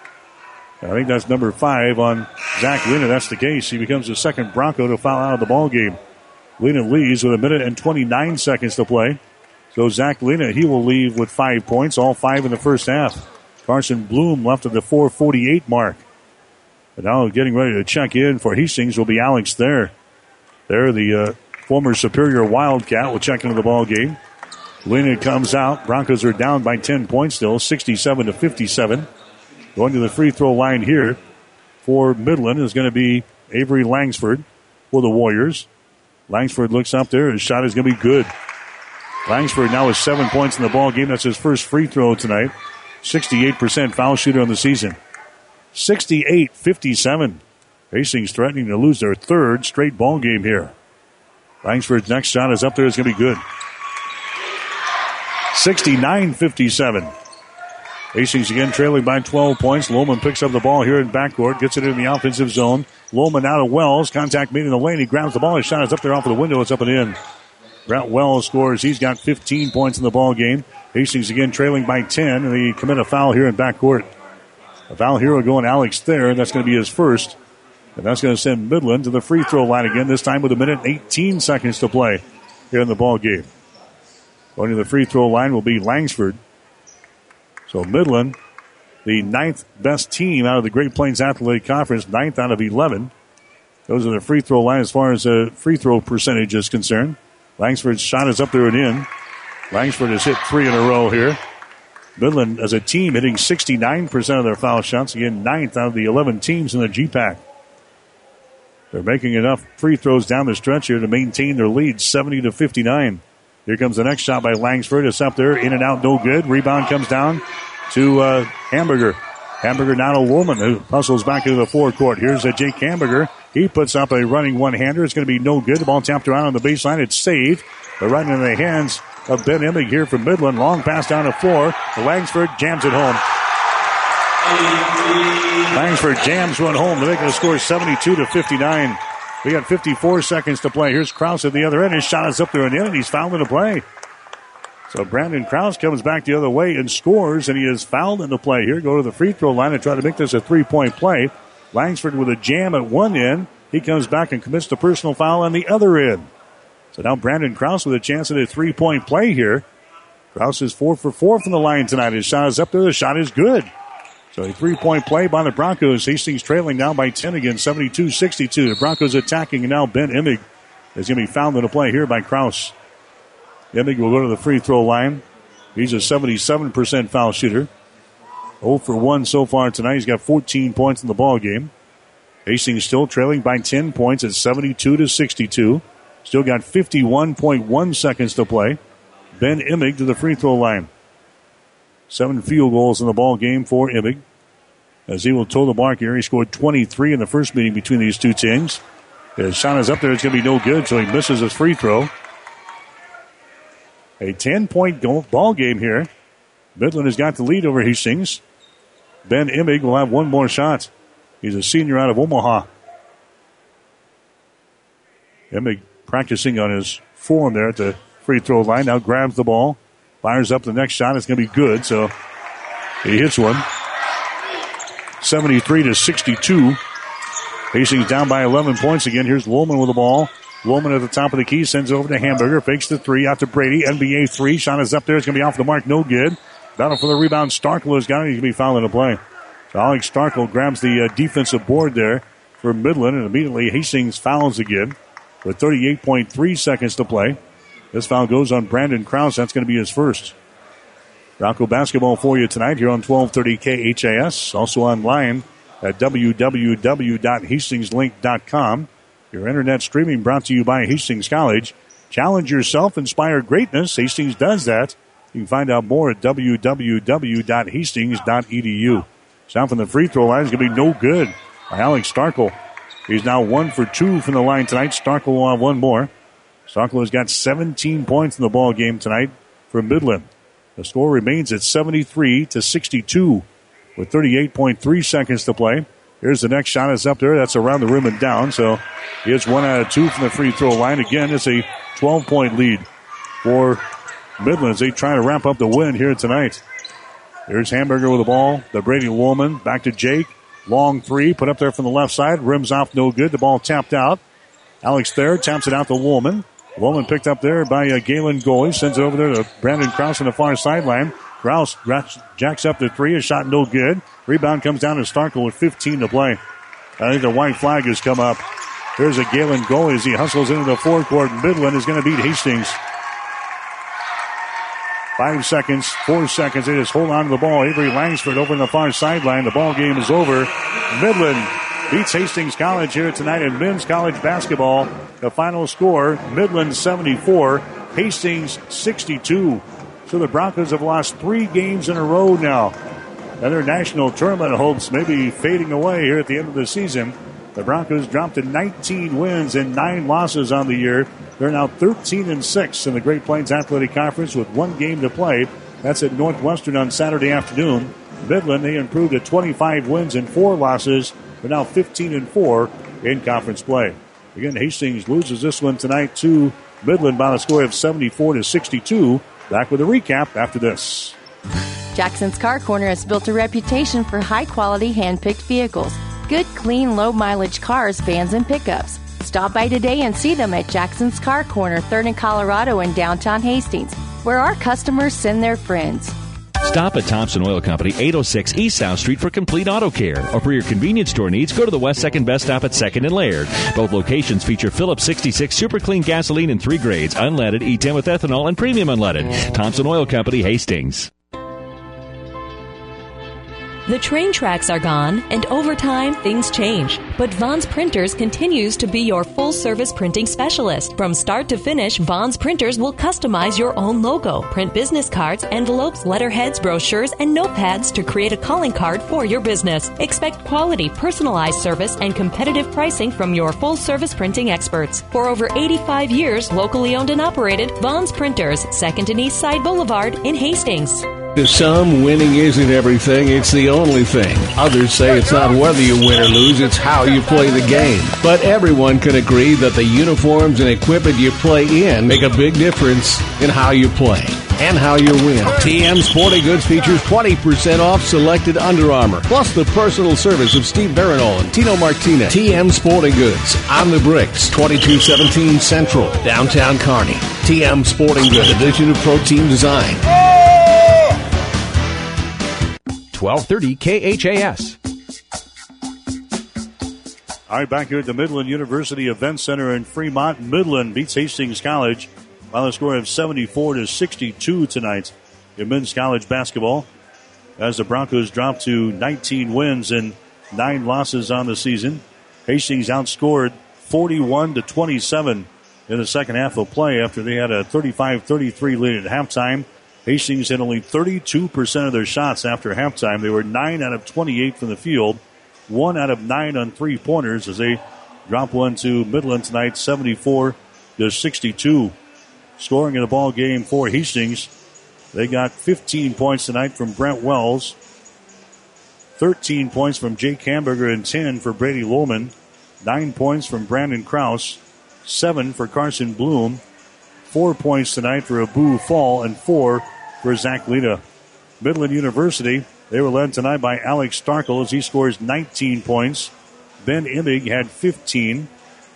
I think that's number five on Zach Lena. That's the case. He becomes the second Bronco to foul out of the ball game. Lena leaves with a minute and twenty-nine seconds to play. So Zach Lena, he will leave with five points, all five in the first half. Carson Bloom left at the four forty-eight mark. And now getting ready to check in for Hastings will be Alex Thayer. There, the uh, former Superior Wildcat will check into the ball game. Lena comes out. Broncos are down by ten points still, sixty-seven to fifty-seven. Going to the free throw line here for Midland is going to be Avery Langsford for the Warriors. Langsford looks up there. His shot is going to be good. Langsford now has seven points in the ball game. That's his first free throw tonight. sixty-eight percent foul shooter on the season. sixty-eight fifty-seven. Hastings threatening to lose their third straight ball game here. Langsford's next shot is up there. It's going to be good. sixty-nine fifty-seven. Hastings again trailing by twelve points. Lohman picks up the ball here in backcourt. Gets it in the offensive zone. Lohman out of Wells. Contact made in the lane. He grabs the ball. His shot is up there off of the window. It's up and in. Brett Wells scores. He's got fifteen points in the ball game. Hastings again trailing by ten. And they commit a foul here in backcourt. A foul here will go on Alex Thayer. That's going to be his first. And that's going to send Midland to the free throw line again. This time with a minute and eighteen seconds to play here in the ball game. Going to the free throw line will be Langsford. So Midland, the ninth best team out of the Great Plains Athletic Conference, ninth out of eleven. Those are the free throw line as far as the free throw percentage is concerned. Langsford's shot is up there and in. Langsford has hit three in a row here. Midland, as a team, hitting sixty-nine percent of their foul shots. Again, ninth out of the eleven teams in the G PAC. They're making enough free throws down the stretch here to maintain their lead, seventy to fifty-nine. Here comes the next shot by Langsford. It's up there, in and out, no good. Rebound comes down to uh, Hamburger. Hamburger now to Woolman, who hustles back into the forecourt. Here's a Jake Hamburger. He puts up a running one-hander. It's going to be no good. The ball tapped around on the baseline. It's saved. But right into the hands of Ben Emig here from Midland. Long pass down the floor. Langsford jams it home. Langsford jams one home to make the score seventy-two to fifty-nine. We got fifty-four seconds to play. Here's Krause at the other end. His shot is up there and in, and he's fouled in the play. So Brandon Krause comes back the other way and scores, and he is fouled in the play here. Go to the free throw line and try to make this a three-point play. Langsford with a jam at one end. He comes back and commits the personal foul on the other end. So now Brandon Krause with a chance at a three-point play here. Krause is four for four from the line tonight. His shot is up there. The shot is good. So a three-point play by the Broncos. Hastings trailing now by ten again, seventy-two sixty-two. The Broncos attacking, and now Ben Emig is going to be fouled in the play here by Krause. Emig will go to the free throw line. He's a seventy-seven percent foul shooter. zero for one so far tonight. He's got fourteen points in the ball game. Hastings still trailing by ten points at seventy-two to sixty-two. Still got fifty-one point one seconds to play. Ben Emig to the free throw line. Seven field goals in the ball game for Emig. As he will toe the mark here, he scored twenty-three in the first meeting between these two teams. His shot is up there. It's going to be no good, so he misses his free throw. A ten-point ball game here. Midland has got the lead over Hastings. Ben Emig will have one more shot. He's a senior out of Omaha. Emig practicing on his form there at the free throw line. Now grabs the ball. Fires up the next shot. It's going to be good, so he hits one. seventy-three to sixty-two. Hastings down by eleven points again. Here's Lohman with the ball. Lohman at the top of the key, sends it over to Hamburger. Fakes the three out to Brady. N B A three. Shot is up there. It's going to be off the mark. No good. Battle for the rebound. Starkle has got it. He's going to be fouled in the play. So Alex Starkle grabs the uh, defensive board there for Midland, and immediately Hastings fouls again with thirty-eight point three seconds to play. This foul goes on Brandon Krause. That's going to be his first. Bronco basketball for you tonight here on twelve thirty K H A S. Also online at w w w dot hastings link dot com. Your internet streaming brought to you by Hastings College. Challenge yourself, inspire greatness. Hastings does that. You can find out more at w w w dot hastings dot e d u. Sound from the free throw line is going to be no good by Alex Starkle. He's now one for two from the line tonight. Starkle will have one more. Starkle has got seventeen points in the ball game tonight for Midland. The score remains at seventy-three to sixty-two with thirty-eight point three seconds to play. Here's the next shot. Is up there. That's around the rim and down. So he hits one out of two from the free throw line. Again, it's a twelve-point lead for Midland as they try to wrap up the win here tonight. Here's Hamburger with the ball. The Brady Woolman. Back to Jake. Long three. Put up there from the left side. Rims off no good. The ball tapped out. Alex Thayer taps it out to Woolman. Woolman picked up there by uh, Galen Goy. Sends it over there to Brandon Krause on the far sideline. Krause jacks up the three. A shot no good. Rebound comes down to Starkle with fifteen to play. I think the white flag has come up. Here's a Galen Goy as he hustles into the forecourt. Midland is going to beat Hastings. Five seconds, four seconds. They just hold on to the ball. Avery Langsford over on the far sideline. The ball game is over. Midland beats Hastings College here tonight in men's college basketball. The final score, Midland seventy-four, Hastings sixty-two. So the Broncos have lost three games in a row now. And their national tournament hopes may be fading away here at the end of the season. The Broncos dropped to nineteen wins and nine losses on the year. They're now thirteen and six in the Great Plains Athletic Conference with one game to play. That's at Northwestern on Saturday afternoon. Midland, they improved to twenty-five wins and four losses. They're now fifteen and four in conference play. Again, Hastings loses this one tonight to Midland by a score of seventy-four to sixty-two. Back with a recap after this. Jackson's Car Corner has built a reputation for high-quality hand-picked vehicles. Good, clean, low-mileage cars, vans, and pickups. Stop by today and see them at Jackson's Car Corner, third and Colorado in downtown Hastings, where our customers send their friends. Stop at Thompson Oil Company, eight oh six East South Street for complete auto care. Or for your convenience store needs, go to the West second Best Stop at second and Laird. Both locations feature Phillips sixty-six Super Clean gasoline in three grades, unleaded, E ten with ethanol, and premium unleaded. Thompson Oil Company, Hastings. The train tracks are gone, and over time, things change. But Vaughn's Printers continues to be your full-service printing specialist. From start to finish, Vaughn's Printers will customize your own logo, print business cards, envelopes, letterheads, brochures, and notepads to create a calling card for your business. Expect quality, personalized service and competitive pricing from your full-service printing experts. For over eighty-five years, locally owned and operated, Vaughn's Printers, second and East Side Boulevard in Hastings. To some, winning isn't everything, it's the only thing. Others say it's not whether you win or lose, it's how you play the game. But everyone can agree that the uniforms and equipment you play in make a big difference in how you play and how you win. T M Sporting Goods features twenty percent off selected Under Armour, plus the personal service of Steve Barinol and Tino Martinez. T M Sporting Goods, on the bricks, twenty-two seventeen Central, downtown Kearney. T M Sporting Goods, division of Pro Team Design. twelve thirty K H A S. All right, back here at the Midland University Event Center in Fremont. Midland beats Hastings College by a score of seventy-four to sixty-two tonight in men's college basketball, as the Broncos drop to nineteen wins and nine losses on the season. Hastings outscored forty-one to twenty-seven in the second half of play after they had a thirty-five thirty-three lead at halftime. Hastings had only thirty-two percent of their shots after halftime. They were nine out of twenty-eight from the field, one out of nine on three-pointers as they drop one to Midland tonight, seventy-four to sixty-two. Scoring in the ball game for Hastings, they got fifteen points tonight from Brent Wells, thirteen points from Jake Hamburger, and ten for Brady Lohman, nine points from Brandon Krause, seven for Carson Bloom, four points tonight for Abu Fall, and four for Zach Lita. Midland University, they were led tonight by Alex Starkle as he scores nineteen points. Ben Immig had fifteen,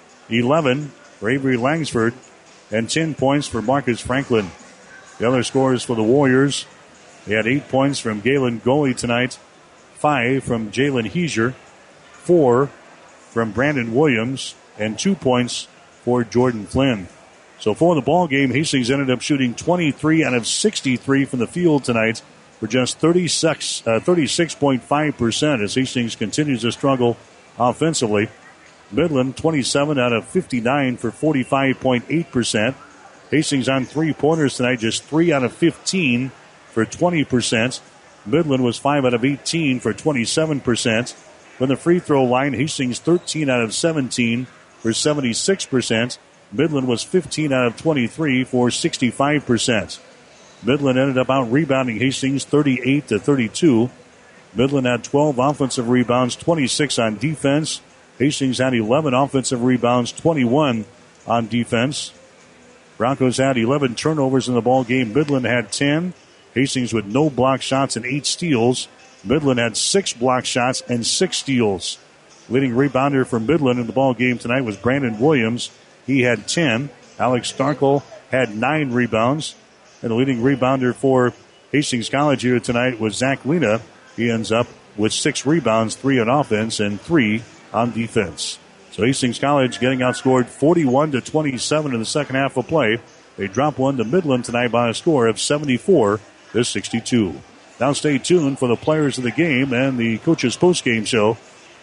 eleven for Avery Langsford, and ten points for Marcus Franklin. The other scores for the Warriors, they had eight points from Galen Goley tonight, five from Jalen Heiser, four from Brandon Williams, and two points for Jordan Flynn. So for the ball game, Hastings ended up shooting twenty-three out of sixty-three from the field tonight for just thirty-six, uh, thirty-six point five percent as Hastings continues to struggle offensively. Midland, twenty-seven out of fifty-nine for forty-five point eight percent. Hastings on three-pointers tonight, just three out of fifteen for twenty percent. Midland was five out of eighteen for twenty-seven percent. From the free throw line, Hastings thirteen out of seventeen for seventy-six percent. Midland was fifteen out of twenty-three for sixty-five percent. Midland ended up out-rebounding Hastings thirty-eight to thirty-two. Midland had twelve offensive rebounds, twenty-six on defense. Hastings had eleven offensive rebounds, twenty-one on defense. Broncos had eleven turnovers in the ball game. Midland had ten. Hastings with no block shots and eight steals. Midland had six block shots and six steals. Leading rebounder for Midland in the ball game tonight was Brandon Williams. He had ten. Alex Starkle had nine rebounds. And the leading rebounder for Hastings College here tonight was Zach Lina. He ends up with six rebounds, three on offense and three on defense. So Hastings College getting outscored forty-one to twenty-seven in the second half of play. They drop one to Midland tonight by a score of seventy-four to sixty-two. Now stay tuned for the players of the game and the coaches post-game show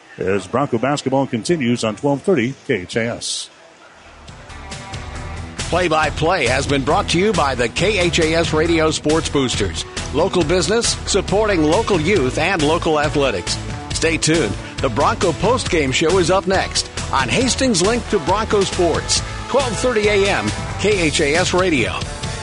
as Bronco basketball continues on twelve thirty K H A S. Play-by-play has been brought to you by the K H A S Radio Sports Boosters. Local business supporting local youth and local athletics. Stay tuned. The Bronco postgame show is up next on Hastings Link to Bronco Sports, twelve thirty a.m., K H A S Radio.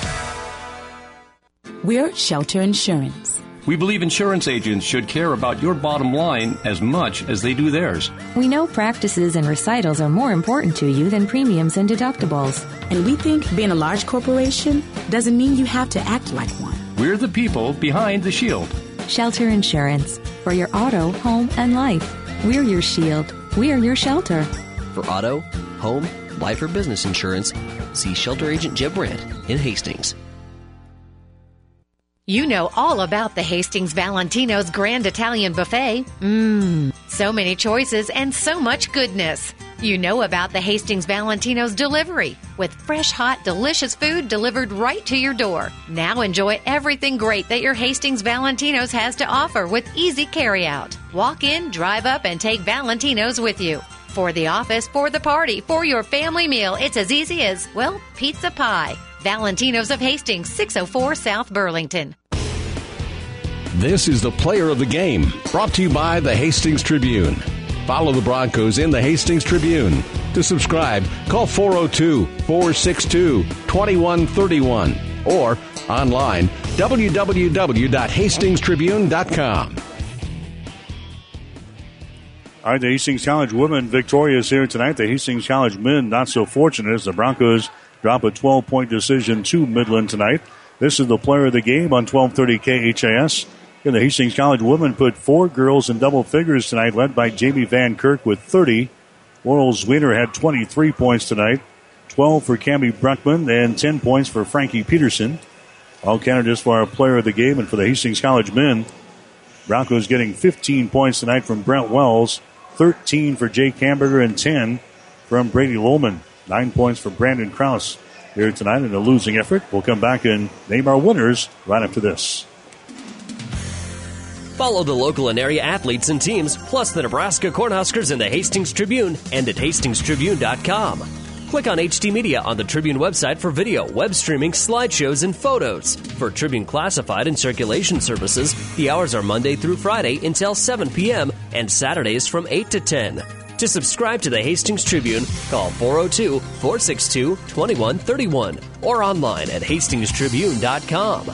We're Shelter Insurance. We believe insurance agents should care about your bottom line as much as they do theirs. We know practices and recitals are more important to you than premiums and deductibles. And we think being a large corporation doesn't mean you have to act like one. We're the people behind the shield. Shelter Insurance. For your auto, home, and life. We're your shield. We're your shelter. For auto, home, life, or business insurance, see Shelter Agent Jeb Brandt in Hastings. You know all about the Hastings Valentino's Grand Italian Buffet. Mmm, so many choices and so much goodness. You know about the Hastings Valentino's delivery with fresh, hot, delicious food delivered right to your door. Now enjoy everything great that your Hastings Valentino's has to offer with easy carryout. Walk in, drive up, and take Valentino's with you. For the office, for the party, for your family meal, it's as easy as, well, pizza pie. Valentino's of Hastings, six oh four South Burlington. This is the Player of the Game, brought to you by the Hastings Tribune. Follow the Broncos in the Hastings Tribune. To subscribe, call four oh two, four six two, two one three one or online, w w w dot hastings tribune dot com. All right, the Hastings College women victorious here tonight. The Hastings College men not so fortunate as the Broncos drop a twelve-point decision to Midland tonight. This is the Player of the Game on twelve thirty K H A S. And the Hastings College women put four girls in double figures tonight, led by Jamie Van Kirk with thirty. Laurel Zwiener had twenty-three points tonight, twelve for Cammie Bruckman, and ten points for Frankie Peterson. All candidates for our Player of the Game. And for the Hastings College men, Broncos getting fifteen points tonight from Brent Wells, thirteen for Jake Hamburger, and ten from Brady Lohman. Nine points for Brandon Krause here tonight in a losing effort. We'll come back and name our winners right after this. Follow the local and area athletes and teams, plus the Nebraska Cornhuskers in the Hastings Tribune and at hastings tribune dot com. Click on H D Media on the Tribune website for video, web streaming, slideshows, and photos. For Tribune Classified and Circulation services, the hours are Monday through Friday until seven p.m. and Saturdays from eight to ten. To subscribe to the Hastings Tribune, call four oh two, four six two, two one three one or online at hastings tribune dot com.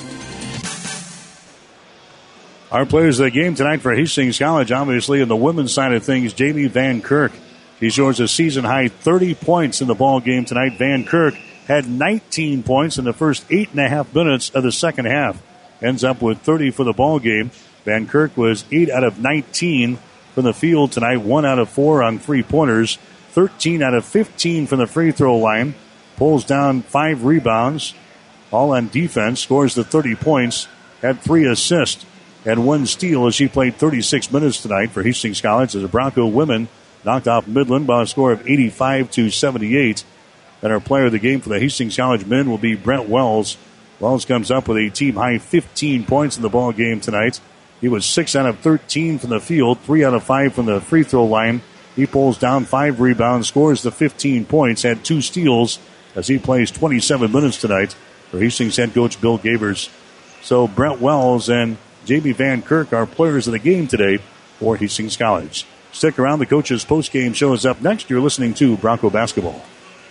Our players of the game tonight for Hastings College, obviously, on the women's side of things, Jamie Van Kirk. She scores a season-high thirty points in the ball game tonight. Van Kirk had nineteen points in the first eight and a half minutes of the second half. Ends up with thirty for the ball game. Van Kirk was eight out of nineteen from the field tonight, one out of four on three-pointers, thirteen out of fifteen from the free throw line, pulls down five rebounds, all on defense, scores the thirty points, had three assists, and one steal as she played thirty-six minutes tonight for Hastings College as the Bronco women knocked off Midland by a score of eighty-five to seventy-eight. And our player of the game for the Hastings College men will be Brent Wells. Wells comes up with a team-high fifteen points in the ball game tonight. He was six out of thirteen from the field, three out of five from the free throw line. He pulls down five rebounds, scores the fifteen points, had two steals as he plays twenty-seven minutes tonight for Hastings head coach Bill Gavers. So Brent Wells and Jamie Van Kirk are players of the game today for Hastings College. Stick around. The coach's postgame show is up next. You're listening to Bronco Basketball.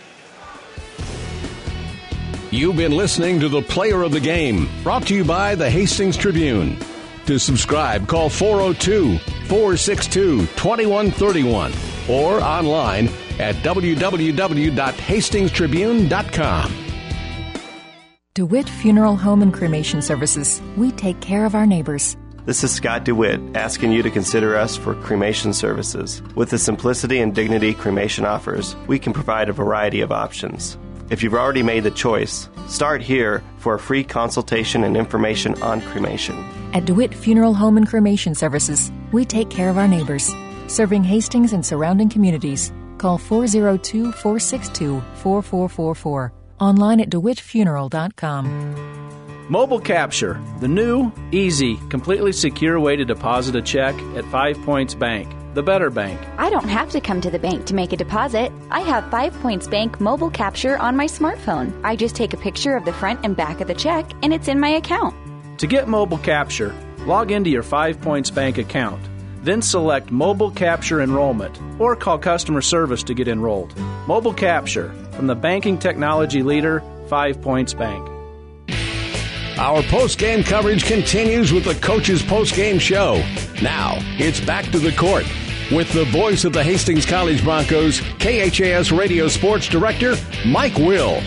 You've been listening to the Player of the Game, brought to you by the Hastings Tribune. To subscribe, call four oh two, four six two, two one three one or online at w w w dot hastings tribune dot com. DeWitt Funeral Home and Cremation Services. We take care of our neighbors. This is Scott DeWitt asking you to consider us for cremation services. With the simplicity and dignity cremation offers, we can provide a variety of options. If you've already made the choice, start here for a free consultation and information on cremation. At DeWitt Funeral Home and Cremation Services, we take care of our neighbors. Serving Hastings and surrounding communities. Call four oh two, four six two, four four four four. Online at dewitt funeral dot com. Mobile Capture, the new, easy, completely secure way to deposit a check at Five Points Bank, the better bank. I don't have to come to the bank to make a deposit. I have Five Points Bank Mobile Capture on my smartphone. I just take a picture of the front and back of the check, and it's in my account. To get Mobile Capture, log into your Five Points Bank account. Then select Mobile Capture Enrollment or call customer service to get enrolled. Mobile Capture, from the banking technology leader, Five Points Bank. Our post-game coverage continues with the Coach's Post-Game Show. Now, it's back to the court with the voice of the Hastings College Broncos, K H A S Radio Sports Director, Mike Will.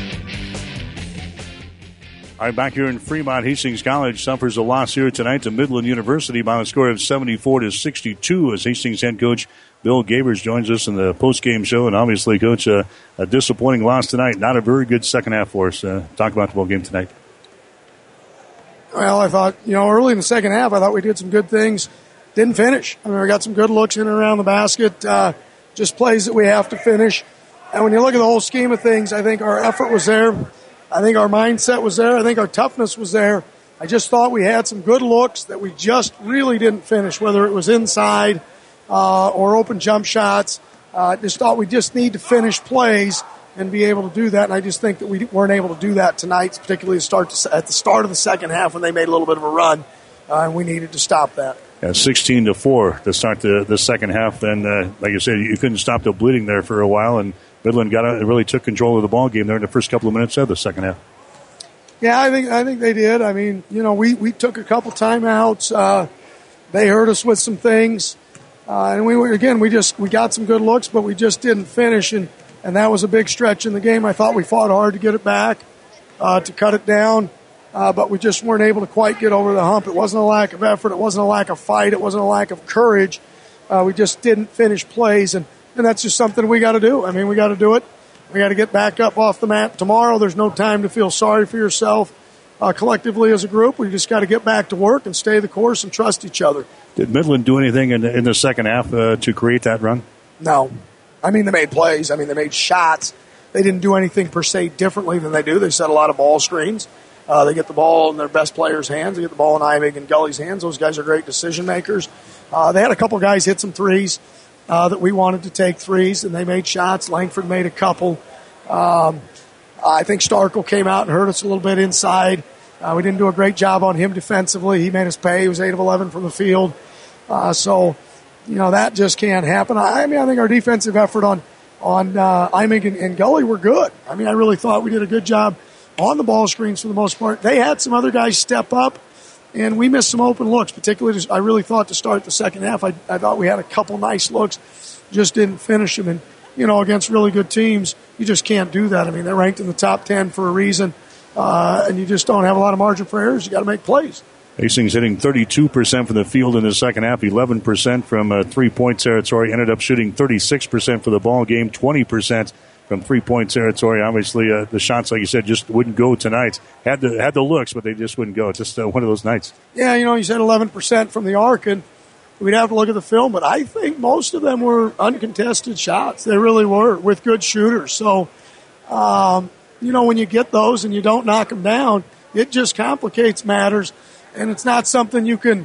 All right, back here in Fremont, Hastings College suffers a loss here tonight to Midland University by a score of seventy-four to sixty-two as Hastings head coach Bill Gavers joins us in the post-game show. And obviously, Coach, uh, a disappointing loss tonight. Not a very good second half for us. Uh, talk about the ball game tonight. Well, I thought, you know, early in the second half, I thought we did some good things. Didn't finish. I mean, we got some good looks in and around the basket. Uh, just plays that we have to finish. And when you look at the whole scheme of things, I think our effort was there. I think our mindset was there. I think our toughness was there. I just thought we had some good looks that we just really didn't finish, whether it was inside uh, or open jump shots. I uh, just thought we just need to finish plays and be able to do that. And I just think that we weren't able to do that tonight, particularly start to, at the start of the second half when they made a little bit of a run, uh, and we needed to stop that. Yeah, sixteen to four to start the, the second half. And uh, like I said, you couldn't stop the bleeding there for a while, and Midland got out and really took control of the ball game there in the first couple of minutes of the second half. Yeah, I think I think they did. I mean, you know, we, we took a couple timeouts. Uh, they hurt us with some things, uh, and we were, again we just we got some good looks, but we just didn't finish, and. And that was a big stretch in the game. I thought we fought hard to get it back, uh, to cut it down, uh, but we just weren't able to quite get over the hump. It wasn't a lack of effort. It wasn't a lack of fight. It wasn't a lack of courage. Uh, we just didn't finish plays, and, and that's just something we got to do. I mean, we got to do it. We got to get back up off the mat tomorrow. There's no time to feel sorry for yourself. Uh, collectively as a group, we just got to get back to work and stay the course and trust each other. Did Midland do anything in the, in the second half uh, to create that run? No. I mean, they made plays. I mean, they made shots. They didn't do anything per se differently than they do. They set a lot of ball screens. Uh, they get the ball in their best players' hands. They get the ball in Imig and Gully's hands. Those guys are great decision makers. Uh, they had a couple guys hit some threes uh, that we wanted to take threes, and they made shots. Langford made a couple. Um, I think Starkle came out and hurt us a little bit inside. Uh, we didn't do a great job on him defensively. He made us pay. He was eight of eleven from the field. Uh, so... You know, that just can't happen. I mean, I think our defensive effort on on uh, Imig and, and Gully were good. I mean, I really thought we did a good job on the ball screens for the most part. They had some other guys step up, and we missed some open looks, particularly I really thought to start the second half. I, I thought we had a couple nice looks, just didn't finish them. And, you know, against really good teams, you just can't do that. I mean, they're ranked in the top ten for a reason, uh, and you just don't have a lot of margin for errors. You got to make plays. Hastings hitting thirty-two percent from the field in the second half, eleven percent from uh, three-point territory. Ended up shooting thirty-six percent for the ball game, twenty percent from three-point territory. Obviously, uh, the shots, like you said, just wouldn't go tonight. Had the had the looks, but they just wouldn't go. It's just uh, one of those nights. Yeah, you know, you said eleven percent from the arc, and we'd have to look at the film, but I think most of them were uncontested shots. They really were, with good shooters. So, um, you know, when you get those and you don't knock them down, it just complicates matters. And it's not something you can,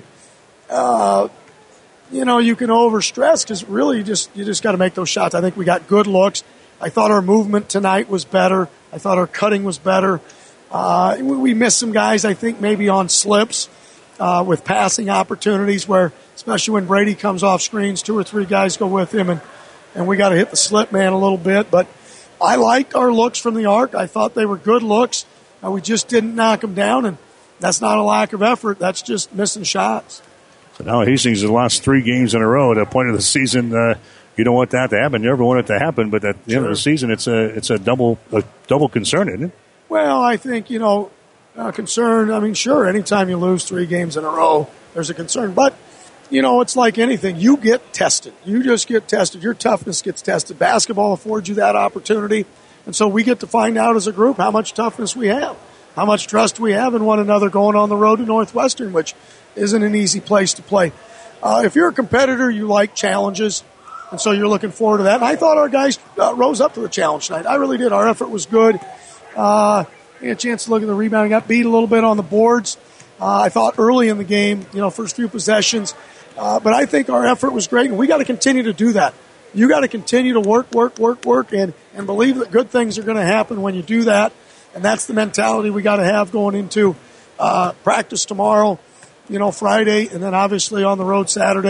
uh, you know, you can overstress because really you just you just got to make those shots. I think we got good looks. I thought our movement tonight was better. I thought our cutting was better. Uh, we missed some guys, I think, maybe on slips uh, with passing opportunities where, especially when Brady comes off screens, two or three guys go with him, and, and we got to hit the slip man a little bit. But I liked our looks from the arc. I thought they were good looks. Uh, we just didn't knock them down, and that's not a lack of effort. That's just missing shots. So now Hastings has lost three games in a row. At a point of the season, uh, you don't want that to happen. You never want it to happen, but at the sure. end of the season, it's a it's a double a double concern, isn't it? Well, I think, you know, uh, concern, I mean, sure, anytime you lose three games in a row, there's a concern. But, you know, it's like anything. You get tested. You just get tested. Your toughness gets tested. Basketball affords you that opportunity. And so we get to find out as a group how much toughness we have, how much trust we have in one another going on the road to Northwestern, which isn't an easy place to play. Uh, if you're a competitor, you like challenges, and so you're looking forward to that. And I thought our guys uh, rose up to the challenge tonight. I really did. Our effort was good. Uh, had a chance to look at the rebounding. Got beat a little bit on the boards. Uh, I thought early in the game, you know, first few possessions. Uh, but I think our effort was great, and we got to continue to do that. You got to continue to work, work, work, work, and, and believe that good things are going to happen when you do that. And that's the mentality we got to have going into uh, practice tomorrow, you know, Friday, and then obviously on the road Saturday.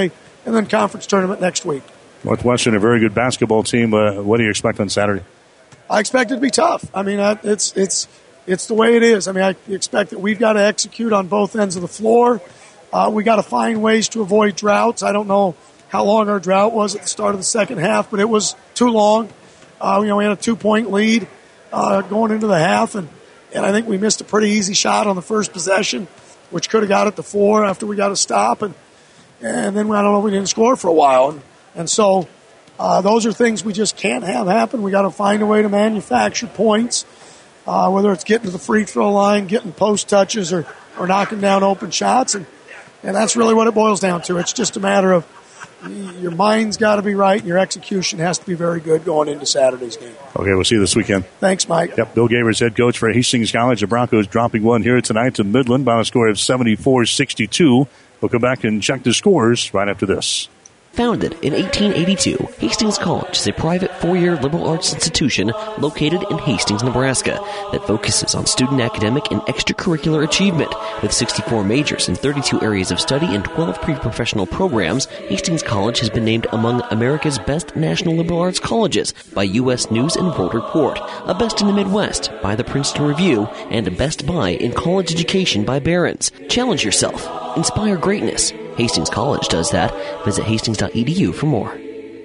and then conference tournament next week. Northwestern, a very good basketball team. Uh, what do you expect on Saturday? I expect it to be tough. I mean, it's it's it's the way it is. I mean, I expect that we've got to execute on both ends of the floor. Uh, we got to find ways to avoid droughts. I don't know how long our drought was at the start of the second half, but it was too long. Uh, you know, we had a two-point lead uh, going into the half, and, and I think we missed a pretty easy shot on the first possession, which could have got it to four after we got a stop, and and then I don't know if we didn't score for a while. And, and so uh, those are things we just can't have happen. We got to find a way to manufacture points, uh, whether it's getting to the free throw line, getting post touches, or, or knocking down open shots, and and that's really what it boils down to. It's just a matter of your mind's got to be right, and your execution has to be very good going into Saturday's game. Okay, we'll see you this weekend. Thanks, Mike. Yep, Bill Gavers, head coach for Hastings College. The Broncos dropping one here tonight to Midland by a score of seventy-four sixty-two. We'll come back and check the scores right after this. Founded in eighteen eighty-two, Hastings College is a private four-year liberal arts institution located in Hastings, Nebraska, that focuses on student academic and extracurricular achievement. With sixty-four majors in thirty-two areas of study and twelve pre-professional programs, Hastings College has been named among America's best national liberal arts colleges by U S News and World Report, a best in the Midwest by the Princeton Review, and a best buy in college education by Barron's. Challenge yourself. Inspire greatness. Hastings College does that. Visit hastings dot e d u for more.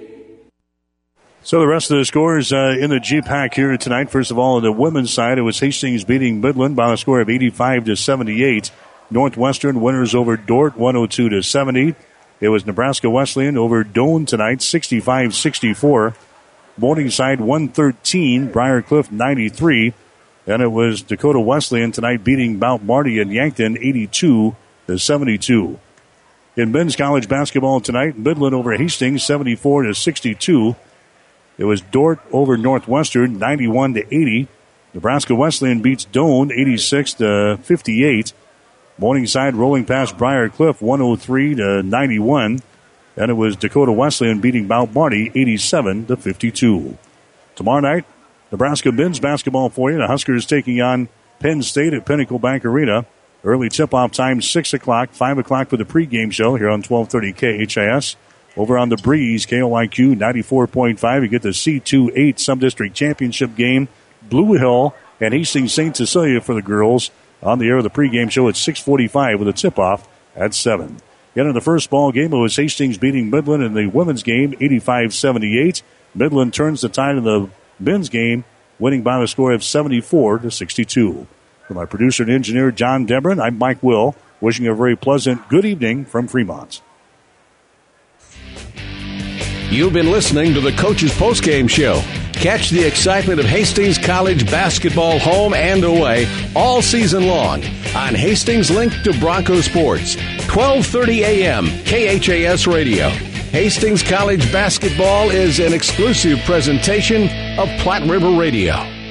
So the rest of the scores uh, in the G PAC here tonight. First of all, on the women's side, it was Hastings beating Midland by a score of eighty-five to seventy-eight. Northwestern winners over Dordt, one oh two to seventy. It was Nebraska Wesleyan over Doane tonight, sixty-five sixty-four. Morningside one thirteen, Briar Cliff ninety-three. And it was Dakota Wesleyan tonight beating Mount Marty and Yankton eighty-two to seventy-two. In men's college basketball tonight, Midland over Hastings, seventy-four to sixty-two. It was Dordt over Northwestern, ninety-one to eighty. Nebraska Wesleyan beats Doane, eighty-six to fifty-eight. Morningside rolling past Briar Cliff, one oh three to ninety-one. And it was Dakota Wesleyan beating Mount Marty, eighty-seven to fifty-two. Tomorrow night, Nebraska men's basketball for you. The Huskers taking on Penn State at Pinnacle Bank Arena. Early tip-off time, six o'clock, five o'clock for the pregame show here on twelve thirty K H I S. Over on the Breeze, K O I Q ninety-four point five. You get the C two eight Sub-District Championship game. Blue Hill and Hastings Saint Cecilia for the girls. On the air of the pregame show at six forty-five with a tip-off at seven. Again, in the first ball game, it was Hastings beating Midland in the women's game, eighty-five seventy-eight. Midland turns the tide in the men's game, winning by the score of seventy-four to sixty-two. For my producer and engineer, John Debron, I'm Mike Will, wishing you a very pleasant good evening from Fremont. You've been listening to the Coach's Postgame Show. Catch the excitement of Hastings College basketball home and away all season long on Hastings Link to Bronco Sports, twelve thirty a.m. K H A S Radio. Hastings College basketball is an exclusive presentation of Platte River Radio.